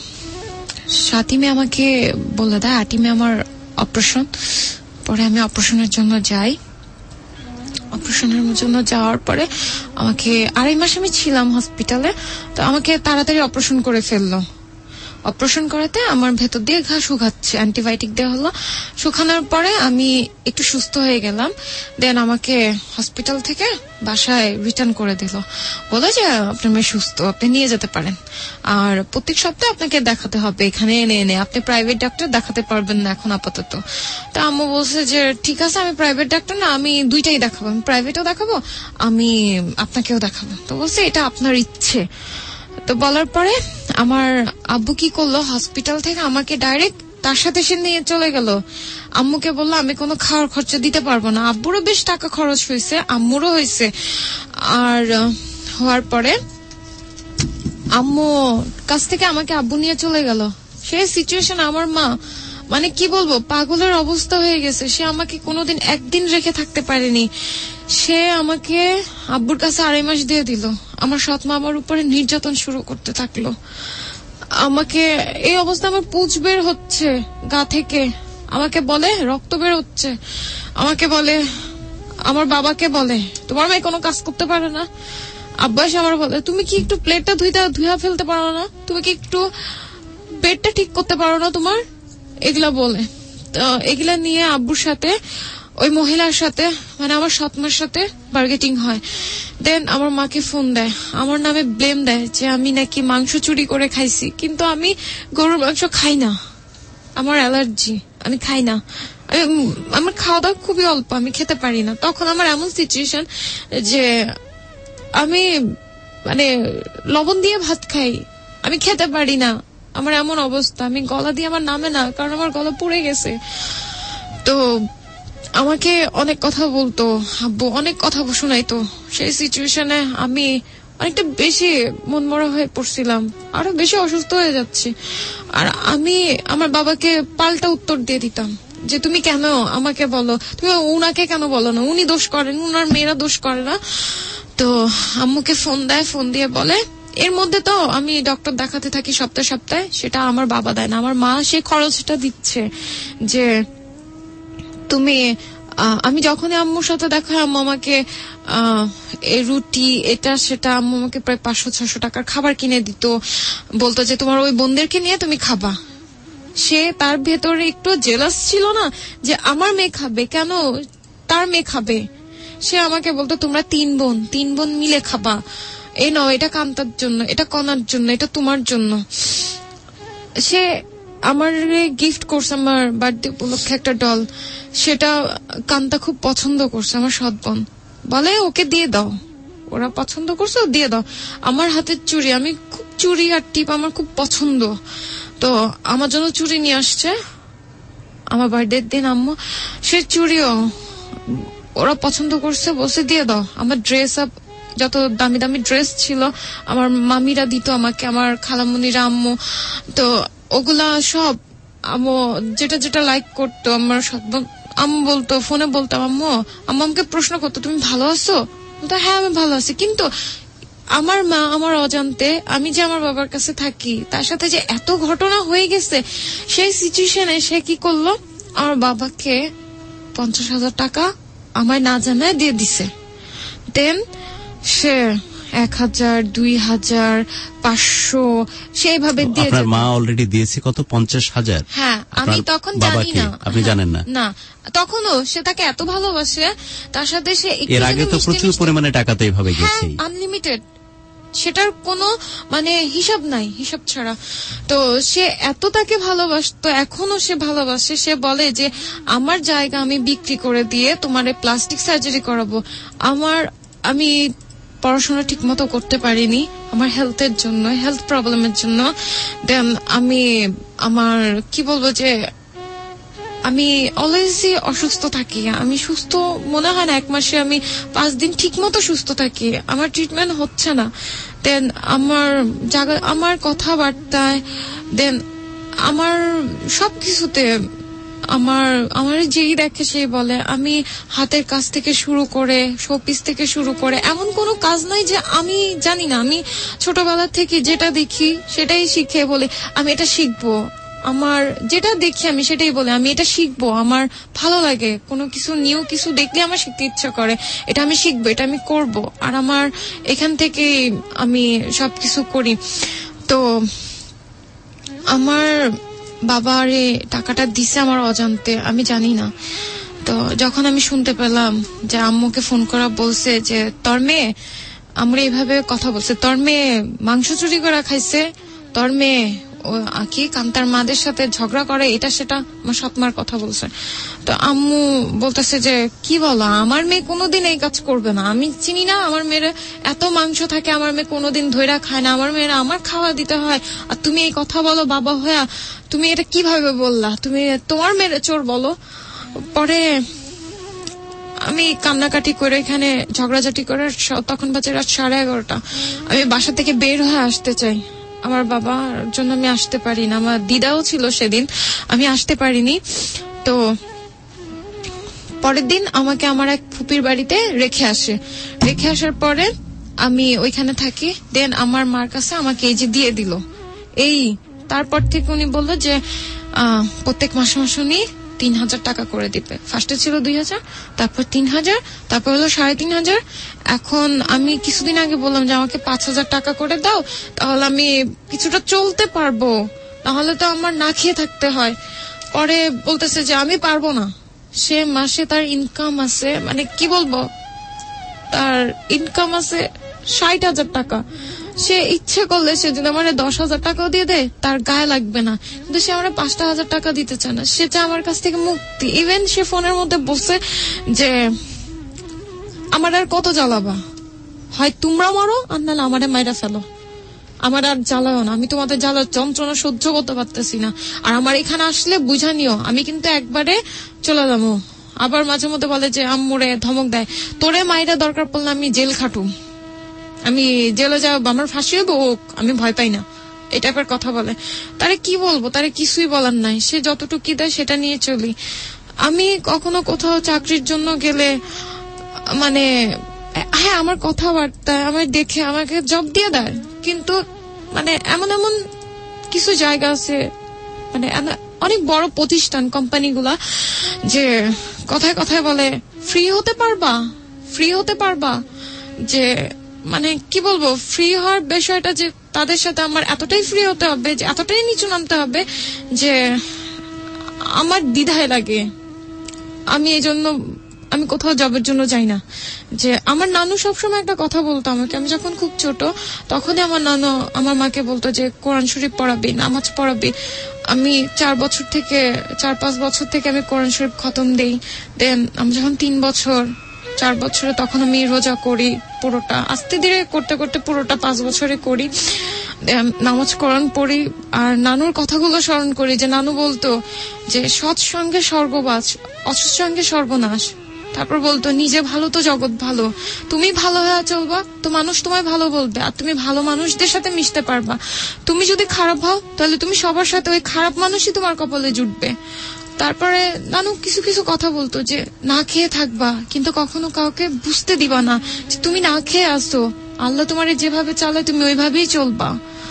সাতই মে আমাকে বলে দেয় আটই মে আমার অপারেশন। পরে আমি অপারেশনের জন্য যাই। অপারেশনের জন্য যাওয়ার পরে আমাকে আড়াই মাস আমি ছিলাম হসপিটালে, তো আমাকে তাড়াতাড়ি অপারেশন করে ফেললো। অপারেশন করাতে আমার ভেতর দিয়ে ঘা শুকাচ্ছে, অ্যান্টিবায়োটিক দেওয়া হলো, শুকানোর পরে আমি একটু সুস্থ হয়ে গেলাম। দেন আমাকে হসপিটাল থেকে বাসায় রিটার্ন করে দিল, বলে যে আপনার মেয়ে সুস্থ, আপনি নিয়ে যেতে পারেন, আর প্রত্যেক সপ্তাহে আপনাকে দেখাতে হবে এখানে এনে এনে, আপনি প্রাইভেট ডাক্তার দেখাতে পারবেন না এখন আপাতত। তা আম্মু বলছে যে ঠিক আছে আমি প্রাইভেট ডাক্তার না, আমি দুইটাই দেখাবো, আমি প্রাইভেটও দেখাবো আমি আপনাকেও দেখাবো। তো বলছে এটা আপনার ইচ্ছে। তো বলার পরে আমার আব্বু কি করলো, হসপিটাল থেকে আমাকে ডাইরেক্ট তার সাথে সে নিয়ে চলে গেল। আম্মুকে বললো আমি কোনো খাওয়ার খরচা দিতে পারবো না। আব্বুরও বেশ টাকা খরচ হয়েছে, আম্মুরও হয়েছে। আর হওয়ার পরে আম্মু কাছ থেকে আমাকে আব্বু নিয়ে চলে গেল। সেই সিচুয়েশন আমার মা মানে কি বলবো পাগলের অবস্থা হয়ে গেছে। সে আমাকে কোনোদিন একদিন রেখে থাকতে পারেনি। সে আমাকে আব্বুর কাছে আড়াই মাস দিয়ে দিল। আমার সৎ মা আমার উপরে নির্যাতন শুরু করতে থাকলো। আমাকে এই অবস্থা, আমার পুঁজ বের হচ্ছে গা থেকে, আমাকে বলে রক্ত বের হচ্ছে, আমাকে বলে, আমার বাবাকে বলে তোমার মেয়ে কোনো কাজ করতে পারে না। আব্বা এসে আমার বলে তুমি কি একটু প্লেটটা ধুইতে ধুয়া ফেলতে পারো না, তুমি কি একটু পেটটা ঠিক করতে পারো না তোমার, এগুলা বলে। তো এগুলা নিয়ে আব্বুর সাথে ওই মহিলার সাথে মানে আমার সৎমার সাথে বার্গেটিং হয়। দেন আমার মাকে ফোন দেয়, আমার নামে ব্লেম দেয় যে আমি নাকি মাংস চুরি করে খাইছি, কিন্তু আমি গরুর মাংস খাই না, আমার অ্যালার্জি, আমি খাই না, আমার খাওয়া দাওয়া খুবই অল্প, আমি খেতে পারি না। তখন আমার এমন সিচুয়েশন যে আমি মানে লবণ দিয়ে ভাত খাই, আমি খেতে পারি না, আমার এমন অবস্থা, আমি গলা দিয়ে আমার নামে না, কারণ আমার গলা পুড়ে গেছে। তো আমাকে অনেক কথা বলতো আব্বু, অনেক কথা শোনাইতো। সেই সিচুয়েশনে আমি অনেকটা বেশি মনমরা হয়ে পড়ছিলাম, আরো বেশি অসুস্থ হয়ে যাচ্ছি। আর আমি আমার বাবাকে পাল্টা উত্তর দিয়ে দিতাম যে তুমি কেন আমাকে বলো, তুমি উনাকে কেন বলো না, উনি দোষ করেন, উনার মেয়েরা দোষ করে না। তো আম্মুকে ফোন দেয়, ফোন দিয়ে বলে এর মধ্যে তো আমি ডক্টর দেখাতে থাকি সপ্তাহে সপ্তাহে, সেটা আমার বাবা দেয় না, আমার মা সেই খরচটা দিচ্ছে। যে তুমি আমি যখনই আম্মুর সাথে দেখা হয় আম্মু আমাকে আহ রুটি এটা সেটা, আম্মু আমাকে প্রায় পাঁচশো ছশো টাকার খাবার কিনে দিত, বলতো যে তোমার ওই বোনদেরকে নিয়ে তুমি খাবা। সে তার ভেতরে একটু জেলাস ছিল না যে আমার মেয়ে খাবে, কেন তার মেয়ে খাবে। সে আমাকে বলতো তোমরা তিন বোন তিন বোন মিলে খাবা, এই নাও এটা কান্তার জন্য, এটা কনার জন্য, এটা তোমার জন্য। সে আমার গিফট করছে আমার বার্থডে উপলক্ষে একটা ডল, সেটা কান্তা খুব পছন্দ করছে। আমার সৎ বোন বলে ওকে দিয়ে দাও, ওরা পছন্দ করছে দিয়ে দাও। আমার হাতের চুড়ি, আমি খুব চুড়ি আর টিপ আমার খুব পছন্দ, তো আমার জন্য চুড়ি নিয়ে আসছে আমার বার্থডের দিন আম্মু। সে চুড়িও ওরা পছন্দ করছে, বসে দিয়ে দাও। আমার ড্রেস আপ, যত দামি দামি ড্রেস ছিল আমার মামিরা দিত আমাকে, আমার খালামুনিরা, আম্মু, তো ওগুলা সব আম্মু যেটা যেটা লাইক করতো আমার সৎ বোন। আম্মু বলতো, ফোনে বলতাম আম্মু, আম্মু আমাকে প্রশ্ন করতো তুমি ভালো আছো, বলতো হ্যাঁ আমি ভালো আছি। কিন্তু আমার মা আমার অজান্তে, আমি যে আমার বাবার কাছে থাকি তার সাথে যে এত ঘটনা হয়ে গেছে, সেই সিচুয়েশনে সে কি করলো, আমার বাবাকে পঞ্চাশ হাজার টাকা আমায় না জানায় দিয়ে দিছে। দেন সে এক হাজার, দুই হাজার, পাঁচশো সেইভাবে দিয়ে, আপনার মা অলরেডি দিয়েছে কত, পঞ্চাশ হাজার? হ্যাঁ, আমি তখন জানি না, আপনি জানেন না? না, তখনও সে তাকে এত ভালোবাসে, তার সাথে সে এর আগে তো প্রচুর পরিমাণে টাকা তো এইভাবে গেছে, আনলিমিটেড, সেটার কোনো মানে হিসাব নাই, হিসাব ছাড়া। তো সে এত তাকে ভালোবাসতো, এখনো সে ভালোবাসে। সে বলে যে আমার জায়গা আমি বিক্রি করে দিয়ে তোমার প্লাস্টিক সার্জারি করাবো। আমার আমি পড়াশোনা ঠিক মতো করতে পারিনি আমার হেলথের জন্য, হেলথ প্রবলেমের জন্য। দেন আমি আমার কি বলবো যে আমি অলওয়েজই অসুস্থ থাকি, আমি সুস্থ মনে হয় না, এক মাসে আমি পাঁচ দিন ঠিক মতো সুস্থ থাকি, আমার ট্রিটমেন্ট হচ্ছে না। দেন আমার জায়গা, আমার কথাবার্তায়, দেন আমার সবকিছুতে আমার আমার যেই দেখে সেই বলে আমি হাতের কাজ থেকে শুরু করে শোপিস থেকে শুরু করে এমন কোনো কাজ নাই যে আমি জানি না। আমি ছোটবেলা থেকে যেটা দেখি সেটাই শিখে বলে আমি এটা শিখবো, আমার যেটা দেখি আমি সেটাই বলে আমি এটা শিখবো, আমার ভালো লাগে, কোনো কিছু নিউ কিছু দেখলে আমার শিখতে ইচ্ছা করে, এটা আমি শিখবো, এটা আমি করব। আর আমার এখান থেকে আমি সবকিছু করি। তো আমার বাবার টাকাটা দিছে আমার অজান্তে, আমি জানি না। তো যখন আমি শুনতে পেলাম যে আম্মুকে ফোন করা বলছে যে তোর মেয়ে, আমরা এইভাবে কথা বলছে, তোর মেয়ে মাংস চুরি করে খাইছে, তোর মেয়ে কি কান্তার মাদের সাথে ঝগড়া করে, এটা সেটা আমার সৎমার কথা বলছে। তো আম্মু বলতেছে যে কি বলো, আমার মেয়ে কোনোদিন এই কাজ করবে না, আমি চিনি না আমার মেয়ের এত মাংস থাকে, আমার মেয়ে কোনোদিন ধৈরা খায় না, আমার মেয়েরা আমার খাওয়া দিতে হয়, আর তুমি এই কথা বলো বাবা হইয়া, তুমি এটা কিভাবে বললা, তুমি তোমার মেয়ের চোর বলো। পরে আমি কান্নাকাটি করে এখানে ঝগড়াঝাটি করে, তখন বাজে রাত সাড়ে এগারোটা, আমি বাসা থেকে বের হয়ে আসতে চাই, আমার বাবার জন্য আমি আসতে পারি না, আমার দিদাও ছিল সেদিন, আমি আসতে পারিনি। তো পরের দিন আমাকে আমার এক ফুপির বাড়িতে রেখে আসে, রেখে আসার পরে আমি ওইখানে থাকি। দেন আমার মার কাছে আমাকে এই যে দিয়ে দিল, এই তারপর থেকে উনি বললো যে আহ প্রত্যেক মাসে মাসে উনি তিন হাজার টাকা করে দিবে। ফার্স্টে ছিল দুই হাজার, তারপর তিন হাজার, তারপর হলো সাড়ে তিন হাজার। এখন আমি কিছুদিন আগে বললাম যে আমাকে পাঁচ হাজার টাকা করে দাও, তাহলে আমি কিছুটা চলতে পারবো, তাহলে তো আমার না খেয়ে থাকতে হয়। পরে বলতেছে যে আমি পারবো না, সে মাসে তার ইনকাম আছে, মানে কি বলবো, তার ইনকাম আছে ষাট হাজার টাকা, সে ইচ্ছে করলে সে যদি আমার দশ হাজার টাকাও দিয়ে দেয় তার গায়ে লাগবে না, কিন্তু সে আমার পাঁচটা হাজার টাকা দিতে চায় না, সে চায় আমার কাছ থেকে মুক্তি। ইভেন সে ফোনের মধ্যে বলছে যে আমার আর কত জ্বালাবা, হয় তোমরা মারো আর নাহলে আমারে মাইরা ফেলো, আমার আর জ্বালাও না, আমি তোমাদের জ্বালার যন্ত্রণা সহ্য করতে পারতেছি না, আর আমার এখানে আসলে বুঝা নিও আমি কিন্তু একবারে চলে যাবো। আবার মাঝে মধ্যে বলে যে আম্মুরে ধমক দেয়, তোরে মাইরা দরকার পড়লে আমি জেল খাটুম, আমি জেলে যাবো, আমার ফাঁসি হবো, আমি ভয় পাই না, এই টাইপের কথা বলে। তারে কি বলবো, তারে কিছুই বলার নাই, সে যতটুকু দেয় সেটা নিয়ে চলি। আমি কখনো কোথাও চাকরির জন্য গেলে মানে হ্যাঁ আমার কথাবার্তা আমার দেখে আমাকে জব দিয়ে দেয়, কিন্তু মানে এমন এমন কিছু জায়গা আছে, মানে অনেক বড় প্রতিষ্ঠান কোম্পানিগুলা যে কথায় কথায় বলে ফ্রি হতে পারবা, ফ্রি হতে পারবা, যে মানে কি বলবো, ফ্রি হওয়ার বিষয়টা যে তাদের সাথে আমার এতটাই ফ্রি হতে হবে, যে এতটাই নিচু নামতে হবে যে আমার দ্বিধায় লাগে। আমি এই জন্য আমি কোথাও জবের জন্য যাই না। যে আমার নানু সবসময় একটা কথা বলতো আমাকে, আমি যখন খুব ছোট তখনই আমার নানু আমার মাকে বলতো যে কোরআন শরীফ পড়াবি, নামাজ পড়াবি। আমি চার বছর থেকে চার পাঁচ বছর থেকে আমি কোরআন শরীফ খতম দেই। দেন আমি যখন তিন বছর চার বছরে তখন আমি রোজা করি পুরোটা, আস্তে ধীরে করতে করতে পুরোটা পাঁচ বছরে করি। নামাজ কোরআন পড়ি আর নানুর কথাগুলো স্মরণ করি, যে নানু বলতো যে সৎ সঙ্গে স্বর্গবাস, অসৎ সঙ্গে সর্বনাশ। তারপর বলতো নিজে ভালো তো জগৎ ভালো, তুমি ভালো হয়ে চলবা তো মানুষ তোমায় ভালো বলবে, আর তুমি ভালো মানুষদের সাথে মিশতে পারবা। তুমি যদি খারাপ হও তাহলে তুমি সবার সাথে ওই খারাপ মানুষই তোমার কপালে জুটবে। তারপরে নানু কিছু কিছু কথা বলতো যে না খেয়ে থাকবা কিন্তু কখনো কাউকে বুঝতে দিবা না যে তুমি না খেয়ে আসো, আল্লাহ তোমার যেভাবে চালায় তুমি ওইভাবেই চলবা।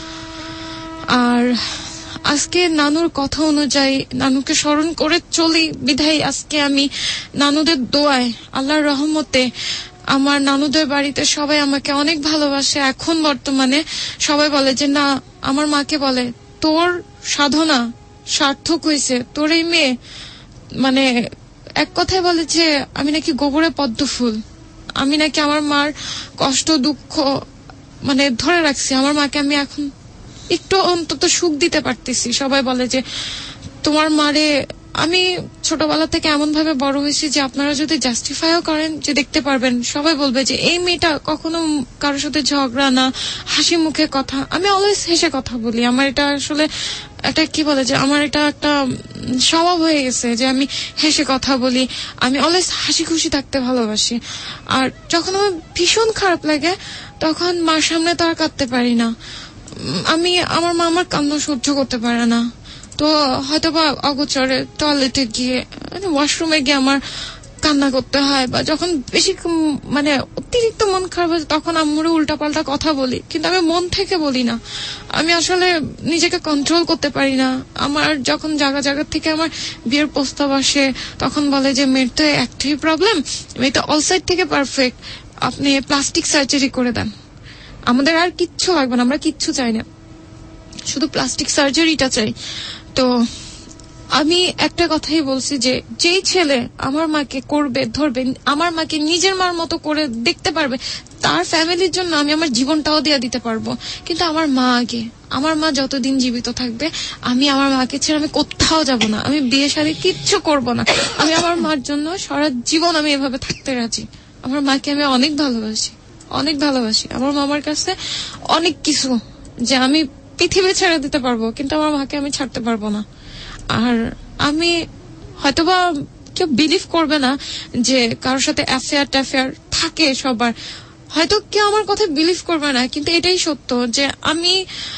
আর আজকে নানুর কথা অনুযায়ী নানুকে স্মরণ করে চলি বিধায় আজকে আমি নানুদের দোয়ায় আল্লাহর রহমতে আমার নানুদের বাড়িতে সবাই আমাকে অনেক ভালোবাসে। এখন বর্তমানে সবাই বলে যে না, আমার মাকে বলে তোর সাধনা সার্থক হয়েছে, তোর এই মেয়ে মানে এক কথায় বলে যে আমি নাকি গোবরে পদ্ম ফুল, আমি নাকি আমার মার কষ্ট দুঃখ মানে ধরে রাখছি, আমার মাকে আমি এখন একটু অন্তত সুখ দিতে পারতেছি। সবাই বলে যে তোমার মারে, আমি ছোটবেলা থেকে এমন ভাবে বড় হয়েছি যে আপনারা যদি জাস্টিফাইও করেন যে দেখতে পারবেন সবাই বলবে যে এই মেয়েটা কখনো কারোর সাথে ঝগড়া না, হাসি মুখে কথা। আমি অলওয়েজ হেসে কথা বলি, আমার এটা আসলে একটা কি বলে যে আমার এটা একটা স্বভাব হয়ে গেছে যে আমি হেসে কথা বলি, আমি অলওয়েজ হাসি খুশি থাকতে ভালোবাসি। আর যখন আমার ভীষণ খারাপ লাগে তখন মার সামনে তো আর কাঁদতে পারি না, আমি আমার মা আমার কান্না সহ্য করতে পারে না, তো হয়তো বা অগোচরে টয়লেটে গিয়ে ওয়াশরুমে গিয়ে আমার কান্না করতে হয়, বা যখন বেশি মানে অতিরিক্ত মন খারাপ হয় তখন আম্মুরে উল্টাপাল্টা কথা বলি, কিন্তু আমি মন থেকে বলি না, আমি আসলে নিজেকে কন্ট্রোল করতে পারি না। আমার যখন জায়গা জায়গা থেকে আমার বিয়ের প্রস্তাব আসে তখন বলে যে মেয়ের তো একটাই প্রবলেম, মেয়ে তো অল সাইড থেকে পারফেক্ট, আপনি প্লাস্টিক সার্জারি করে দেন, আমাদের আর কিচ্ছু লাগবে না, আমরা কিচ্ছু চাই না, শুধু প্লাস্টিক সার্জারিটা চাই। তো আমি একটা কথাই বলছি যে যেই ছেলে আমার মাকে করবে ধরবে, আমার মাকে নিজের মার মতো করে দেখতে পারবে, তার ফ্যামিলির জন্য আমি আমার জীবনটাও দিয়ে দিতে পারবো। কিন্তু আমার মা আগে, আমার মা যতদিন জীবিত থাকবে আমি আমার মাকে ছেড়ে আমি কোথাও যাব না, আমি বিয়ে শাদী কিচ্ছু করব না, আমি আমার মার জন্য সারা জীবন আমি এভাবে থাকতে রাজি। আমার মাকে আমি অনেক ভালোবাসি, অনেক ভালোবাসি। আমার মামার কাছে অনেক কিছু যে আমি পৃথিবী ছেড়ে দিতে পারবো, কিন্তু আমার মাকে আমি ছাড়তে পারবো না। আর আমি হয়তোবা কেউ বিলিভ করবে না যে কারোর সাথে অ্যাফেয়ার ট্যাফেয়ার থাকে সবার, হয়তো কেউ আমার কথা বিলিভ করবে না, কিন্তু এটাই সত্য যে আমি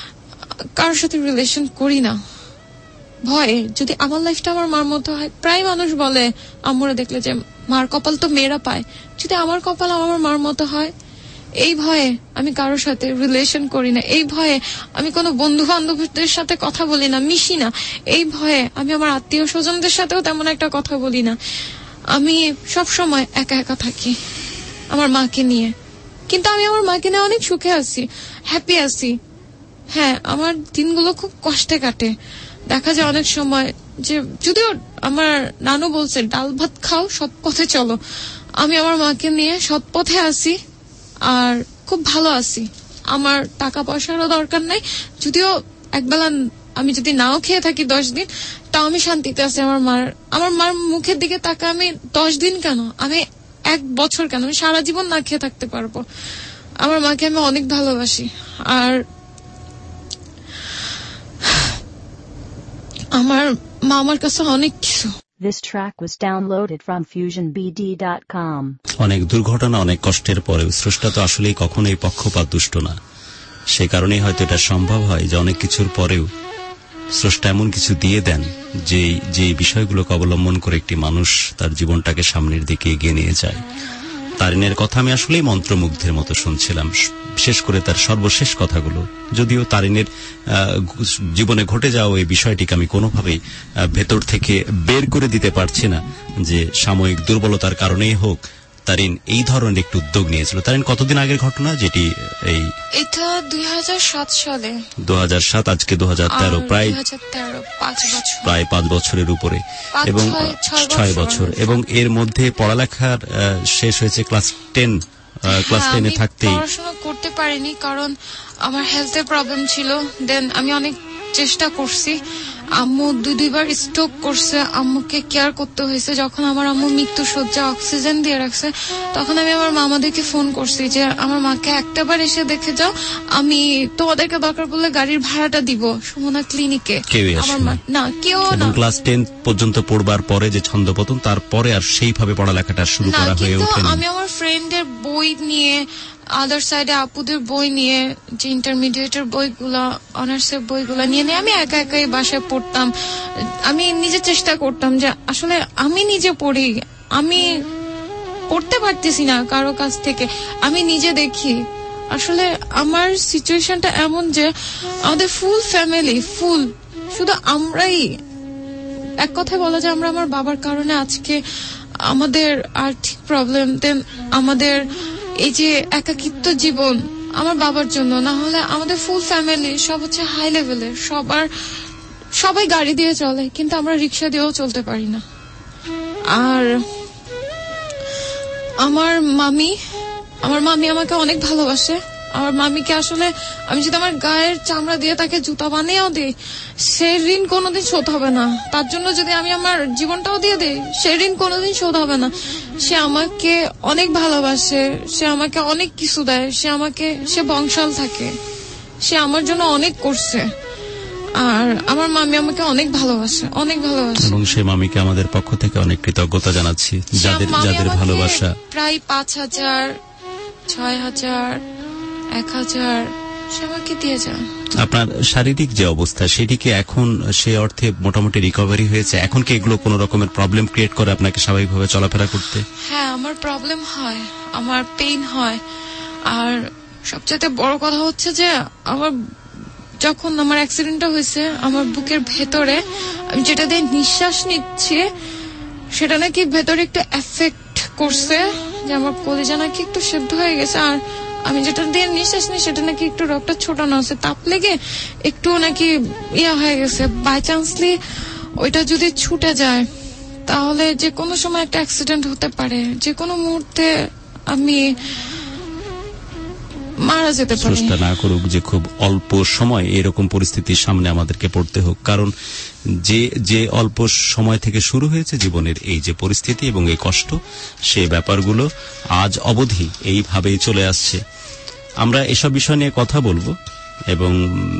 কারোর সাথে রিলেশন করি না ভয়ে। যদি আমার লাইফটা আমার মার মতো হয়, প্রায় মানুষ বলে আম্মুরা দেখলে যে মার কপাল তো মেয়েরা পায়, যদি আমার কপাল আমার মার মতো হয়, এই ভয়ে আমি কারোর সাথে রিলেশন করি না, এই ভয়ে আমি কোনো বন্ধু বান্ধবদের সাথে কথা বলি না, মিশি না, এই ভয়ে আমি আমার আত্মীয় স্বজনদের সাথেও তেমন একটা কথা বলি না। আমি সব সময় একা একা থাকি আমার মাকে নিয়ে, কিন্তু আমি আমার মাকে নিয়ে অনেক সুখে আছি, হ্যাপি আছি। হ্যাঁ, আমার দিনগুলো খুব কষ্টে কাটে, দেখা যায় অনেক সময় যে যদিও আমার নানু বলছে ডাল ভাত খাও সৎ পথে চলো, আমি আমার মাকে নিয়ে সৎ পথে আছি আর খুব ভালো আছি। আমার টাকা পয়সারও দরকার নাই, যদিও একবেলা আমি যদি নাও খেয়ে থাকি দশ দিন তাও আমি শান্তিতে আছি। আমার মার আমার মার মুখের দিকে তাকা আমি দশ দিন কেন, আমি এক বছর কেন, আমি সারা জীবন না খেয়ে থাকতে পারবো। আমার মাকে আমি অনেক ভালোবাসি। আর আমার মা আমার কাছে অনেক কিছু। This track was downloaded from fusion b d dot com. অনেক দুর্ঘটনা, অনেক কষ্টের পরেও স্রষ্টা তো আসলেই কখনোই পক্ষপাত দুষ্ট না। সে কারণেই হয়তো এটা সম্ভব হয় যে অনেক কিছুর পরেও স্রষ্টা এমন কিছু দিয়ে দেন যে যে বিষয়গুলোকে অবলম্বন করে একটি মানুষ তার জীবনটাকে সামনের দিকে এগিয়ে নিয়ে যায়। তারিনের কথা আমি আসলেই মন্ত্রমুগ্ধের মতো শুনছিলাম, বিশেষ করে তার সর্বশেষ কথাগুলো। যদিও তারিনের জীবনে ঘটে যাওয়া এই বিষয়টিকে আমি কোনোভাবেই ভেতর থেকে বের করে দিতে পারছি না, যে সাময়িক দুর্বলতার কারণেই হোক তারিন এই ধরনের একটু উদ্যোগ নিয়েছিল। তারিন, কতদিন আগের ঘটনা যেটি? এই এটা দুই হাজার সাত সালে। দু হাজার সাত, আজকে দু হাজার তেরো, প্রায় পাঁচ বছর প্রায় পাঁচ বছরের উপরে এবং ছয় বছর। এবং এর মধ্যে পড়ালেখার শেষ হয়েছে ক্লাস টেন, ক্লাস টেনে থাকতেই পড়াশোনা করতে পারিনি, কারণ আমার হেলথের প্রবলেম ছিল। দেন আমি অনেক চেষ্টা করছি। আম্মু দুই দুইবার স্ট্রোক করছে, আম্মুকে কেয়ার করতে হয়েছে। যখন আমার আম্মু মৃত্যু শয্যা অক্সিজেন দিয়ে রাখছে, তখন আমি আমার মামাদেরকে ফোন করছি যে আমার মাকে একটাবার এসে দেখে যাও, আমি তোমাদেরকে দরকার পড়লে গাড়ির ভাড়াটা দিব সুমনা ক্লিনিকে। আমার মা না, কেউ না। ক্লাস টেন পর্যন্ত পড়বার পরে যে ছন্দপতন, তারপরে আর সেইভাবে পড়ালেখাটা শুরু করা হয়ে ওঠেনি। আমি আমার ফ্রেন্ডের বই নিয়ে, আদার সাইডে আপুদের বই নিয়ে, যে ইন্টারমিডিয়েটের বইগুলা, অনার্সের বইগুলা নিয়ে নিয়ে আমি একা একাই বাসায় পড়তাম। আমি নিজে চেষ্টা করতাম যে আসলে আমি নিজে পড়ি, আমি পড়তে পারতেছি না কারো কাছ থেকে, আমি নিজে দেখি। আসলে আমার সিচুয়েশনটা এমন যে আমাদের ফুল ফ্যামিলি, ফুল শুধু আমরাই, এক কথায় বলা যায় আমরা আমার বাবার কারণে আজকে আমাদের আর্থিক প্রবলেম, দেন আমাদের এই যে একাকিত্ব জীবন আমার বাবার জন্য। না হলে আমাদের ফুল ফ্যামিলি সব হচ্ছে হাই লেভেলের, সবার সবাই গাড়ি দিয়ে চলে, কিন্তু আমরা রিক্সা দিয়েও চলতে পারি না। আর আমার মামি আমার মামি আমাকে অনেক ভালোবাসে। আমার মামিকে আসলে আমি যদি আমার গায়ের চামড়া দিয়ে তাকে জুতা বানিয়েও দিই, সে ঋণ কোনোদিন শোধ হবে না। তার জন্য যদি আমি আমার জীবনটাও দিয়ে দিই, সে ঋণ কোনোদিন শোধ হবে না। সে আমাকে অনেক ভালোবাসে, সে আমাকে অনেক কিছু দেয়, সে আমাকে সে বংশাল থাকে, সে আমার জন্য অনেক করছে। আর আমার মামি আমাকে অনেক ভালোবাসে, অনেক ভালোবাসে। এবং সেই মামিকে আমাদের পক্ষ থেকে অনেক কৃতজ্ঞতা জানাচ্ছি, যাদের যাদের ভালোবাসা প্রায় পাঁচ হাজার, ছয় হাজার, এক হাজার সে আমাকে দিয়ে যায়। আপনার শারীরিক যে অবস্থা, সেটিকে এখন সে অর্থে মোটামুটি রিকভারি হয়েছে? এখন কি এগুলো কোন রকমের প্রবলেম ক্রিয়েট করে আপনাকে স্বাভাবিকভাবে চলাফেরা করতে? হ্যাঁ, আমার প্রবলেম হয়, আমার পেইন হয়। আর সবচেয়ে বড় কথা হচ্ছে যে আমার যখন আমার অ্যাক্সিডেন্টটা হয়েছে, আমার বুকের ভেতরে আমি যেটা দিয়ে নিঃশ্বাস নিচ্ছি, সেটা নাকি ভেতরে একটু এফেক্ট করছে, যে আমার কলিজা নাকি একটু সেদ্ধ হয়ে গেছে। আর আমি যেটা দিয়ে নিঃশ্বাস নিই, সেটা নাকি একটু রক্তটা ছোটানো আছে, তাপ লেগে একটু নাকি ইয়া হয়ে গেছে। বাই চান্সলি ওইটা যদি ছুটে যায়, তাহলে যে কোনো সময় একটা অ্যাক্সিডেন্ট হতে পারে, যে কোনো মুহূর্তে আমি মারা যেতে পারি। চেষ্টা না করুক যে খুব অল্প সময় এরকম পরিস্থিতির সামনে আমাদেরকে পড়তে হোক, কারণ যে যে অল্প সময় থেকে শুরু হয়েছে জীবনের এই যে পরিস্থিতি এবং এই কষ্ট, সে ব্যাপারগুলো আজ অবধি এইভাবেই চলে আসছে। আমরা এসব বিষয় নিয়ে কথা বলবো এবং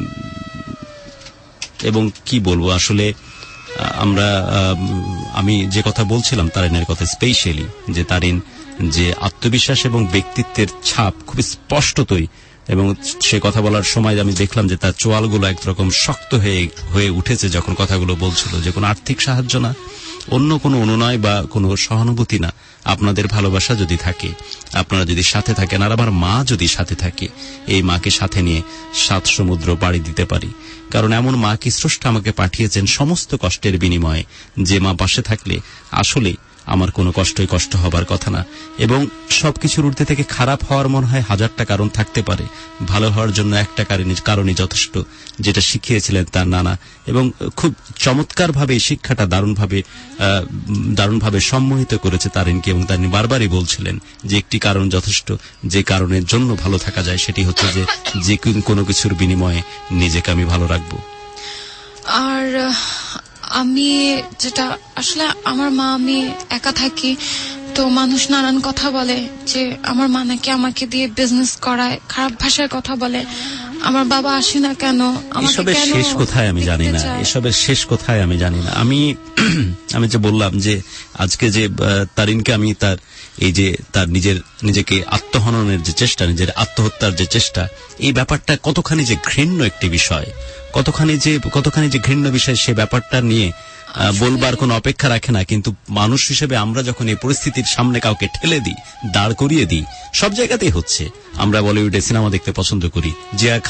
এবং কি বলবো আসলে আমরা আমি যে কথা বলছিলাম তারিনের কথা, স্পেশালি যে তারিন যে আত্মবিশ্বাস এবং ব্যক্তিত্বের ছাপ খুব স্পষ্টতই, এবং সে কথা বলার সময় আমি দেখলাম যে তার চোয়ালগুলো একরকম শক্ত হয়ে হয়ে উঠেছে যখন কথাগুলো বলছিল। যে কোনো আর্থিক সাহায্য না, অন্য কোনো অনুনয় বা কোনো সহানুভূতি না, আপনাদের ভালোবাসা যদি থাকে, আপনারা যদি সাথে থাকেন, আর আমার মা যদি সাথে থাকে, এই মাকে সাথে নিয়ে সাত সমুদ্র পাড়ি দিতে পারি। কারণ এমন মা কি স্রষ্টা আমাকে পাঠিয়েছেন সমস্ত কষ্টের বিনিময়ে, যে মা পাশে থাকলে আসলে আমার কোনো কষ্টই কষ্ট হবার কথা না। এবং সবকিছুর ঊর্ধ্বে থেকে খারাপ হওয়ার মনে হয় হাজারটা কারণ থাকতে পারে, ভালো হওয়ার জন্য একটা কারণই যথেষ্ট, যেটা শিখিয়েছিলেন তার নানা। এবং খুব চমৎকার ভাবে এই শিক্ষাটা দারুণভাবে দারুণভাবে সম্মোহিত করেছে তারিনকে। এবং তারিন বারবারই বলছিলেন যে একটি কারণ যথেষ্ট, যে কারণের জন্য ভালো থাকা যায়, সেটি হচ্ছে যে যে কোনো কিছুর বিনিময়ে নিজেকে আমি ভালো রাখবো। আর আমি যেটা আসলে আমার মা, আমি একা থাকি তো মানুষ নানান কথা বলে যে আমার মা নাকি আমাকে দিয়ে বিজনেস করায়, খারাপ ভাষায় কথা বলে। আমার বাবা আসে না কেন, এসবের শেষ কোথায় আমি জানি না, এসবের শেষ কোথায় আমি জানি না। আমি আমি যে বললাম যে আজকে যে তারিনকে আমি তার এই যে তার নিজের নিজেকে আত্মহননের যে চেষ্টা, নিজের আত্মহত্যার যে চেষ্টা, এই ব্যাপারটা কতখানি যে ঘৃণ্য একটি বিষয়, কতখানি যে কতখানি যে ঘৃণ্য বিষয়, সে ব্যাপারটা নিয়ে বলবার কোনো অপেক্ষা রাখে না। কিন্তু মানুষ হিসেবে আমরা যখন এই পরিস্থিতির সামনে কাউকে ঠেলে দিই, দাঁড় করিয়ে দিই, সব জায়গাতেই হচ্ছে। আমরা বলিউডে সিনেমা দেখতে পছন্দ করি, জিয়া খান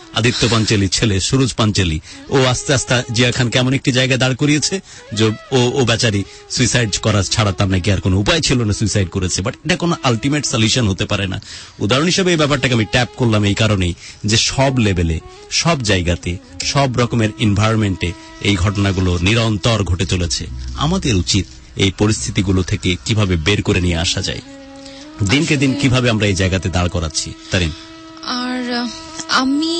আদিত্য পাঞ্চেলির ছেলে সুরজ পাঞ্চেলি, ও আস্তে আস্তে জিয়া খান কেমন একটি জায়গায় দাঁড় করিয়েছে যে ও ও বেচারি সুইসাইড করা ছাড়া তার নাকি আর কোনো উপায় ছিল না, সুইসাইড করেছে। বাট এটা কোনো আলটিমেট সলিউশন হতে পারে না। উদাহরণ হিসেবে এই ব্যাপারটাকে আমি ট্যাপ করলাম এই কারণেই যে সব লেভেলে, সব জায়গাতে, সব রকমের এনভায়রনমেন্টে এই ঘটনাগুলো নিরন্তর ঘটে চলেছে। আমাদের উচিত এই পরিস্থিতিগুলো থেকে কিভাবে বের করে নিয়ে আসা যায়, দিনকে দিন কিভাবে আমরা এই জায়গাতে দাঁড় করাচ্ছি। তারিন, আর আমি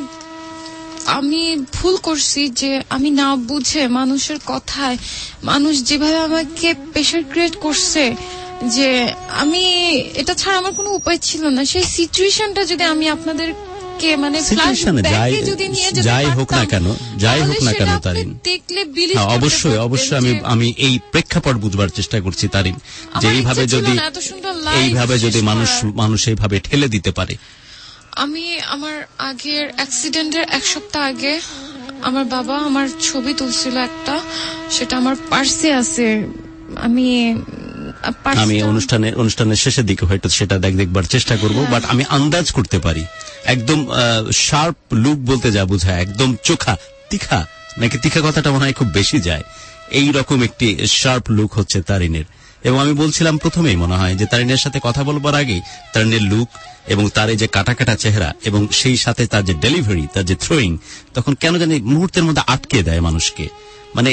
আমি ভুল করছি যে আমি না বুঝে মানুষের কথায়, মানুষ যেভাবে আমাকে প্রেশার ক্রিয়েট করছে, যে আমি এটা ছাড়া আমার কোনো উপায় ছিল না। সেই সিচুয়েশনটা যদি আমি আপনাদের মানে যাই হোক না কেন, যাই হোক না কেন তারিন, অবশ্যই অবশ্যই আমি আমি এই প্রেক্ষাপট বুঝবার চেষ্টা করছি তারিন, যে এইভাবে যদি এইভাবে যদি মানুষ মানুষ এইভাবে ঠেলে দিতে পারে। আমি আমার আগের অ্যাক্সিডেন্টের এক সপ্তাহ আগে আমার বাবা আমার ছবি তুলছিল একটা, সেটা আমার পার্সে আছে। আমি আমি অনুষ্ঠানের অনুষ্ঠানের শেষের দিকে হয়তো সেটা দেখ দেখবার চেষ্টা করব, বাট আমি আন্দাজ করতে পারি একদম শার্প লুক বলতে যা বোঝায়, একদম চোখা তীখা, নাকি তীখা কথাটা মনে হয় খুব বেশি যায়, এই রকম একটি শার্প লুক হচ্ছে তারিনের। এবং আমি বলছিলাম প্রথমেই মনে হয় যে তারিনের সাথে কথা বলবার আগে তারিনের লুক এবং তার এই যে কাটা কাটা চেহারা এবং সেই সাথে তার যে ডেলিভারি, তার যে থ্রোয়িং, তখন কেন জানি মুহূর্তের মধ্যে আটকে দেয় মানুষকে। মানে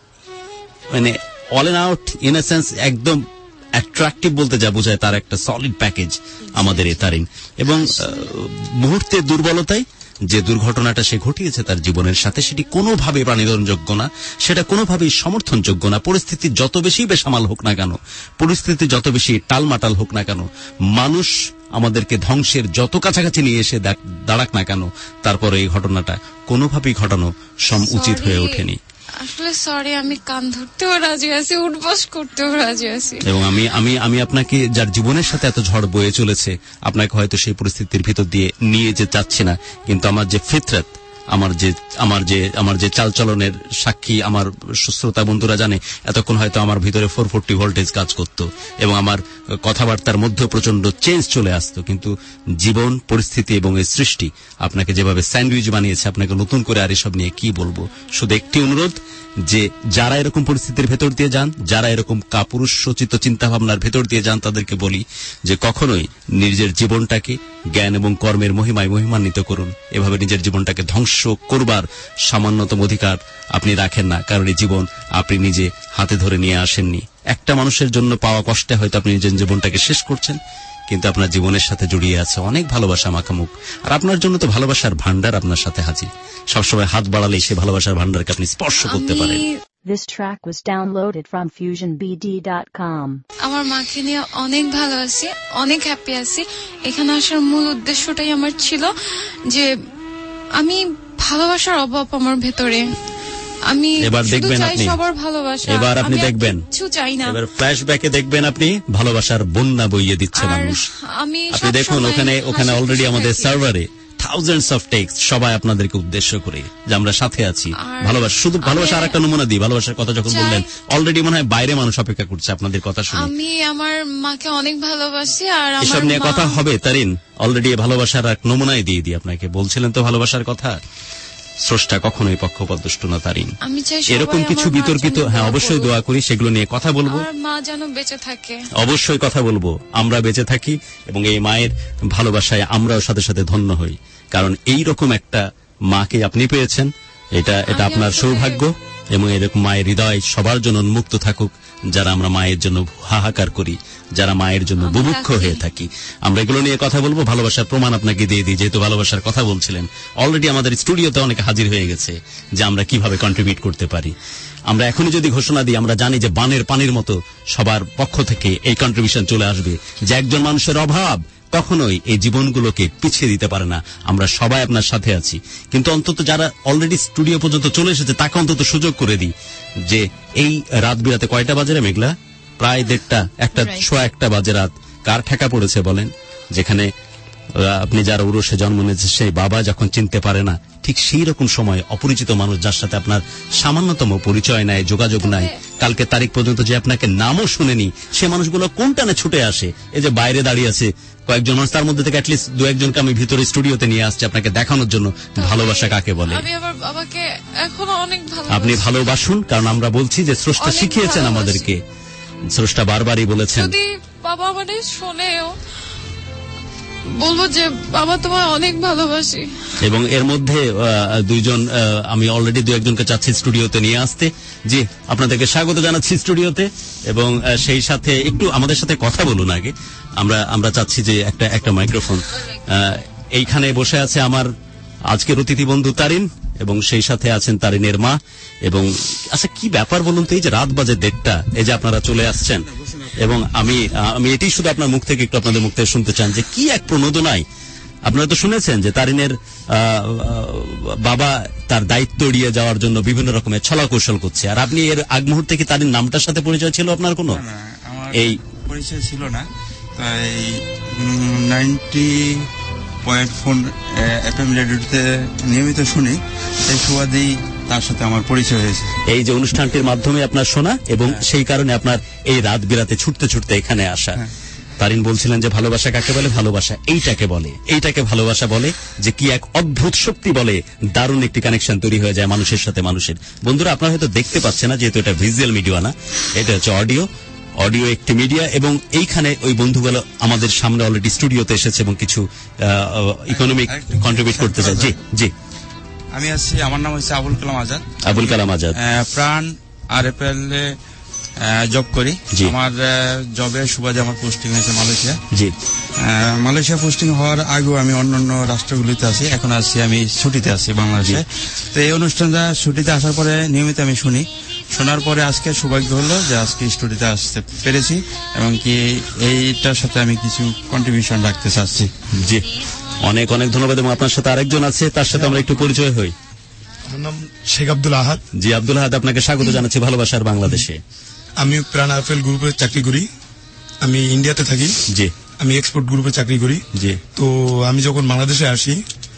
মানে all and out in a sense একদম অ্যাট্রাকটিভ বলতে যা বোঝায়, তার একটা সলিড প্যাকেজ আমাদের এই তারিন। এবং মুহূর্তের দুর্বলতায় যে দুর্ঘটনাটা সে ঘটিয়েছে তার জীবনের সাথে, সেটি কোনোভাবে প্রাণীধনযোগ্য না, সেটা কোনোভাবেই সমর্থনযোগ্য না। পরিস্থিতি যত বেশি বেসামাল হোক না কেন, পরিস্থিতি যত বেশি টালমাটাল হোক না কেন, মানুষ আমাদেরকে ধ্বংসের যত কাছাকাছি নিয়ে এসে দাঁড়াক না কেন, তারপরে এই ঘটনাটা কোনোভাবেই ঘটানো সম উচিত হয়ে ওঠেনি। আসলে সরি, আমি কান ধরতেও রাজি আছি, উঠবস করতেও রাজি আছি। এবং আমি আমি আমি আপনাকে, যার জীবনের সাথে এত ঝড় বয়ে চলেছে, আপনাকে হয়তো সেই পরিস্থিতির ভিতর দিয়ে নিয়ে যে যাচ্ছি না, কিন্তু আমার যে ফিতরত, আমার যে আমার যে আমার যে চালচলনের সাক্ষী আমার শ্রোতা বন্ধুরা জানে, এতক্ষণ হয়তো আমার ভিতরে ফোর ফোরটি ভোল্টেজ কাজ করত এবং আমার কথাবার্তার মধ্যে প্রচন্ড চেঞ্জ চলে আসতো। কিন্তু জীবন, পরিস্থিতি এবং এই সৃষ্টি আপনাকে যেভাবে স্যান্ডউইচ বানিয়েছে, আপনাকে নতুন করে আর এসব নিয়ে কি বলবো। শুধু একটি অনুরোধ, যে যারা এরকম পরিস্থিতির ভেতর দিয়ে যান, যারা এরকম কাপুরুষ সচিত চিন্তা ভাবনার ভেতর দিয়ে যান, তাদেরকে বলি যে কখনোই নিজের জীবনটাকে জ্ঞান এবং কর্মের মহিমায় মহিমান্বিত করুন। এভাবে নিজের জীবনটাকে ধ্বংস করবার সামান্যতম অধিকার আপনি রাখেন না, কারণ এই জীবন আপনি নিজে হাতে ধরে নিয়ে আসেননি। একটা মানুষের জন্য পাওয়া কষ্টে হয়তো আপনি নিজের জীবনটাকে শেষ করছেন, কিন্তু আপনার জীবনের সাথে জড়িয়ে আছে অনেক ভালোবাসা মাখামুখ। আর আপনার জন্য তো ভালোবাসার ভান্ডার আপনার সাথে হাজির, সবসময় হাত বাড়ালেই সে ভালোবাসার ভান্ডারকে আপনি স্পর্শ করতে পারেন। This track was downloaded from fusion b d dot com. আমার মাকে নিয়ে অনেক ভালো আছি, অনেক হ্যাপি আছি। এখানে আসার মূল উদ্দেশ্যটাই আমার ছিল যে আমি ভালোবাসার অভাব আমার ভেতরে, আমি এবার দেখবেন আপনি সবার ভালোবাসা, এবার আপনি দেখবেন কিছু চাই না। এবার ফ্ল্যাশব্যাকে দেখবেন আপনি ভালোবাসার বন্যা বইয়ে দিচ্ছে মানুষ। আমি আপনি দেখুন ওখানে ওখানে অলরেডি আমাদের সার্ভারে থাউজেন্ডস অফ টেক্সট, সবাই আপনাদেরকে উদ্দেশ্য করে যে আমরা সাথে আছি। ভালোবাসা, শুধু ভালোবাসা আর একটা নমুনা দিই, ভালোবাসার কথা যখন বললেন অলরেডি মনে হয় বাইরে মানুষ অপেক্ষা করছে আপনাদের কথা শুনে। আমি আমার মাকে অনেক ভালোবাসি। আর এসব নিয়ে কথা হবে তারিন, অলরেডি ভালোবাসার এক নমুনাই দিয়ে দিই আপনাকে। বলছিলেন তো ভালোবাসার কথা, স্রষ্টা কখনোই পক্ষপাতদুষ্ট না তারিন। এরকম কিছু বিতর্কিত, হ্যাঁ অবশ্যই দোয়া করি, সেগুলো নিয়ে কথা বলবো। মা যেন বেঁচে থাকে, অবশ্যই কথা বলবো। আমরা বেঁচে থাকি এবং এই মায়ের ভালোবাসায় আমরাও সাথে সাথে ধন্য হই, কারণ এই রকম একটা মাকে আপনি পেয়েছেন, এটা এটা আপনার সৌভাগ্য। এবং এরকম মায়ের হৃদয় সবার জন্য উন্মুক্ত থাকুক, যারা আমরা মায়ের জন্য হাহাকার করি, যারা মায়ের জন্য বুভুক্ষ হয়ে থাকি। আমরা এগুলো নিয়ে কথা বলবো। ভালোবাসার প্রমাণ আপনাকে দিয়ে দিই, যেহেতু ভালোবাসার কথা বলছিলেন, অলরেডি আমাদের স্টুডিওতে অনেকে হাজির হয়ে গেছে যে আমরা কিভাবে কন্ট্রিবিউট করতে পারি। আমরা এখনই যদি ঘোষণা দিই, আমরা জানি যে বানের পানির মতো সবার পক্ষ থেকে এই কন্ট্রিবিউশন চলে আসবে, যে একজন মানুষের অভাব কখনোই এই জীবনগুলোকে পিছিয়ে দিতে পারে না। আমরা সবাই আপনার সাথে আছি, কিন্তু অন্তত যারা অলরেডি স্টুডিও পর্যন্ত চলে এসেছে তাকে অন্তত সুযোগ করে দিই যে এই রাত বিরাতে কয়টা বাজে রে মেঘলা? প্রায় দেড়টা, একটা সোয়া একটা বাজে রাত। কার ঠেকা পড়েছে বলেন, যেখানে আপনি যার ঔরসে জন্ম নিয়েছে সেই বাবা যখন চিনতে পারে না, ঠিক সেই রকম সময় অপরিচিত মানুষ যার সাথে আপনার সামান্যতম পরিচয় নাই, যোগাযোগ নাই, কালকে তারিখ পর্যন্ত যে আপনাকে নামও শুনেনি, সে মানুষগুলো কোন টানে ছুটে আসে। এই যে বাইরে দাঁড়িয়ে আছে কয়েকজন মানুষ, তার মধ্যে থেকে অ্যাটলিস্ট দু একজনকে আমি ভিতরে স্টুডিওতে নিয়ে আসছি আপনাকে দেখানোর জন্য ভালোবাসা কাকে বলে। আমি আমার বাবাকে এখনো অনেক ভালোবাসি। আপনি ভালোবাসুন, কারণ আমরা বলছি যে স্রষ্টা শিখিয়েছেন আমাদেরকে, স্রষ্টা বারবারই বলেছেন। যদি বাবা মানে শোনেও বলবো যে বাবা তোমায় অনেক ভালোবাসি। এবং এর মধ্যে দুইজন আমি অলরেডি দু একজনকে চাচ্ছি স্টুডিওতে নিয়ে আসতে। জি, আপনাদেরকে স্বাগত জানাচ্ছি স্টুডিওতে, এবং সেই সাথে একটু আমাদের সাথে কথা বলুন আগে। আমরা আমরা চাচ্ছি যে একটা একটা মাইক্রোফোন। এইখানে বসে আছে আমার আজকের অতিথি বন্ধু তারিন, এবং সেই সাথে আছেন তারিনের মা। এবং আচ্ছা, কি ব্যাপার বলুন তো, এই যে রাত বাজে দেড়টা, এই যে আপনারা চলে আসছেন, এবং আমি আমি এটাই শুধু আপনার মুখ থেকে একটু আপনাদের মুখ থেকে শুনতে চান যে কি এক প্রণোদনায়। আপনারা তো শুনেছেন যে তারিনের বাবা তার দায়িত্ব এড়িয়ে যাওয়ার জন্য বিভিন্ন রকমের ছলা কৌশল করছে, আর আপনি এর আগ মুহূর্তে কি তারিন নামটার সাথে পরিচয় ছিল আপনার কোনো? এই পরিচয় ছিল না, তাই ninety point four F M রেডিওতে নিয়মিত শুনি, এই সুবাদেই তার সাথে আমার পরিচয় হয়েছে। এই যে অনুষ্ঠানটির মাধ্যমে আপনার শোনা, এবং সেই কারণে আপনার এই রাত বিরাতে ছুটতে ছুটতে এখানে আসা। তারিন বলছিলেন যে ভালোবাসা কাকে বলে, ভালোবাসা এইটাকে বলে, এইটাকে ভালোবাসা বলে, যে কি এক অদ্ভুত শক্তি বলে দারুণ একটি কানেকশন তৈরি হয়ে যায় মানুষের সাথে মানুষের। বন্ধুরা, আপনারা হয়তো দেখতে পাচ্ছেন না, যেহেতু এটা ভিজুয়াল মিডিয়া না, এটা হচ্ছে অডিও অডিও একটি মিডিয়া। এবং এইখানে ওই বন্ধুগুলো আমাদের সামনে অলরেডি স্টুডিওতে এসেছে এবং কিছু ইকোনমিক কন্ট্রিবিউট করতে চায়। জি জি আমি আছি, আমার নাম হচ্ছে আবুল কালাম আজাদ। আবুল কালাম আজাদ, প্রাণ আর এফ এল এ জব করি। আমার জবের সুবাদে আমার পোস্টিং হয়েছে মালয়েশিয়া। জি, মালয়েশিয়া পোস্টিং হওয়ার আগেও আমি অন্যান্য রাষ্ট্রগুলিতে আছি, এখন আছি আমি ছুটিতে আছি বাংলাদেশে। তো এই অনুষ্ঠানটা ছুটিতে আসার পরে নিয়মিত আমি শুনি, শোনার পরে আজকে সৌভাগ্য হলো যে আজকে স্টুডিওতে আসতে পেরেছি, এবং কি এইটার সাথে আমি কিছু কন্ট্রিবিউশন রাখতে চাচ্ছি। জি, অনেক অনেক ধন্যবাদ। এবং আপনার সাথে আরেকজন আছে, তার সাথে আমরা একটু পরিচয় হই। আমার নাম শেখ আব্দুল আহাদ। জি, আব্দুল আহাদ, আপনাকে স্বাগত জানাচ্ছি ভালোবাসার বাংলাদেশে। আমি প্রাণ আরএফএল গ্রুপে চাকরি করি, আমি ইন্ডিয়াতে থাকি। জি, আমি এক্সপোর্ট গ্রুপে চাকরি করি। জি, তো আমি যখন বাংলাদেশে আসি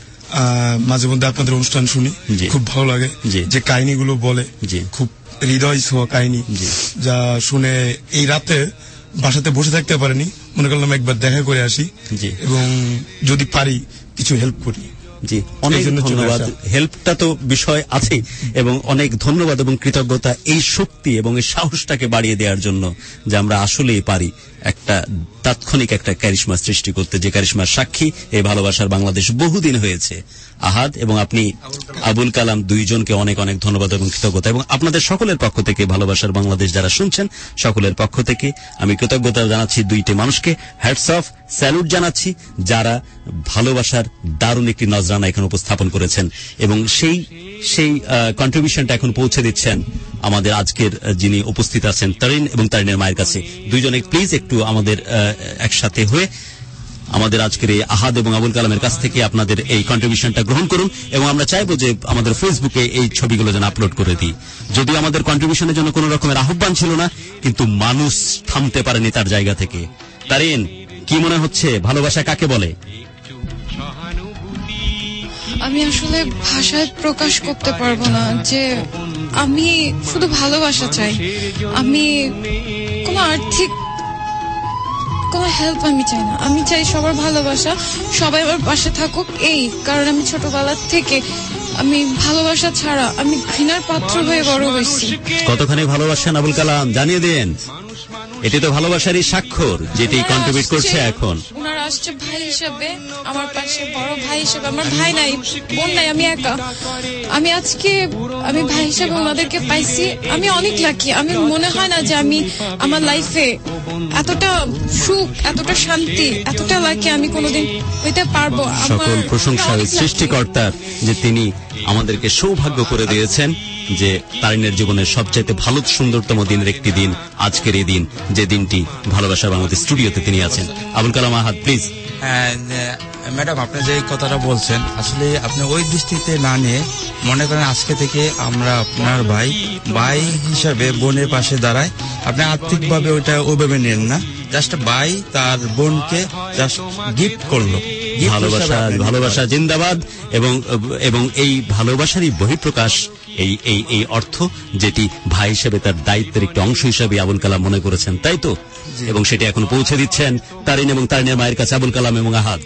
মাঝে মধ্যে আপনাদের অনুষ্ঠান শুনি, খুব ভালো লাগে। যে কাহিনীগুলো বলে, খুব হৃদয় ছোঁয়া কাহিনী, যা শুনে এই রাতে বাসাতে বসে থাকতে পারেনি, মনে করলাম একবার দেখা করে আসি, এবং যদি পারি কিছু হেল্প করি। জি, অনেক ধন্যবাদ। হেল্পটা তো বিষয় আছেই, এবং অনেক ধন্যবাদ এবং কৃতজ্ঞতা এই শক্তি এবং এই সাহসটাকে বাড়িয়ে দেওয়ার জন্য, যে আমরা আসলেই পারি একটা তাৎক্ষণিক একটা ক্যারিশমা সৃষ্টি করতে, যে ক্যারিশমার সাক্ষী এই ভালোবাসার বাংলাদেশ বহুদিন হয়েছে। আহাদ এবং আপনি আবুল কালাম দুইজনকে অনেক অনেক ধন্যবাদ এবং কৃতজ্ঞতা, এবং আপনাদের সকলের পক্ষ থেকে, ভালোবাসার বাংলাদেশ যারা শুনছেন সকলের পক্ষ থেকে আমি কৃতজ্ঞতা জানাচ্ছি দুইটি মানুষকে। হ্যাটস অফ, স্যালুট জানাচ্ছি, যারা ভালোবাসার দারুণ একটি নজরানা এখানে উপস্থাপন করেছেন, এবং সেই সেই কন্ট্রিবিউশনটা এখন পৌঁছে দিচ্ছেন আমাদের আজকের যিনি উপস্থিত আছেন তারিন এবং তারিনের মায়ের কাছে। দুইজনে প্লিজ একটু আমাদের একসাথে হয়ে আমাদের আজকের এই আহাদ এবং আবুল কালামের কাছ থেকে আপনাদের এই কন্ট্রিবিউশনটা গ্রহণ করুন, এবং আমরা চাইবো যে আমাদের ফেসবুকে এই ছবিগুলো যেন আপলোড করে দিই। যদিও আমাদের কন্ট্রিবিউশনের জন্য কোন রকমের আহ্বান ছিল না, কিন্তু মানুষ থামতে পারেনি তার জায়গা থেকে। তারিন, কি মনে হচ্ছে ভালোবাসা কাকে বলে? আমি আসলে ভাষায় প্রকাশ করতে পারবো না যে আমি শুধু ভালোবাসা চাই। আমি কোনো আর্থিক কোনো হেল্প আমি চাই না, আমি চাই সবার ভালোবাসা, সবাই আমার পাশে থাকুক। এই কারণ আমি ছোটবেলার থেকে আমি ভালোবাসা ছাড়া আমি ঘৃণার পাত্র হয়ে বড় হয়েছি। কতখানি ভালোবাসেন আবুল কালাম জানিয়ে দেন। এটি তো ভালোবাসারই স্বাক্ষর, যেটি কন্ট্রিবিউট করছে এখন। ওনারা আসছে ভাই হিসেবে, আমার পাশে বড় ভাই হিসেবে। আমার ভাই নাই, বোন নাই, আমি একা। আমি আজকে আমি ভাই হিসেবে ওনাদেরকে পাইছি, আমি অনেক লাকি। আমি মনে হয় না যে আমি আমার লাইফে এতটা সুখ, এতটা শান্তি, এতটা লাকি আমি কোনোদিন হইতে পারবো। সকল প্রশংসা সৃষ্টিকর্তার, যে তিনি আমাদেরকে সৌভাগ্য করে দিয়েছেন যে তারিনের জীবনের সবচাইতে ভালো সুন্দরতম দিনের একটি দিন আজকের এই দিন, যে দিনটি ভালোবাসার বাংলাদেশ স্টুডিওতে তিনি আছেন। আবুল কালাম আহাদ, প্লিজ। ম্যাডাম, আপনি যে কথাটা বলছেন আসলে আপনি ওই দৃষ্টিতে না নিয়ে মনে করেন আজকে থেকে আমরা আপনার ভাই ভাই হিসাবে বোনের পাশে দাঁড়ায়, আপনি আর্থিকভাবে ওইটা ওভাবে নেন না, জাস্ট ভাই তার বোনকে জাস্ট গিফট করলো। ভালোবাসা ভালোবাসা জিন্দাবাদ। এবং এবং এই ভালোবাসারই বহিঃপ্রকাশ এই এই এই অর্থ, যেটি ভাই হিসেবে তার দায়িত্বের একটি অংশ হিসেবে আবুল কালাম মনে করেছেন, তাই তো? এবং সেটি এখন পৌঁছে দিচ্ছেন তারিন এবং তারিনের মায়ের কাছে আবুল কালাম এবং আহাদ।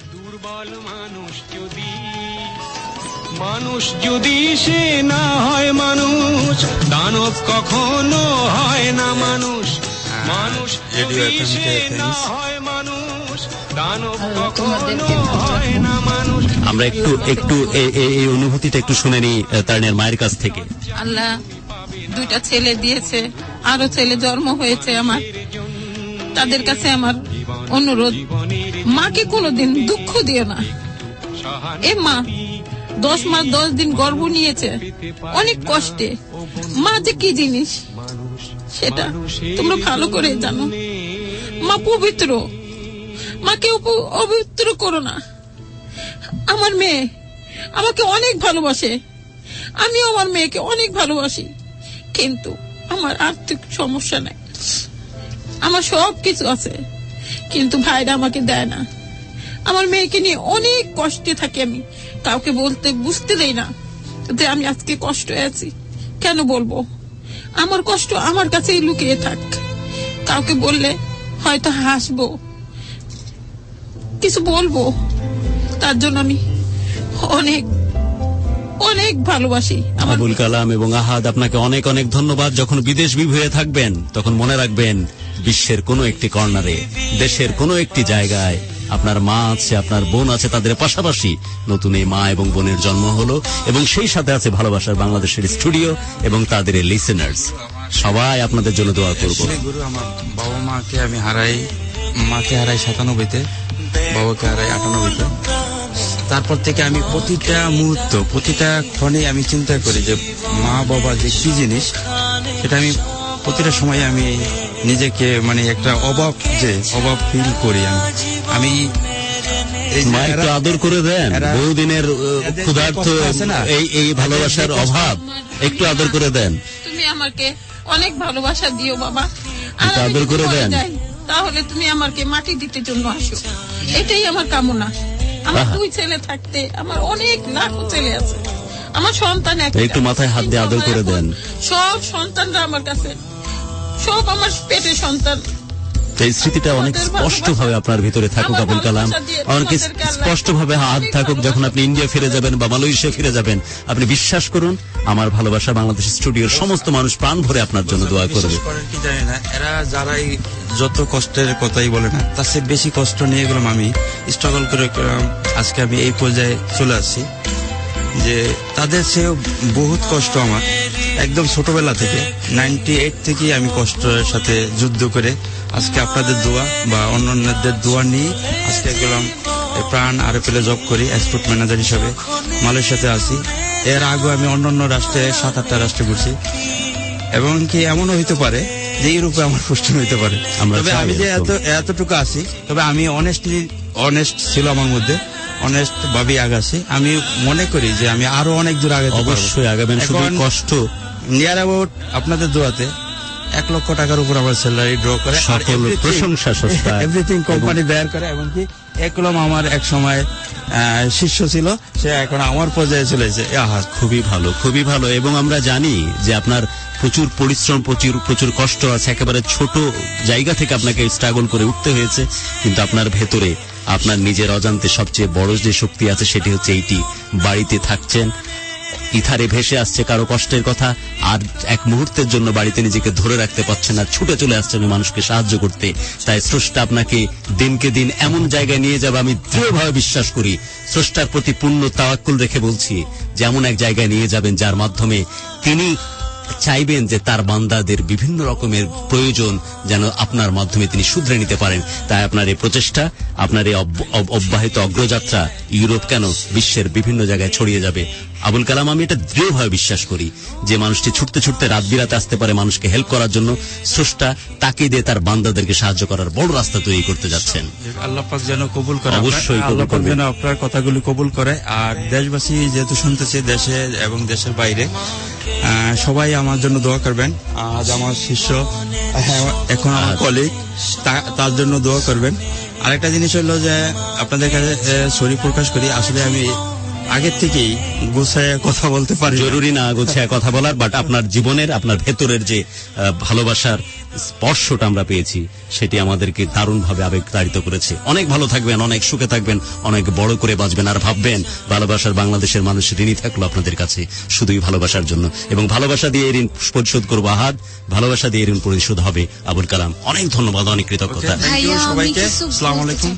মানুষ যদি সে না হয় মানুষ, দানব কখনো হয় না মানুষ। মানুষ যদি সে না হয় মানুষ, দানব কখনো হয় না মানুষ। আমরা একটু একটু এই অনুভূতিটা একটু শুনে নিই তারিনের মায়ের কাছ থেকে। আল্লাহ দুইটা ছেলে দিয়েছে, আরো ছেলে জন্ম হয়েছে আমার। তাদের কাছে আমার অনুরোধ, মাকে কোনোদিন দুঃখ দিও না। এ মা দশ মাস দশ দিন গর্ভ নিয়েছে অনেক কষ্টে। মা যে কি জিনিস সেটা তোমরা ভালো করে জানো। মা পবিত্র, মাকে অপবিত্র করো না। আমার মেয়ে আমাকে অনেক ভালোবাসে, আমিও আমার মেয়েকে অনেক ভালোবাসি, কিন্তু আমার আর্থিক সমস্যা নাই। আমার সব কিছু আছে, কিন্তু ভাইরা আমাকে দেয় না। আমার মেয়েকে নিয়ে অনেক কষ্টে থাকি আমি, কাউকে বলতে বুঝতে দেই না যে আমি আজকে কষ্ট আছি। কেন বলবো? আমার কষ্ট আমার কাছেই লুকিয়ে থাক। কাউকে বললে হয়তো হাসবো, কিছু বলবো, তার জন্য আমি অনেক অনেক ভালোবাসি। আবুল কালাম এবং আহাদ, আপনাকে অনেক অনেক ধন্যবাদ। যখন বিদেশ বিভুঁয়ে থাকবেন তখন মনে রাখবেন বিশ্বের কোনো একটি কর্নারে, দেশের কোনো একটি জায়গায় আপনার মা আছে, আপনার বোন আছে, তাদের পাশাপাশি নতুন এই মা এবং বোনের জন্ম হলো, এবং সেই সাথে আছে ভালোবাসার বাংলাদেশের স্টুডিও এবং তাদের লিসেনার্স। সবাই আপনাদের জন্য দোয়া করব। গুরু, আমার বাবা মাকে আমি হারাই, মাকে হারাই সাতানব্বইতে, বাবাকে হারাই আটানব্বইতে। তারপর থেকে আমি প্রতিটা মুহূর্ত, প্রতিটা ক্ষণে আমি চিন্তা করি যে মা বাবা যে কি জিনিস, সেটা আমি প্রতিটা সময় আমি নিজেকে মানে একটা অভাব, যে অভাব ফিল করি। আমি মায়ের আদর করে দেন, বহুদিনের ক্ষুধার্ত এই এই ভালোবাসার অভাব একটু আদর করে দেন। তুমি আমাকে অনেক ভালোবাসা দিও বাবা, আদর করে দেন। তাহলে তুমি আমাকে মাটি দিতে জন্য আসো, এটাই আমার কামনা। আমার দুই ছেলে থাকতে আমার অনেক লাখো ছেলে আছে, আমার সন্তান একটু মাথায় হাত দিয়ে আদর করে দেন। সব সন্তানরা আমার কাছে, সব আমার পেটে সন্তান। এই স্মৃতিটা অনেক স্পষ্ট ভাবে আপনার ভিতরে থাকুক আবুল কালাম, অনেক স্পষ্ট ভাবে হাত থাকুক। যখন আপনি ইন্ডিয়া ফিরে যাবেন বা মালয়েশিয়া ফিরে যাবেন, আপনি বিশ্বাস করুন আমার ভালোবাসা বাংলাদেশ স্টুডিওর সমস্ত মানুষ প্রাণ ভরে আপনার জন্য দোয়া করবে। কি জানি না, এরা যারাই যত কষ্টের কথাই বলে না, তার চেয়ে বেশি কষ্ট নিয়ে গেলাম আমি, স্ট্রাগল করে আজকে আমি এই পর্যায়ে চলে আসছি। যে তাদের চেয়েও বহুত কষ্ট আমার, একদম ছোটবেলা থেকে নাইনটি এইট থেকে আমি কষ্টের সাথে যুদ্ধ করে আজকে আপনাদের দোয়া বা অন্যান্যদের দোয়া নিয়ে আজকে গেলাম প্রাণ আর পেলে জব করি এক্সপোর্ট ম্যানেজার হিসাবে, মালয়েশিয়াতে আছি। এর আগে আমি অন্যান্য রাষ্ট্রে সাত আটটা রাষ্ট্রে ঘুরছি, এবং কি এমনও হইতে পারে যে ইউরোপে আমার পোস্টিং হইতে পারে। তবে আমি যে এত এতটুকু আছি, তবে আমি অনেস্টলি অনেস্ট ছিল আমার মধ্যে, অনেস্ট ভাবে আগাছি। আমি মনে করি যে আমি আরো অনেক দূর আগে অবশ্যই আগাবেন। শুধু কষ্ট নিয়ার অ্যাবাউট আপনাদের দোয়াতে এক লক্ষ টাকার উপর আমার স্যালারি ড্র করে, সকল প্রশংসা সস্তা, এভরিথিং কোম্পানি ব্যয় করে, এবং কি একলম আমার এক সময় শিষ্য ছিল, সে এখন আমার পর্যায়ে চলেছে। খুবই ভালো, খুবই ভালো। এবং আমরা জানি যে আপনার প্রচুর পরিশ্রম, প্রচুর প্রচুর কষ্ট আছে, একেবারে ছোট জায়গা থেকে আপনাকে স্ট্রাগল করে উঠতে হয়েছে, কিন্তু আপনার ভেতরে আপনার নিজের অজান্তে সবচেয়ে বড় যে শক্তি আছে সেটি হচ্ছে এইটি, বাড়িতে থাকছেন, ইথারে ভেসে আসছে কারো কষ্টের কথা, আর এক মুহূর্তের জন্য বাড়িতে নিজেকে ধরে রাখতে পারছেন না, ছুটে চলে আসছেন মানুষকে সাহায্য করতে। তাই স্রষ্টা আপনাকে দিনকে দিন এমন জায়গায় নিয়ে যাবে, আমি দৃঢ়ভাবে বিশ্বাস করি। স্রষ্টার প্রতি পূর্ণ তাওয়াক্কুল রেখে বলছি যে এমন এক জায়গায় নিয়ে যাবেন যার মাধ্যমে তিনি চাইবেন যে তার বান্দাদের বিভিন্ন রকমের প্রয়োজন যেন আপনার মাধ্যমে তিনি শুধরে নিতে পারেন। তাই আপনার এই প্রচেষ্টা, আপনার এই অব্যাহত অগ্রযাত্রা ইউরোপ কেন বিশ্বের বিভিন্ন জায়গায় ছড়িয়ে যাবে। আবুল কালাম, আমি এটা দৃঢ়ভাবে বিশ্বাস করি যে মানুষটি ছুটতে ছুটতে রাত বিরাতে আসতে পারে মানুষকে হেল্প করার জন্য। স্রষ্টা তাকে দিয়ে তার বান্দাদেরকে সাহায্য করার বড় রাস্তা তৈরি করতে যাচ্ছেন। আল্লাহ পাক যেন কবুল করে, অবশ্যই আল্লাহ পাক যেন আপনার কথাগুলি কবুল করে। আর দেশবাসী যেহেতু শুনতেছে দেশে এবং দেশের বাইরে, সবাই আমার জন্য দোয়া করবেন। আজ আমার শিষ্য, এখন আমার কলিগ, তার জন্য দোয়া করবেন। আরেকটা জিনিস হলো যে আপনাদের কাছে সরি প্রকাশ করি, আসলে আমি আগের থেকেই গোছায় কথা বলতে পারি। জরুরি না গোছায় কথা বলার, বাট আপনার জীবনের, আপনার ভেতরের যে ভালোবাসার স্পর্শটা আমরা পেয়েছি সেটি আমাদেরকে দারুণভাবে আবেগতাড়িত করেছে। অনেক ভালো থাকবেন, অনেক সুখে থাকবেন, অনেক বড় করে বাঁচবেন। আর ভাববেন ভালোবাসার বাংলাদেশের মানুষ ঋণী থাকলো আপনাদের কাছে শুধুই ভালোবাসার জন্য, এবং ভালোবাসা দিয়ে ঋণ পরিশোধ করবো আহাদ, ভালোবাসা দিয়ে ঋণ পরিশোধ হবে আবুল কালাম। অনেক ধন্যবাদ, অনেক কৃতজ্ঞতা সবাইকে। আসসালামু আলাইকুম।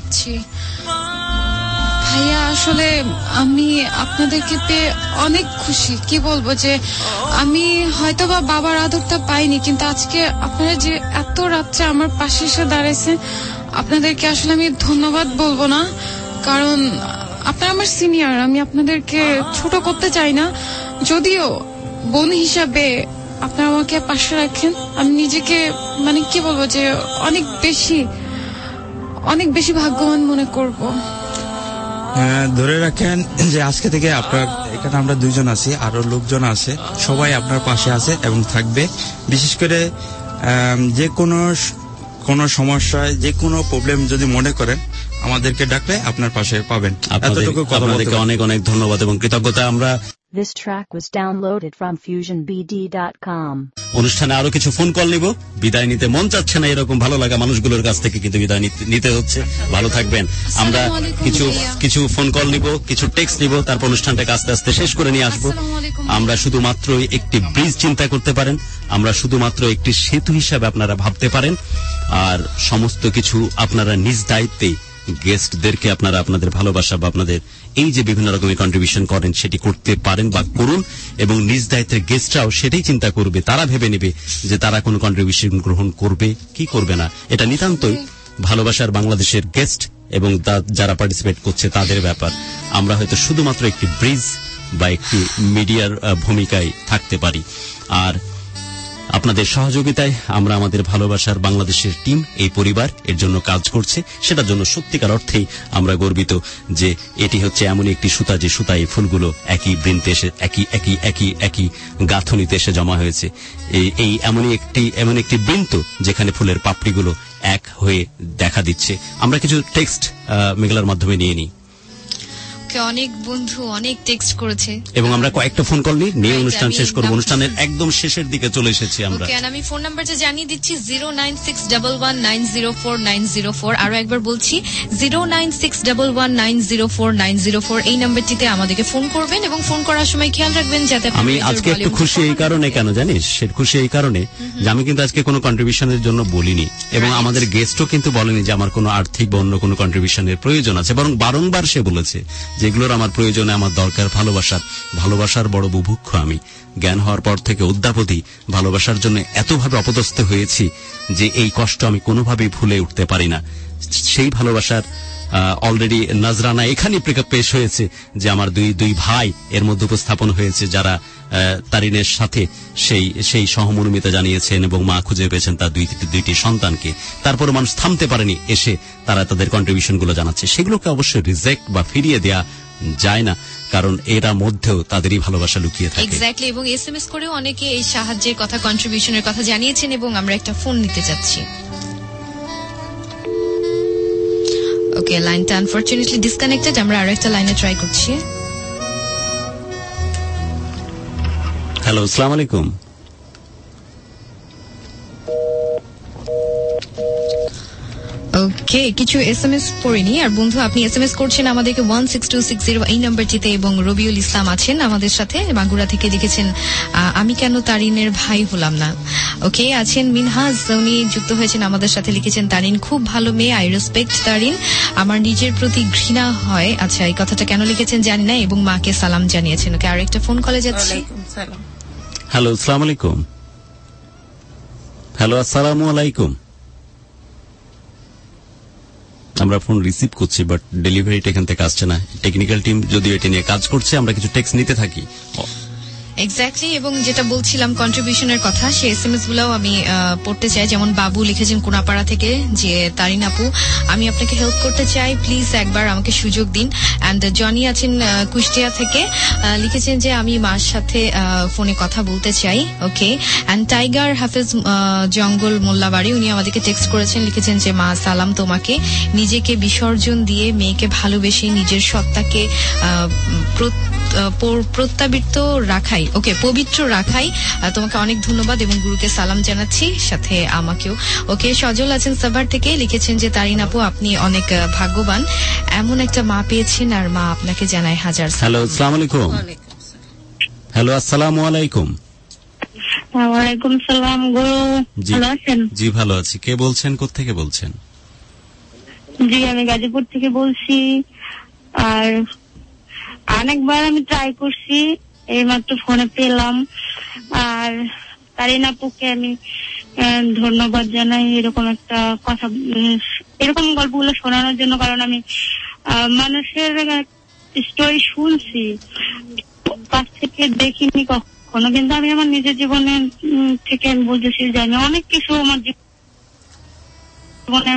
ভাইয়া, আসলে আমি আপনাদেরকে পেয়ে অনেক খুশি। কি বলবো যে আমি হয়তো বা বাবার আদরটা পাইনি, কিন্তু আজকে আপনারা যে এত রাত্রে আমার পাশে এসে দাঁড়াইছেন, আপনাদেরকে আসলে আমি ধন্যবাদ বলবো না, কারণ আপনারা আমার সিনিয়র। আমি আপনাদেরকে ছোট করতে চাই না, যদিও বোন হিসাবে আপনারা আমাকে পাশে রাখেন। আমি নিজেকে মানে কি বলবো যে অনেক বেশি অনেক বেশি ভাগ্যবান মনে করবো। ধরে রাখেন যে আজকে থেকে আপনার এখানে আমরা দুইজন আছি, আরো লোকজন আছে, সবাই আপনার পাশে আছে এবং থাকবে। বিশেষ করে যে কোনো কোনো সমস্যায়, যে কোনো প্রবলেম যদি মনে করেন আমাদেরকে ডাকলে আপনার পাশে পাবেন। এতটুকু কথা বলতে অনেক অনেক ধন্যবাদ এবং কৃতজ্ঞতা। আমরা This track was downloaded from fusion b d dot com. অনুষ্ঠানে আরো কিছু ফোন কল নিব। বিদায় নিতে মন চাচ্ছে না এরকম ভালো লাগা মানুষগুলোর কাছ থেকে, কিন্তু বিদায় নিতে হচ্ছে। ভালো থাকবেন। আমরা কিছু কিছু ফোন কল নিব, কিছু টেক্সট নিব, তারপর অনুষ্ঠানটাকে আস্তে আস্তে শেষ করে নিয়ে আসবো। আমরা শুধুমাত্র একটি ব্রিজ চিন্তা করতে পারেন, আমরা শুধুমাত্র একটি সেতু হিসাবে আপনারা ভাবতে পারেন, আর সমস্ত কিছু আপনারা নিজ দায়িত্বে গেস্টদেরকে আপনারা আপনাদের ভালোবাসা বা আপনাদের এই যে বিভিন্ন রকমের কন্ট্রিবিউশন করেন সেটি করতে পারেন বা করুন, এবং নিজ দায়িত্বের গেস্টরাও সেটাই চিন্তা করবে, তারা ভেবে নেবে যে তারা কোন কন্ট্রিবিউশন গ্রহণ করবে কি করবে না। এটা নিতান্তই ভালোবাসার বাংলাদেশের গেস্ট এবং যারা পার্টিসিপেট করছে তাদের ব্যাপার। আমরা হয়তো শুধুমাত্র একটি ব্রিজ বা একটি মিডিয়ার ভূমিকায় থাকতে পারি, আর আপনাদের সহযোগিতায় আমরা আমাদের ভালোবাসার বাংলাদেশের টিম, এই পরিবার এর জন্য কাজ করছে। সেটার জন্য সত্যিকার অর্থেই আমরা গর্বিত যে এটি হচ্ছে এমন একটি সুতা, যে সুতা এই ফুলগুলো একই বৃন্তে এসে একই একই একই একই গাঁথনিতে এসে জমা হয়েছে। এই এই এমনই একটি এমন একটি বৃন্ত যেখানে ফুলের পাপড়িগুলো এক হয়ে দেখা দিচ্ছে। আমরা কিছু টেক্সট মেঘলার মাধ্যমে নিয়ে নিই। অনেক বন্ধু অনেক টেক্সট করেছে এবং আমরা কয়েকটা ফোন কল নিয়ে অনুষ্ঠান শেষ করব। অনুষ্ঠানের একদম শেষের দিকে চলে এসেছি আমরা। আমি ফোন নাম্বারটা জানিয়ে দিচ্ছি zero nine six double one nine zero four nine zero four. আরো একবার বলছি zero nine six double one nine zero four nine zero four. এই নাম্বারটিতে আমাদেরকে ফোন করবেন এবং ফোন করার সময় খেয়াল রাখবেন যাতে। আমি আজকে একটু খুশি এই কারণে, কেন জানিস? সে খুশি এই কারণে যে আমি কিন্তু আজকে কোনো কন্ট্রিবিউশনের জন্য বলিনি, এবং আমাদের গেস্টও কিন্তু বলেনি যে আমার কোনো আর্থিক বা অন্য কোনো কন্ট্রিবিউশনের প্রয়োজন আছে, বরং বারংবার সে বলেছে যেগুলোর আমার প্রয়োজন, আমার দরকার ভালোবাসার। ভালোবাসার বড় বুভুক্ষ আমি। জ্ঞান হওয়ার পর থেকে অদ্যাবধি ভালোবাসার জন্য এতভাবে অপদস্থ হয়েছি যে এই কষ্ট আমি কোনোভাবেই ভুলে উঠতে পারি না। সেই ভালোবাসার অলরেডি নজরানা এখানে পেশ হয়েছে যে আমার দুই দুই ভাই এর মধ্যে উপস্থাপন হয়েছে, যারা তারিনের সাথে সেই সেই সহমর্মিতা জানিয়েছেন এবং মা খুঁজে পেয়েছেন তার দুই দুইটি সন্তানকে। তারপর মানুষ থামতে পারেনি, এসে তারা তাদের কন্ট্রিবিউশন গুলো জানাচ্ছে। সেগুলোকে অবশ্যই রিজেক্ট বা ফিরিয়ে দেয়া যায় না, কারণ এরা মধ্যেও তাদেরই ভালোবাসা লুকিয়ে থাকে। এক্স্যাক্টলি, এবং এসএমএস করেও অনেকে এই সাহায্যের কথা, কন্ট্রিবিউশনের কথা জানিয়েছেন, এবং আমরা একটা ফোন নিতে যাচ্ছি। ওকে, লাইনটা আনফরচুনেটলি ডিসকানেক্টেড। আমরা আরো একটা লাইনে ট্রাই করছি। হ্যালো, আসসালামু আলাইকুম। ওকে, কিছু এসএমএস পড়িনি। আর বন্ধু, আপনি এসএমএস করছেন আমাদেরকে one six two six zero এই নাম্বারটিতে, এবং রবিউল ইসলাম আছেন আমাদের সাথে বাঙ্গুড়া থেকে, লিখেছেন আমি কেন তারিনের ভাই হলাম না। ওকে, আছেন মিনহাজ, উনি যুক্ত হয়েছেন আমাদের সাথে, লিখেছেন তারিন খুব ভালো মেয়ে, আই রেসপেক্ট তারিন, আমার নিজের প্রতি ঘৃণা হয়। আচ্ছা, এই কথাটা কেন লিখেছেন জানি না, এবং মাকে সালাম জানিয়েছেন। ওকে, আর একটা ফোন কলে যাচ্ছি। হ্যালো, আসসালামু আলাইকুম। হ্যালো, আসসালামু আলাইকুম। আমরা ফোন রিসিভ করছি, বাট ডেলিভারিটা এখান থেকে আসছে না। টেকনিক্যাল টিম যদিও এটা নিয়ে কাজ করছে, আমরা কিছু টেক্সট নিতে থাকি। এক্স্যাক্টলি, এবং যেটা বলছিলাম কন্ট্রিবিউশনের কথা, সেই এস এম এস গুলাও আমি পড়তে চাই। যেমন বাবু লিখেছেন কোনাপাড়া থেকে যে তারিন আপু, আমি আপনাকে হেল্প করতে চাই, প্লিজ একবার আমাকে সুযোগ দিন। অ্যান্ড জনি আছেন কুষ্টিয়া থেকে, লিখেছেন যে আমি মার সাথে ফোনে কথা বলতে চাই। ওকে। অ্যান্ড টাইগার হাফেজ জঙ্গল মোল্লাবাড়ি, উনি আমাদেরকে টেক্সট করেছেন, লিখেছেন যে মা সালাম তোমাকে, নিজেকে বিসর্জন দিয়ে মেয়েকে ভালোবেসে নিজের সত্তাকে প্রত্যাবৃত্ত রাখাই, ওকে পবিত্র রাখাই, তোমাকে অনেক ধন্যবাদ এবং গুরুকে সালাম জানাচ্ছি, সাথে আমাকেও। ওকে। সজল আছেন সাভার থেকে, লিখেছেন যে তারিন আপু আপনি অনেক ভাগ্যবান, এমন একটা মা পেয়েছেন, আর মা আপনাকে জানায় হাজার। হ্যালো, আসসালামু আলাইকুম। হ্যালো, আসসালামু আলাইকুম। ওয়ালাইকুম সালাম। গুরু ভালো আছেন? জি ভালো আছি। কে বলছেন, কোত্থেকে বলছেন? জি আমি গাজীপুর থেকে বলছি। আর অনেকবার আমি ট্রাই করছি, এইমাত্র ফোনে পেলাম। আর তারিন আপুকে আমি ধন্যবাদ জানাই এরকম একটা কথা, এরকম গল্পগুলো শোনানোর জন্য। কারণ আমি মানুষের স্টোরি শুনছি, কাছ থেকে দেখিনি কখনো, কিন্তু আমি আমার নিজের জীবনে থেকে আমি বুঝেছি যে আমি অনেক কিছু আমার জীবনে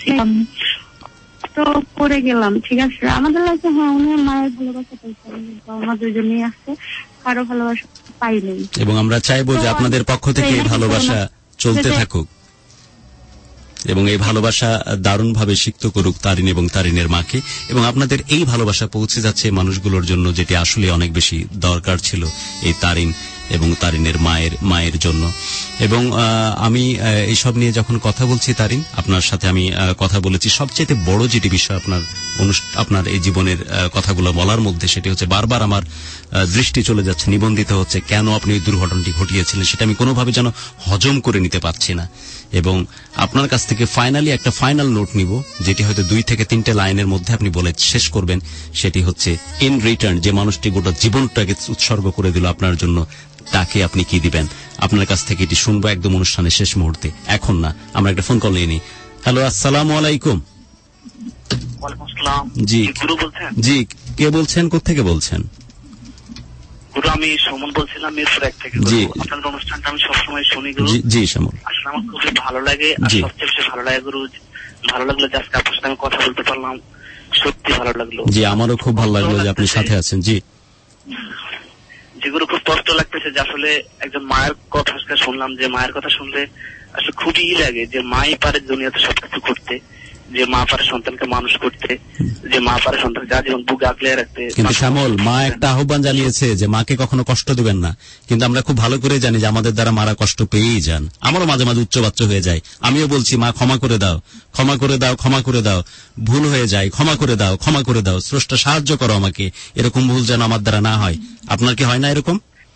তো করে গেলাম। ঠিক আছে, আমাদের লাইফে হ্যাঁ উনি মায়ের ভালোবাসা পাইছেন, আমার দুজনেই আছে, কারো ভালোবাসা পাইনি। এবং আমরা চাইবো যে আপনাদের পক্ষ থেকে এই ভালোবাসা চলতে থাকুক এবং এই ভালোবাসা দারুণভাবে সিক্ত করুক তারিন এবং তারিনের মাকে, এবং আপনাদের এই ভালোবাসা পৌঁছে যাচ্ছে মানুষগুলোর জন্য, যেটি আসলে অনেক বেশি দরকার ছিল এই তারিন এবং তারিনের মায়ের মায়ের জন্য। এবং আমি এইসব নিয়ে যখন কথা বলছি তারিন, আপনার সাথে আমি কথা বলেছি, সবচেয়ে বড় যেটি বিষয় আপনার আপনার এই জীবনের কথাগুলো বলার মধ্যে, সেটি হচ্ছে বারবার আমার দৃষ্টি চলে যাচ্ছে, নিবন্ধিত হচ্ছে কেন আপনি ওই দুর্ঘটনাটি ঘটিয়েছিলেন, সেটা আমি কোনোভাবে যেন হজম করে নিতে পারছি না। এবং আপনার কাছ থেকে ফাইনালি একটা ফাইনাল নোট নিব, যেটি হয়তো দুই থেকে তিনটে লাইনের মধ্যে আপনি বলে শেষ করবেন। সেটি হচ্ছে ইন রিটার্ন, যে মানুষটি গোটা জীবনটাকে উৎসর্গ করে দিল আপনার জন্য, তাকে আপনি কি দিবেন? আপনার কাছ থেকে এটি শুনবো একদম অনুষ্ঠানের শেষ মুহূর্তে, এখন না। আমরা একটা ফোন কল নিয়ে নিই। হ্যালো, আসসালামু আলাইকুম। জি জি কে বলছেন, কোত্থেকে বলছেন? গুরু আমি সুমন বলছিলাম মিরপুর এক থেকে। জি, আপনার অনুষ্ঠানটা আমি সবসময় শুনি গুরু। জি সুমন, আসলে আমার খুবই ভালো লাগে। আর সবচেয়ে বেশি ভালো লাগে গুরু, ভালো লাগলো যে আজকে আপনার সাথে আমি কথা বলতে পারলাম, সত্যি ভালো লাগলো। জি আমারও খুব ভালো লাগলো যে আপনি সাথে আছেন। জি যেগুলো খুব কষ্ট লাগতেছে যে আসলে একজন মায়ের কথা শুনলাম, যে মায়ের কথা শুনলে আসলে খুবই ই লাগে যে মাই পারে দুনিয়াতে সবকিছু করতে, যে মা পারে সন্তানকে মানুষ করতে, যে মা পারে সন্তানকে আজীবন বুকে আগলে রাখতে। কিন্তু শ্যামল, মা একটা আহ্বান জানিয়েছে যে মাকে কখনো কষ্ট দিবেন না, কিন্তু আমরা খুব ভালো করে জানি যে আমাদের দ্বারা মারা কষ্ট পেয়েই যান। আমারও মাঝে মাঝে উচ্চবাচ্য হয়ে যায়, আমিও বলছি মা ক্ষমা করে দাও, ক্ষমা করে দাও, ক্ষমা করে দাও, ভুল হয়ে যায়, ক্ষমা করে দাও, ক্ষমা করে দাও, স্রষ্টা সাহায্য করো আমাকে, এরকম ভুল যেন আমার দ্বারা না হয়। আপনার কি হয় না এরকম?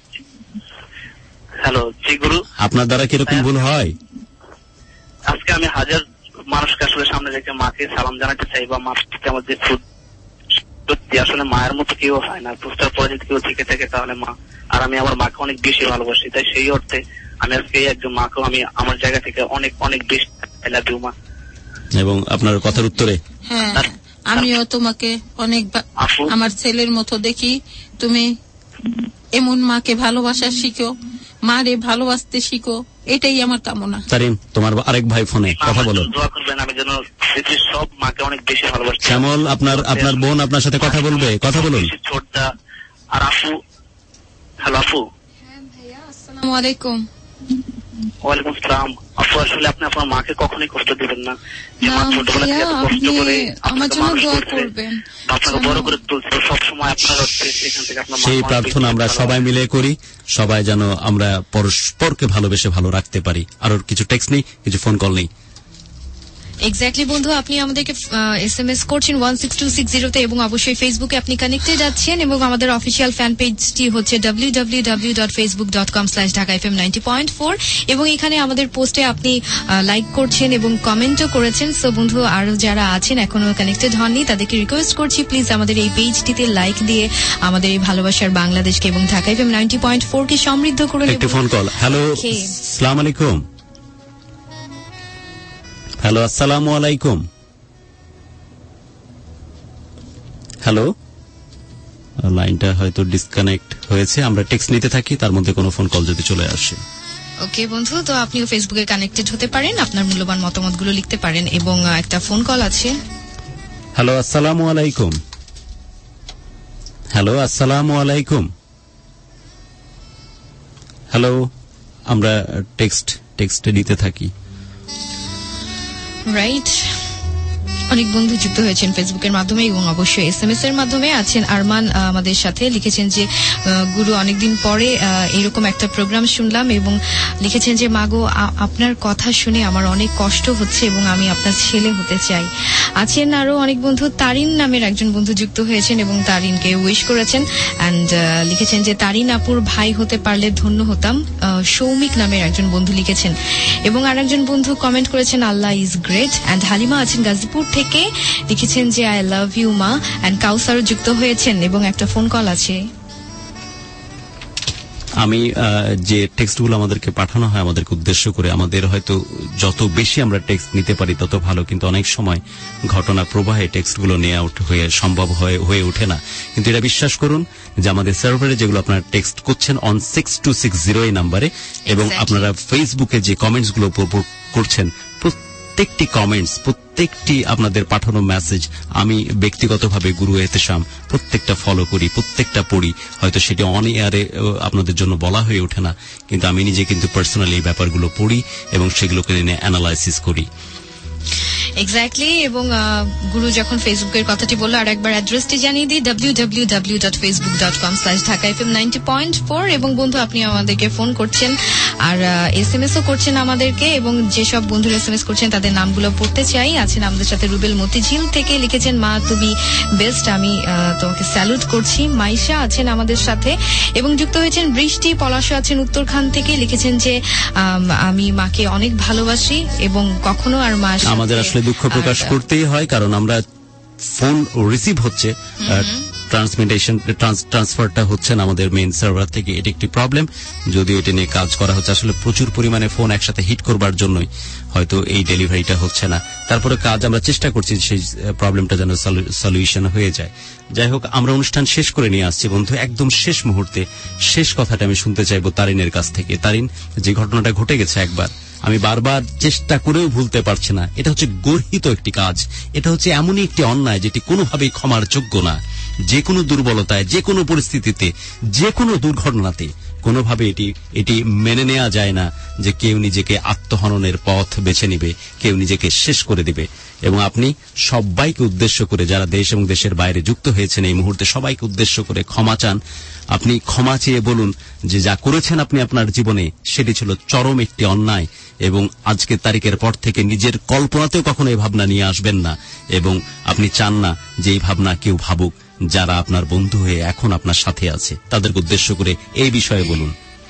হ্যালো জি গুরু, আপনার দ্বারা কি এরকম ভুল হয়? আজকে আমি হাজার মানুষকে আসলে সামনে রেখে মাকে সালাম জানাতে চাই, বা মার প্রতি আমার যে সত্যি আসলে মায়ের মতো কেউ হয় না। পুস্তার পরে যদি কেউ থেকে থাকে তাহলে মা, আর আমি আমার মাকে অনেক বেশি ভালোবাসি, তাই সেই অর্থে আমি আজকে একজন মাকেও আমি আমার জায়গা থেকে অনেক অনেক বেশি আই লাভ ইউ মা। এবং আপনার কথার উত্তরে হ্যাঁ আমিও তোমাকে অনেক আমার ছেলের মতো দেখি, তুমি এমন মাকে ভালোবাসা শিখো, মারে ভালোবাসতে শিখো, এটাই আমার কামনা। তারিন, তোমার আরেক ভাই ফোনে কথা বলো। দোয়া করবেন আমি যেন সব মাকে অনেক বেশি ভালোবাসি। শ্যামল, আপনার আপনার বোন আপনার সাথে কথা বলবে, কথা বলুন। ছোটদা আর আপু। হ্যালো আপু। হ্যাঁ ভাইয়া, আসসালামু আলাইকুম। ওয়ালাইকুম আসসালাম। আপু আসলে আপনি আপনার মাকে কখনোই কষ্ট দিবেন না। না ভাইয়া, আপনি আমার জন্য দোয়া করবেন, আপনাকে বড় করে তুলছে সবসময় আপনার হচ্ছে, সেখান থেকে আপনার সেই প্রার্থনা আমরা সবাই মিলে করি, সবাই যেন আমরা পরস্পরকে ভালোবেসে ভালো রাখতে পারি। আর কিছু টেক্সট নেই, কিছু ফোন কল নেই। এক্স্যাক্টলি বন্ধু, আপনি আমাদেরকে এসএমএস করছেন one six two six zero তে এবং অবশ্যই ফেসবুকে আপনি কানেক্টেড আছেন এবং আমাদের অফিসিয়াল ফ্যান পেজটি হচ্ছে W W W dot Facebook dot com slash Dhaka FM ninety point four এবং এখানে আমাদের পোস্টে আপনি লাইক করছেন এবং কমেন্টও করেছেন। সো বন্ধু, আরো যারা আছেন এখনো কানেক্টেড হননি তাদেরকে রিকোয়েস্ট করছি প্লিজ আমাদের এই পেজটিতে লাইক দিয়ে আমাদের এই ভালোবাসার বাংলাদেশকে এবং Dhaka FM ninety point four কে সমৃদ্ধ করুন। একটা ফোন কল। হ্যালো, আসসালামু আলাইকুম। হ্যালো, আসসালামু আলাইকুম। হ্যালো, লাইনটা হয়তো ডিসকানেক্ট হয়েছে। আমরা টেক্সট নিতে থাকি, তার মধ্যে কোনো ফোন কল যদি চলে আসে। ওকে বন্ধু, তো আপনিও ফেসবুকে কানেক্টেড হতে পারেন, আপনার মূল্যবান মতামতগুলো লিখতে পারেন এবং একটা ফোন কল আছে। হ্যালো, আসসালামু আলাইকুম। হ্যালো, আসসালামু আলাইকুম। হ্যালো, আমরা টেক্সট টেক্সটে দিতে থাকি। রাইট, অনেক বন্ধু যুক্ত হয়েছেন ফেসবুকের মাধ্যমে এবং অবশ্যই এসএমএস এর মাধ্যমে আছেন। আরমান আমাদের সাথে লিখেছেন যে গুরু, অনেকদিন পরে এরকম একটা প্রোগ্রাম শুনলাম এবং লিখেছেন যে মাগো, আপনার কথা শুনে আমার অনেক কষ্ট হচ্ছে এবং আমি আপনার ছেলে হতে চাই। আছেন আরো অনেক বন্ধু, তারিন নামের একজন বন্ধু যুক্ত হয়েছেন এবং তারিনকে উইশ করেছেন অ্যান্ড লিখেছেন যে তারিন আপুর ভাই হতে পারলে ধন্য হতাম। সৌমিক নামের একজন বন্ধু লিখেছেন এবং আর একজন বন্ধু কমেন্ট করেছেন Allah is great and Halima আছেন গাজীপুর থেকে লিখেছেন যে I love you ma and Kawsar যুক্ত হয়েছেন এবং একটা ফোন কল আছে। আমি যে টেক্সটগুলো আমাদেরকে পাঠানো হয় আমাদেরকে উদ্দেশ্য করে, আমাদের হয়তো যত বেশি আমরা টেক্সট নিতে পারি তত ভালো, কিন্তু অনেক সময় ঘটনা প্রবাহে টেক্সটগুলো নেওয়া হয়ে সম্ভব হয়ে ওঠে না। কিন্তু এটা বিশ্বাস করুন যে আমাদের সার্ভারে যেগুলো আপনারা টেক্সট করছেন one six two six zero এই নাম্বারে এবং আপনারা ফেসবুকে যে কমেন্টসগুলো করছেন, প্রত্যেকটি কমেন্টস, প্রত্যেকটি আপনাদের পাঠানো মেসেজ আমি ব্যক্তিগতভাবে গুরু এহতেশাম প্রত্যেকটা ফলো করি, প্রত্যেকটা পড়ি। হয়তো সেটি অন এয়ারে আপনাদের জন্য বলা হয়ে ওঠে না, কিন্তু আমি নিজে কিন্তু পার্সোনালি এই ব্যাপারগুলো পড়ি এবং সেগুলোকে নিয়ে অ্যানালাইসিস করি। এক্স্যাক্টলি, এবং গুরু যখন ফেসবুকের কথাটি বললো আর একবার অ্যাড্রেসটি জানিয়ে দিই W W W dot Facebook dot com slash Dhaka FM ninety point four এবং বন্ধু আপনি আমাদেরকে ফোন করছেন আর এসএমএস ও করছেন আমাদেরকে এবং যেসব বন্ধুরা এসএমএস করছেন তাদের নামগুলো পড়তে চাই। আছেন আমাদের সাথে রুবেল মতিঝিল থেকে লিখেছেন মা তুমি বেস্ট, আমি তোমাকে স্যালুট করছি। মাইশা আছেন আমাদের সাথে এবং যুক্ত হয়েছেন বৃষ্টি পলাশ আছেন উত্তরখান থেকে লিখেছেন যে আমি মাকে অনেক ভালোবাসি এবং কখনো আর মা আমাদের আসলে দুঃখ প্রকাশ করতেই হয়, কারণ আমরা ফোন রিসিভ হচ্ছে, ট্রান্সমিটেশন ট্রান্সফারটা হচ্ছে না আমাদের মেইন সার্ভার থেকে। এটি একটি প্রবলেম, যদিও এটা নিয়ে কাজ করা হচ্ছে। আসলে প্রচুর পরিমাণে ফোন একসাথে হিট করবার জন্যই হয়তো এই ডেলিভারিটা হচ্ছে না। তারপরে কাজ আমরা চেষ্টা করছি সেই প্রবলেমটা যেন সলিউশন হয়ে যায়। যাই হোক, আমরা অনুষ্ঠান শেষ করে নিয়ে আসছি বন্ধু। একদম শেষ মুহূর্তে শেষ কথাটা আমি শুনতে চাইবো তারিনের কাছ থেকে। তারিন, যে ঘটনাটা ঘটে গেছে একবার, আমি বারবার চেষ্টা করেও ভুলতে পারছি না। এটা হচ্ছে গর্হিত একটি কাজ, এটা হচ্ছে এমনই একটি অন্যায় যেটি কোনোভাবেই ক্ষমার যোগ্য না। যে কোনো দুর্বলতায়, যে কোনো পরিস্থিতিতে, যে কোনো দুর্ঘটনাতে কোনোভাবে এটি এটি মেনে নেওয়া যায় না যে কেউ নিজেকে আত্মহননের পথ বেছে নিবে, কেউ নিজেকে শেষ করে দিবে। এবং আপনি সবাইকে উদ্দেশ্য করে, যারা দেশ এবং দেশের বাইরে যুক্ত হয়েছেন এই মুহূর্তে, সবাইকে উদ্দেশ্য করে ক্ষমা চান। আপনি ক্ষমা চেয়ে বলুন যে যা করেছেন আপনি আপনার জীবনে সেটি ছিল চরম একটি অন্যায় এবং আজকের তারিখের পর থেকে নিজের কল্পনাতেও কখনো এই ভাবনা নিয়ে আসবেন না এবং আপনি চান না যে এই ভাবনা কেউ ভাবুক। যারা আপনার বন্ধু হয়ে এখন আপনার সাথে আছে তাদেরকে উদ্দেশ্য করে এই বিষয়ে বলুন।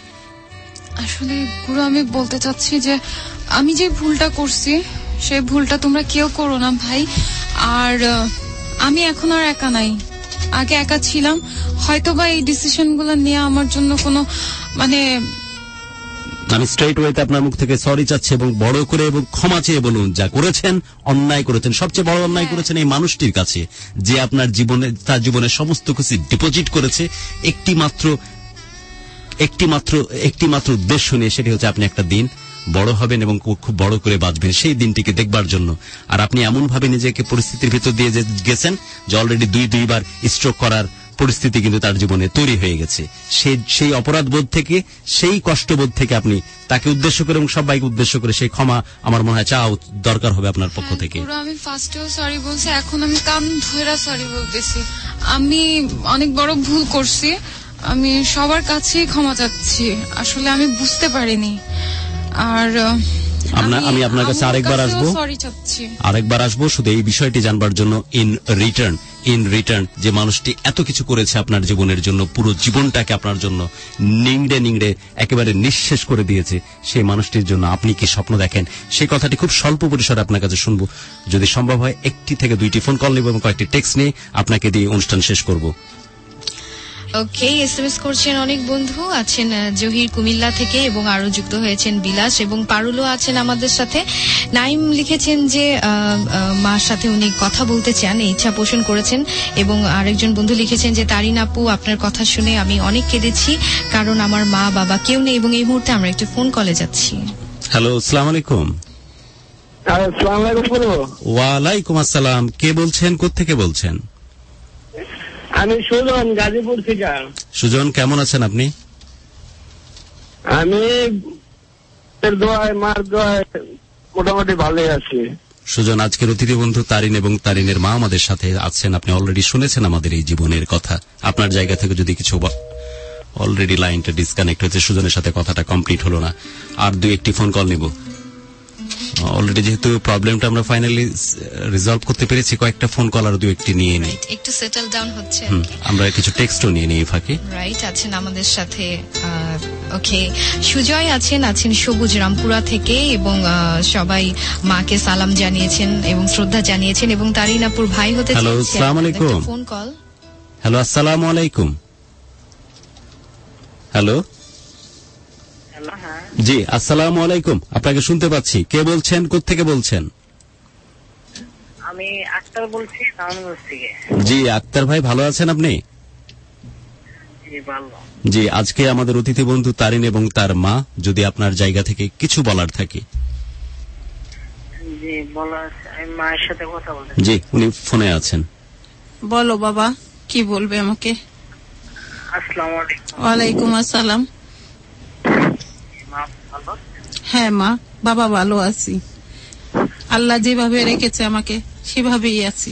আসলে গুরু, আমি বলতে চাচ্ছি যে আমি যে ভুলটা করছি সেই ভুলটা তোমরা কেউ করো না ভাই। আর আমি এখন আর একা নাই, আগে একা ছিলাম। হয়তো বা এই ডিসিশন গুলো নিয়ে আমার জন্য কোনো মানে আমি স্ট্রেট ওয়েতে আপনার মুখ থেকে সরি চাচ্ছি এবং বড় করে এবং ক্ষমা চেয়ে বলুন যা করেছেন অন্যায় করেছেন। সবচেয়ে বড় অন্যায় করেছেন এই মানুষটির কাছে যে আপনার জীবনে, তার জীবনে সমস্ত কিছু ডিপোজিট করেছে একটি মাত্র একটি মাত্র একটি মাত্র উদ্দেশ্য নিয়ে, সেটি হচ্ছে আপনি একটা দিন বড় হবেন এবং খুব বড় করে বাঁচবেন, সেই দিনটিকে দেখবার জন্য। আর আপনি এমন ভাবে নিজেকে পরিস্থিতির ভিতর দিয়ে গেছেন যে অলরেডি দুই দুইবার স্ট্রোক করার পরিস্থিতি কিন্তু তার জীবনে তৈরি হয়ে গেছে। সেই সেই অপরাধ বোধ থেকে, সেই কষ্টবোধ থেকে আপনি তাকে উদ্দেশ্য করে এবং সবাইকে উদ্দেশ্য করে সেই ক্ষমা আমার মনে হয় চাওয়া দরকার হবে আপনার পক্ষ থেকে। আমি ফার্স্টেও সরি বলছি, এখন আমি কান ধরে সরি বলতেছি। আমি অনেক বড় ভুল করছি, আমি সবার কাছেই ক্ষমা চাচ্ছি। আসলে আমি বুঝতে পারিনি। আর আমি আপনার কাছে আরেকবার আসবো আরেকবার আসবো শুধু এই বিষয়টি জানবার জন্য ইন রিটার্ন ইন রিটার্ন যে মানুষটি এত কিছু করেছে আপনার জীবনের জন্য, পুরো জীবনটাকে আপনার জন্য নিংড়ে নিংড়ে একেবারে নিঃশেষ করে দিয়েছে, সেই মানুষটির জন্য আপনি কি স্বপ্ন দেখেন, সেই কথাটি খুব স্বল্প পরিসরে আপনার কাছে শুনবো। যদি সম্ভব হয় একটি থেকে দুইটি ফোন কল নেব এবং কয়েকটি টেক্সট নিয়ে আপনাকে দিয়ে অনুষ্ঠান শেষ করব। ওকে, এসএমএস করছেন অনেক বন্ধু, আছেন জহির কুমিল্লা থেকে এবং আরো যুক্ত হয়েছেন বিলাস এবং পারুলও আছেন আমাদের সাথে। নাইম লিখেছেন যে মার সাথে উনি কথা বলতে চান, ইচ্ছা পোষণ করেছেন। এবং আরেকজন বন্ধু লিখেছেন যে তারিন আপু, আপনার কথা শুনে আমি অনেক কেঁদেছি, কারণ আমার মা বাবা কেউ নেই এবং এই মুহূর্তে আমরা একটু ফোন কলে যাচ্ছি। হ্যালো, আসসালামু আলাইকুম। ওয়ালাইকুম আসসালাম। কে বলছেন, কোত্থেকে বলছেন? আমি সুজন, গাজীপুর থেকে। সুজন, কেমন আছেন আপনি? আমি দোয়ায় মার দোয়ায় মোটামুটি ভালোই আছি। সুজন, আজকের অতিথি বন্ধু তারিন এবং তারিনের মা আমাদের সাথে আছেন। আপনি অলরেডি শুনেছেন আমাদের এই জীবনের কথা। আপনার জায়গা থেকে যদি কিছু, অলরেডি লাইনটা ডিসকানেক্ট হয়েছে, সুজনের সাথে কথাটা কমপ্লিট হলো না। আর দুই একটি ফোন কল নিব। অলরেডি যেহেতু প্রবলেমটা আমরা ফাইনালি রিজলভ করতে পেরেছি, কয়েকটা ফোন কল আর দু একটি নিয়ে নিই, একটু সেটেল ডাউন হচ্ছে। আমরা কিছু টেক্সটও নিয়ে নিই ফাঁকে। রাইট, আছেন আমাদের সাথে। ওকে, সুজয় আছেন, আছেন সবুজ রামপুরা থেকে এবং সবাই মাকে সালাম জানিয়েছেন এবং শ্রদ্ধা জানিয়েছেন এবং তারিনাপুর ভাই হতে চাচ্ছেন। হ্যালো, আসসালামু আলাইকুম। Phone call. হ্যালো, আসসালামু আলাইকুম। হ্যালো, জি আসসালামু আলাইকুম। আপনাকে শুনতে পাচ্ছি। কে বলছেন, কোত্থেকে বলছেন? আমি আক্তার বলছি, নারায়ণগঞ্জ থেকে। জি আক্তার ভাই, ভালো আছেন আপনি? জি ভালো। জি, আজকে আমাদের অতিথি বন্ধু তারিন এবং তার মা, যদি আপনার জায়গা থেকে কিছু বলার থাকে। জি বলার, আমি মায়ের সাথে কথা বলতে। জি, উনি ফোনে আছেন। বলো বাবা, কি বলবে আমাকে? আসসালামু আলাইকুম। ওয়ালাইকুম আসসালাম। হ্যাঁ মা, বাবা ভালো আছি, আল্লাহ যেভাবে রেখেছে আমাকে সেভাবেই আছি।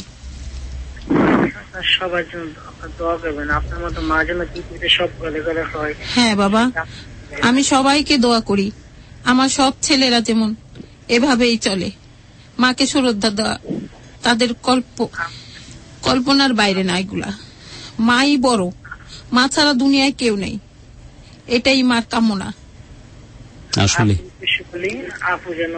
সবার জন্য দোয়া করবেন, আপনার মতো মা যেন সব গলে গলে হয়। হ্যাঁ বাবা, আমি সবাইকে দোয়া করি, আমার সব ছেলেরা যেমন এভাবেই চলে, মাকে শ্রদ্ধা দেওয়া, তাদের কল্প কল্পনার বাইরে না এগুলা। মাই বড়, মা ছাড়া দুনিয়ায় কেউ নেই, এটাই মার কামনা। আসলে আপু যেন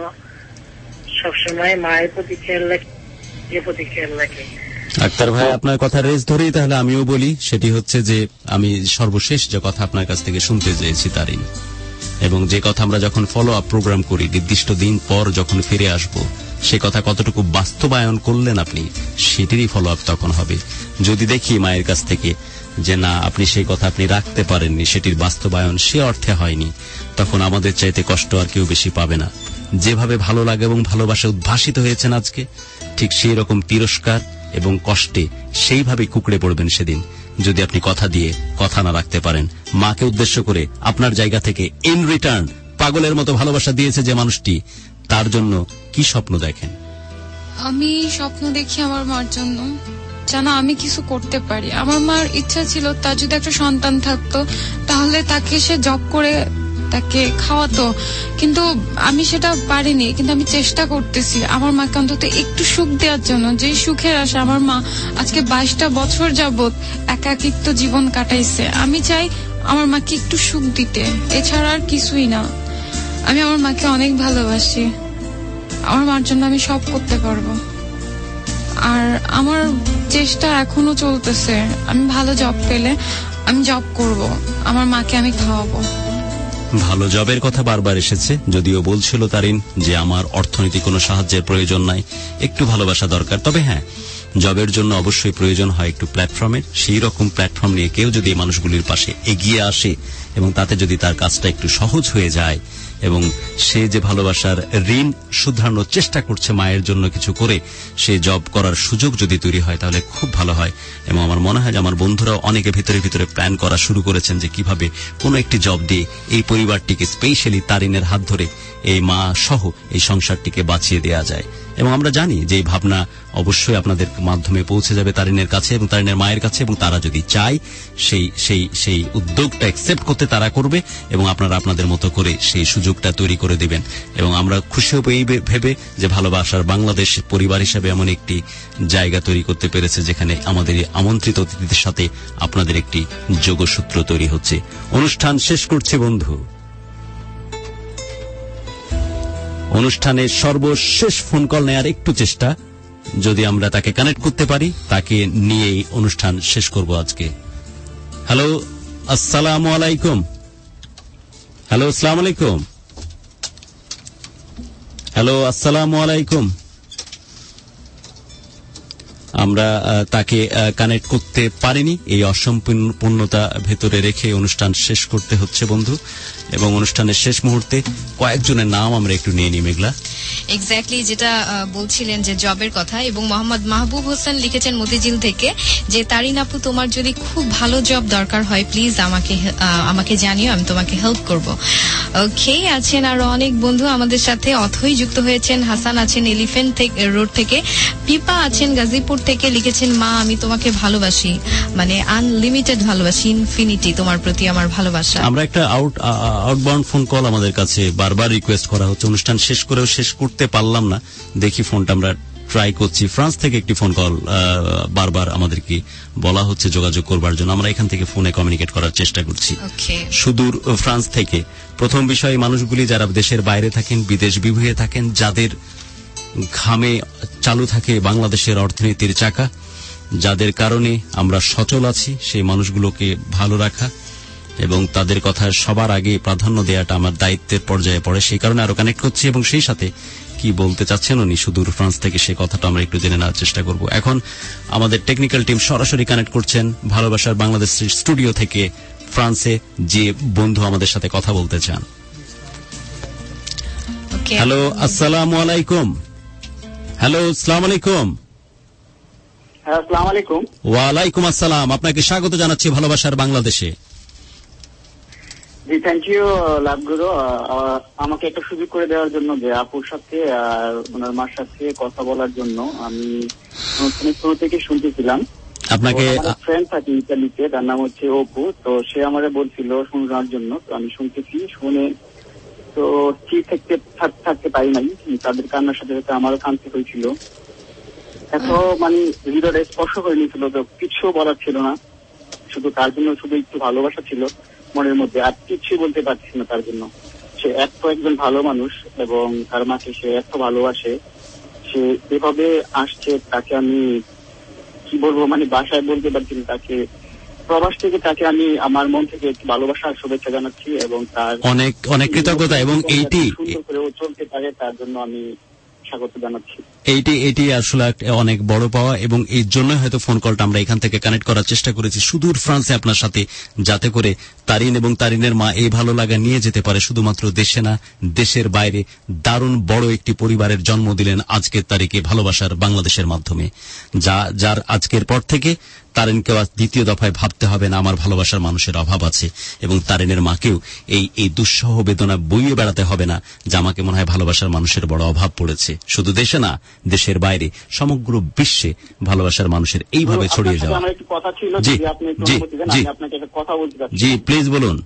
সবসময় মায়ের প্রতি খেয়াল রাখে, এর প্রতি খেয়াল রাখে। আক্তার ভাই, আপনার কথা রেস ধরেই তাহলে আমিও বলি, সেটি হচ্ছে যে আমি সর্বশেষ যে কথা আপনার কাছ থেকে শুনতে চেয়েছি তারিন, এবং যে কথা আমরা যখন ফলো আপ প্রোগ্রাম করি নির্দিষ্ট দিন পর যখন ফিরে আসব, সে কথা কতটুকু বাস্তবায়ন করলেন আপনি, সেটিরই ফলো আপ তখন হবে। যদি দেখি মায়ের কাছ থেকে যে না, আপনি সেই কথা আপনি রাখতে পারেননি, সেটির বাস্তবায়ন সে অর্থে হয়নি, তখন আমাদের চাইতে কষ্ট আর কেউ বেশি পাবে না। যেভাবে ভালো লাগে এবং ভালোবাসা উদ্ভাসিত হয়েছেন আজকে, ঠিক সেই রকম তিরস্কার এবং কষ্টে সেইভাবেই কুকড়ে পড়বেন সেদিন, যদি আপনি কথা দিয়ে কথা না রাখতে পারেন। মাকে উদ্দেশ্য করে আপনার জায়গা থেকে ইন রিটার্ন পাগলের মতো ভালোবাসা দিয়েছে যে মানুষটি, তার জন্য কি স্বপ্ন দেখেন? আমি স্বপ্ন দেখি আমার মার জন্য, যেন আমি কিছু করতে পারি। আমার মার ইচ্ছা ছিল তার যদি একটা সন্তান থাকতো তাহলে তাকে সে জব করে তাকে খাওয়াতো, কিন্তু আমি সেটা পারিনি। কিন্তু আমি চেষ্টা করতেছি আমার মাকে অন্তত একটু সুখ দেওয়ার জন্য, যে সুখের আশা আমার মা আজকে বাইশটা বছর যাবত একাকিত্ব জীবন কাটাইছে। আমি চাই আমার মাকে একটু সুখ দিতে, এছাড়া আর কিছুই না। আমি আমার মাকে অনেক ভালোবাসি, আমার মার জন্য আমি সব করতে পারবো। আর আমার চেষ্টা এখনো চলতেছে, আমি ভালো জব পেলে আমি জব করব, আমার মাকে আমি খাওয়াবো। ভালো জবের কথা বারবার এসেছে, যদিও বলছিল তারিন যে আমার অর্থনৈতিক কোনো সাহায্যের প্রয়োজন নাই, একটু ভালোবাসা দরকার। তবে হ্যাঁ, জবের জন্য অবশ্যই প্রয়োজন হয় একটু প্ল্যাটফর্মের। সেই রকম প্ল্যাটফর্ম নিয়ে কেউ যদি এই মানুষগুলির পাশে এগিয়ে আসে এবং তাতে যদি তার কাজটা একটু সহজ হয়ে যায় এবং সে যে ভালোবাসার ঋণ শুধরানোর চেষ্টা করছে মায়ের জন্য কিছু করে, সে জব করার সুযোগ যদি তৈরি হয় তাহলে খুব ভালো হয়। এবং আমার মনে হয় যে আমার বন্ধুরাও অনেকে ভিতরে ভিতরে প্ল্যান করা শুরু করেছেন যে কিভাবে কোনো একটি জব দিয়ে এই পরিবারটিকে, স্পেশালি তারিনের হাত ধরে এই মা সহ এই সংসারটিকে বাঁচিয়ে দেওয়া যায়। এবং আমরা জানি যে এই ভাবনা অবশ্যই আপনাদের মাধ্যমে পৌঁছে যাবে তারিনের কাছে এবং তারিনের মায়ের কাছে, এবং তারা যদি চায় সেই সেই সেই উদ্যোগটা অ্যাকসেপ্ট করতে করতে তারা করবে এবং আপনারা আপনাদের মতো করে সেই সুযোগটা তৈরি করে দিবেন। এবং আমরা খুশি হব এই ভেবে যে ভালোবাসার বাংলাদেশ পরিবার হিসেবে এমন একটি জায়গা তৈরি করতে পেরেছে যেখানে আমাদের আমন্ত্রিত অতিথিদের সাথে আপনাদের একটি যোগসূত্র তৈরি হচ্ছে। অনুষ্ঠান শেষ করছে বন্ধু। অনুষ্ঠানের সর্বশেষ ফোন কল নেয়ার একটু চেষ্টা, যদি আমরা তাকে কানেক্ট করতে পারি তাকে নিয়েই অনুষ্ঠান শেষ করব আজকে। হ্যালো, আসসালামু আলাইকুম। হ্যালো, আসসালামু আলাইকুম। হ্যালো, আসসালামু আলাইকুম। আমরা তাকে কানেক্ট করতে পারিনি, এই অসম্পূর্ণতা ভেতরে রেখে অনুষ্ঠান শেষ করতে হচ্ছে বন্ধু। এবং অনুষ্ঠানের শেষ মুহূর্তে কয়েকজনের নাম আমরা একটু নিয়ে নিই মেঘলা। এক্স্যাক্টলি যেটা বলছিলেন যে জবের কথা, এবং মোহাম্মদ মাহবুব হোসেন লিখেছেন মতিঝিল থেকে যে তারিন আপু তোমার যদি খুব ভালো জব দরকার হয় প্লিজ আমাকে আমাকে জানিও, আমি তোমাকে হেল্প করব। ওকে, আছেন আরো অনেক বন্ধু আমাদের সাথে। অথই যুক্ত হয়েছেন, হাসান আছেন এলিফ্যান্ট রোড থেকে, পিপা আছেন গাজীপুর থেকে, লিখেছেন মা আমি তোমাকে ভালোবাসি, মানে আনলিমিটেড ভালোবাসি, ইনফিনিটি তোমার প্রতি আমার ভালোবাসা। আমরা একটা আউট আউটবাউন্ড ফোন কল আমাদের কাছে বারবার রিকোয়েস্ট করা হচ্ছে, অনুষ্ঠান শেষ করেও শেষ করতে পারলাম না, দেখি ফোনটা আমরা ট্রাই করছি। ফ্রান্স থেকে একটি ফোন কল বারবার আমাদেরকে বলা হচ্ছে যোগাযোগ করবার জন্য, আমরা এখান থেকে ফোনে কমিউনিকেট করার চেষ্টা করছি সুদূর ফ্রান্স থেকে। প্রথম বিষয়, মানুষগুলি যারা দেশের বাইরে থাকেন, বিদেশ বিভুঁয়ে থাকেন, যাদের ঘামে চালু থাকে বাংলাদেশের অর্থনীতির চাকা, যাদের কারণে আমরা সচল আছি, সেই মানুষগুলোকে ভালো রাখা এবং তাদের কথা সবার আগে প্রাধান্য দেওয়াটা আমার দায়িত্বের পর্যায়ে পড়ে। সেই কারণে আরো কানেক্ট করছি এবং সেই সাথে কি বলতে চাচ্ছেন উনি সুদূর ফ্রান্স থেকে সে কথাটা আমরা একটু জেনে নেওয়ার চেষ্টা করব। এখন আমাদের টেকনিক্যাল টিম সরাসরি কানেক্ট করছেন ভালোবাসার বাংলাদেশ স্টুডিও থেকে ফ্রান্সে যে বন্ধু আমাদের সাথে কথা বলতে চান। হ্যালো, আসসালামু আলাইকুম। হ্যালো, আসসালামু আলাইকুম। হ্যাঁ, আসসালামু আলাইকুম। ওয়ালাইকুম আসসালাম, আপনাকে স্বাগত জানাচ্ছি ভালোবাসার বাংলাদেশে। জি, থ্যাংক ইউ লাভগুরু, আমাকে একটা সুযোগ করে দেওয়ার জন্য, যে আপুর সাথে আর ওনার মার সাথে কথা বলার জন্য। আমি অনুষ্ঠানের শুরু থেকে শুনতেছিলাম। আপনাকে ফ্রেন্ড থাকে ইতালিতে, তার নাম হচ্ছে অপু, তো সে আমারে বলছিল শোনার জন্য, তো আমি শুনতেছি। শুনে তো ঠিক থাকতে থাকতে পারি নাই, তাদের কান্নার সাথে সাথে আমারও কাঁদতে হয়েছিল। এত মানে হৃদয়টা স্পর্শ করে নিয়েছিল, তো কিছু বলার ছিল না, শুধু তার জন্য শুধু একটু ভালোবাসা ছিল মনের মধ্যে, আর কিছু বলতে পারছি না তার জন্য। সে এত একজন ভালো মানুষ এবং তার মাকে সে এত ভালোবাসে, সে যেভাবে আসছে তাকে আমি কি বলবো, মানে বাসায় বলতে পারছি না। তাকে প্রবাস থেকে তাকে আমি আমার মন থেকে একটু ভালোবাসা আর শুভেচ্ছা জানাচ্ছি এবং তার অনেক অনেক কৃতজ্ঞতা এবং এইটি সুন্দর করে ও চলতে পারে তার জন্য আমি স্বাগত জানাচ্ছি। এইটি এটি আসলে অনেক বড় পাওয়া এবং এই জন্য হয়তো ফোন কলটা আমরা এখান থেকে কানেক্ট করার চেষ্টা করেছি সুদূর ফ্রান্সে আপনার সাথে, যাতে করে তারিন এবং তারিনের মা এই ভালো লাগা নিয়ে যেতে পারে শুধুমাত্র দেশে না, দেশের বাইরে। দারুণ বড় একটি পরিবারের জন্ম দিলেন আজকের তারিখে ভালোবাসার বাংলাদেশের মাধ্যমে, যা যার আজকের পর থেকে তারিনকে দ্বিতীয় দফায় ভাবতে হবে না আমার ভালোবাসার মানুষের অভাব আছে, এবং তারিনের মাকেও এই এই দুঃসহ বেদনা বইয়ে বেড়াতে হবে না যে আমাকে মনে হয় ভালোবাসার মানুষের বড় অভাব পড়েছে। শুধু দেশে না, দেশের বাইরে সমগ্র বিশ্বে ভালোবাসার মানুষের এইভাবে ছড়িয়ে যাওয়া। জি জি জি জি প্লিজ বলুন।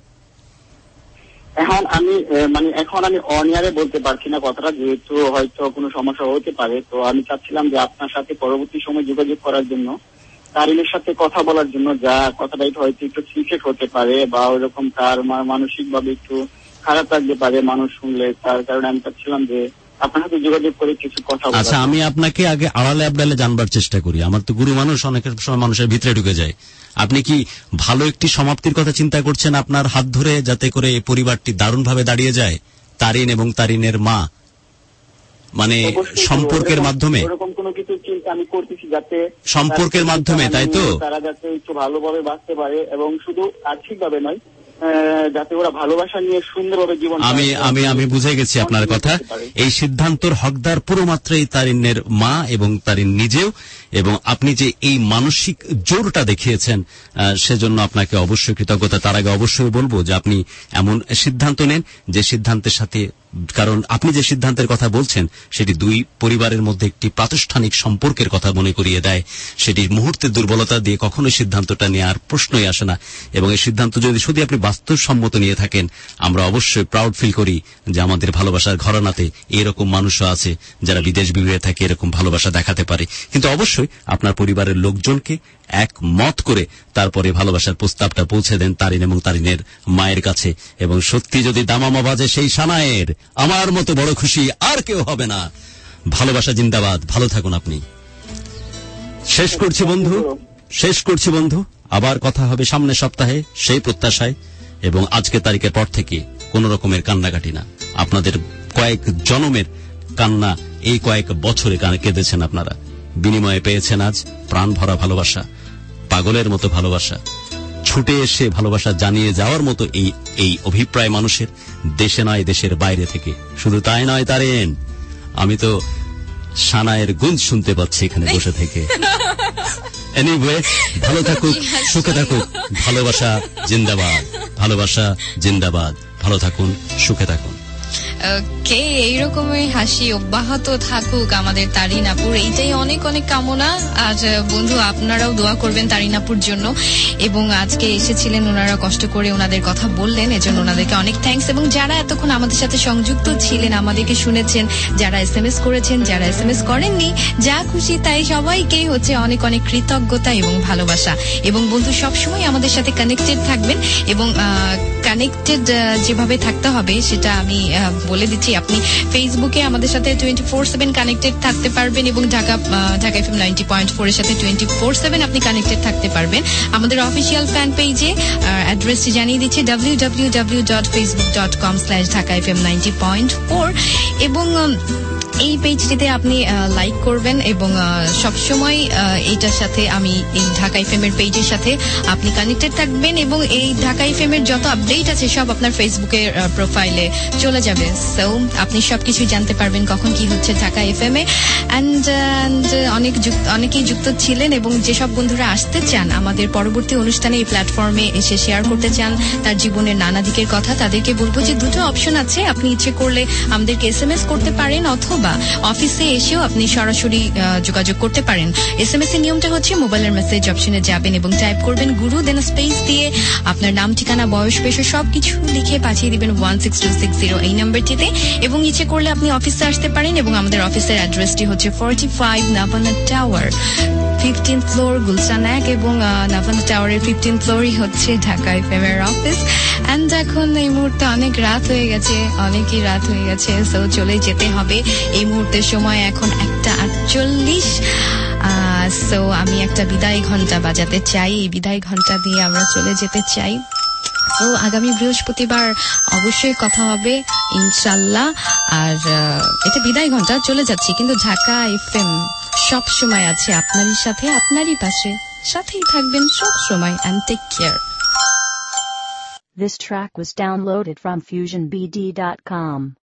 এখন আমি মানে এখন আমি অনিয়ারে বলতে পারছি না কথাটা, যেহেতু হয়তো কোনো সমস্যা হতে পারে, তো আমি চাচ্ছিলাম যে আপনার সাথে পরবর্তী সময় যোগাযোগ করার জন্য, তারিনের সাথে কথা বলার জন্য, যা কথাটা হয়তো একটু সিক্রেট হতে পারে বা ওইরকম তার মানসিক ভাবে একটু খারাপ লাগতে পারে মানুষ শুনলে, তার কারণে আমি চাচ্ছিলাম যে আপনার সাথে যোগাযোগ করে কিছু কথা বলা। আচ্ছা, আমি আপনাকে আগে আড়ালে আবডালে জানবার চেষ্টা করি, আমার তো গুরু মানুষ অনেকের সময় মানুষের ভিতরে ঢুকে যায়। আপনি কি ভালো একটি সমাপ্তির কথা চিন্তা করছেন আপনার হাত ধরে, যাতে করে এই পরিবারটি দারুণভাবে দাঁড়িয়ে যায়, তারিন এবং তারিনের মা, মানে সম্পর্কের মাধ্যমে? এরকম কোনো কিছু চিন্তা আমি করতেছি যাতে সম্পর্কের মাধ্যমে, তাই তো? তারা যাতে একটু ভালোভাবে বাঁচতে পারে এবং শুধু আর্থিকভাবে নয়, যাতে ওরা ভালোবাসা নিয়ে সুন্দরভাবে জীবন। আমি আমি আমি বুঝে গেছি আপনার কথা। এই সিদ্ধান্তর হকদার পুরোমাত্রই তারিনের মা এবং তারিন নিজেও, এবং আপনি যে এই মানসিক জোরটা দেখিয়েছেন সেজন্য আপনাকে অবশ্যই কৃতজ্ঞতা। তার আগে অবশ্যই বলবো যে আপনি এমন সিদ্ধান্ত নেন যে সিদ্ধান্তের সাথে, কারণ আপনি যে সিদ্ধান্তের কথা বলছেন সেটি দুই পরিবারের মধ্যে একটি প্রাতিষ্ঠানিক সম্পর্কের কথা মনে করিয়ে দেয়। সেটি মুহূর্তের দুর্বলতা দিয়ে কখনোই সিদ্ধান্তটা নেওয়ার প্রশ্নই আসে না, এবং এই সিদ্ধান্ত যদি শুধু আপনি বাস্তবসম্মত নিয়ে থাকেন, আমরা অবশ্যই প্রাউড ফিল করি যে আমাদের ভালোবাসার ঘরানাতে এরকম মানুষও আছে যারা বিদেশ বিভুঁয়ে থাকে এরকম ভালোবাসা দেখাতে পারে। কিন্তু অবশ্যই আপনার পরিবারের লোকজনকে এক মত করে তারপরে ভালোবাসার প্রস্তাবটা পৌঁছে দেন তারিন এবং তারিনের মায়ের কাছে। এবং সত্যি যদি দামামা বাজে সেই সানায়ের, আমার মতো বড় খুশি আর কেউ হবে না। ভালোবাসা জিন্দাবাদ। ভালো থাকুন আপনি। শেষ করছি বন্ধু, শেষ করছি বন্ধু। আবার কথা হবে সামনের সপ্তাহে সেই প্রত্যাশায়। এবং আজকের তারিখের পর থেকে কোন রকমের কান্নাকাটি না। আপনাদের কয়েক জনমের কান্না এই কয়েক বছরে কেঁদেছেন আপনারা, বিনিময়ে পেয়েছেন আজ প্রাণ ভরা ভালোবাসা, পাগলের মতো ভালোবাসা, ছুটে এসে ভালোবাসা জানিয়ে যাওয়ার মতো এই এই অভিপ্রায় মানুষের, দেশে নয় দেশের বাইরে থেকে। শুধু তাই নয় তারেন, আমি তো সানায়ের গুঞ্জ শুনতে পাচ্ছি এখানে বসে থেকে। এনিওয়ে, ভালো থাকুক, সুখে থাকুক, ভালোবাসা জিন্দাবাদ, ভালোবাসা জিন্দাবাদ। ভালো থাকুন, সুখে থাকুন। কে এইরকমই হাসি অব্যাহত থাকুক আমাদের তারিনাপুর, এইটাই অনেক অনেক কামনা। আর বন্ধু আপনারাও দোয়া করবেন তারিনাপুর জন্য। এবং আজকে এসেছিলেন ওনারা, কষ্ট করে ওনাদের কথা বললেন, এজন্য ওনাদেরকে অনেক থ্যাঙ্কস। এবং যারা এতক্ষণ আমাদের সাথে সংযুক্ত ছিলেন, আমাদেরকে শুনেছেন, যারা এস এম এস করেছেন, যারা এস এম এস করেননি, যা খুশি তাই সবাইকেই হচ্ছে অনেক অনেক কৃতজ্ঞতা এবং ভালোবাসা। এবং বন্ধু সবসময় আমাদের সাথে কানেক্টেড থাকবেন। এবং কানেক্টেড যেভাবে থাকতে হবে সেটা আমি বলে দিচ্ছি। আপনি ফেসবুকে আমাদের সাথে টোয়েন্টি ফোর সেভেন কানেক্টেড থাকতে পারবেন এবং Dhaka Dhaka FM ninety point four এর সাথে টোয়েন্টি ফোর সেভেন আপনি কানেক্টেড থাকতে পারবেন। আমাদের অফিসিয়াল ফ্যান পেজে অ্যাড্রেসটি জানিয়ে দিচ্ছি W W W dot Facebook dot com slash Dhaka FM ninety point four. এবং এই পেজটিতে আপনি লাইক করবেন এবং সবসময় এইটার সাথে আমি এই ঢাকা এফএম এর পেজের সাথে আপনি কানেক্টেড থাকবেন। এবং এই ঢাকা এফএম এর যত আপডেট আছে সব আপনার ফেসবুকের প্রোফাইলে চলে যাবে। সো আপনি সবকিছু জানতে পারবেন কখন কি হচ্ছে ঢাকা এফএম এ। অ্যান্ড অনেক অনেকেই যুক্ত ছিলেন এবং যেসব বন্ধুরা আসতে চান আমাদের পরবর্তী অনুষ্ঠানে এই প্ল্যাটফর্মে এসে শেয়ার করতে চান তার জীবনের নানা দিকের কথা, তাদেরকে বলবো যে দুটো অপশন আছে। আপনি ইচ্ছে করলে আমাদেরকে এস এম এস করতে পারেন অথবা অফিসে এসেও আপনি সরাসরি যোগাযোগ করতে পারেন। এস এম এস এর নিয়মটা হচ্ছে মোবাইলের মেসেজ অপশনে যাবেন এবং টাইপ করবেন গুরু, দেন স্পেস দিয়ে আপনার নাম, ঠিকানা, বয়স, পেশা সবকিছু লিখে পাঠিয়ে দিবেন one six two six zero এই নাম্বারটিতে। এবং ইচ্ছে করলে আপনি অফিসে আসতে পারেন এবং আমাদের অফিসের অ্যাড্রেসটি হচ্ছে forty five Navana tower, fifteen floor, Gulshan এক। এবং নাভানা টাওয়ারের ফিফটিন ফ্লোরই হচ্ছে ঢাকা এফএম এর অফিস। অ্যান্ড এখন এই মুহূর্তে অনেক রাত হয়ে গেছে, অনেকই রাত হয়ে গেছে। সো চলে যেতে হবে। এই মুহূর্তের সময় এখন একটা আটচল্লিশ। সো আমি একটা বিদায় ঘন্টা বাজাতে চাই, এই বিদায় ঘন্টা দিয়ে আমরা চলে যেতে চাই। তো আগামী বৃহস্পতিবার অবশ্যই কথা হবে ইনশাল্লাহ। আর এটা বিদায় ঘন্টা, চলে যাচ্ছি, কিন্তু ঢাকা এফএম সব সময় আছে আপনারই সাথে, আপনারই পাশে, সাথেই থাকবেন সব সময়। And take care. This track was downloaded from fusion b d dot com.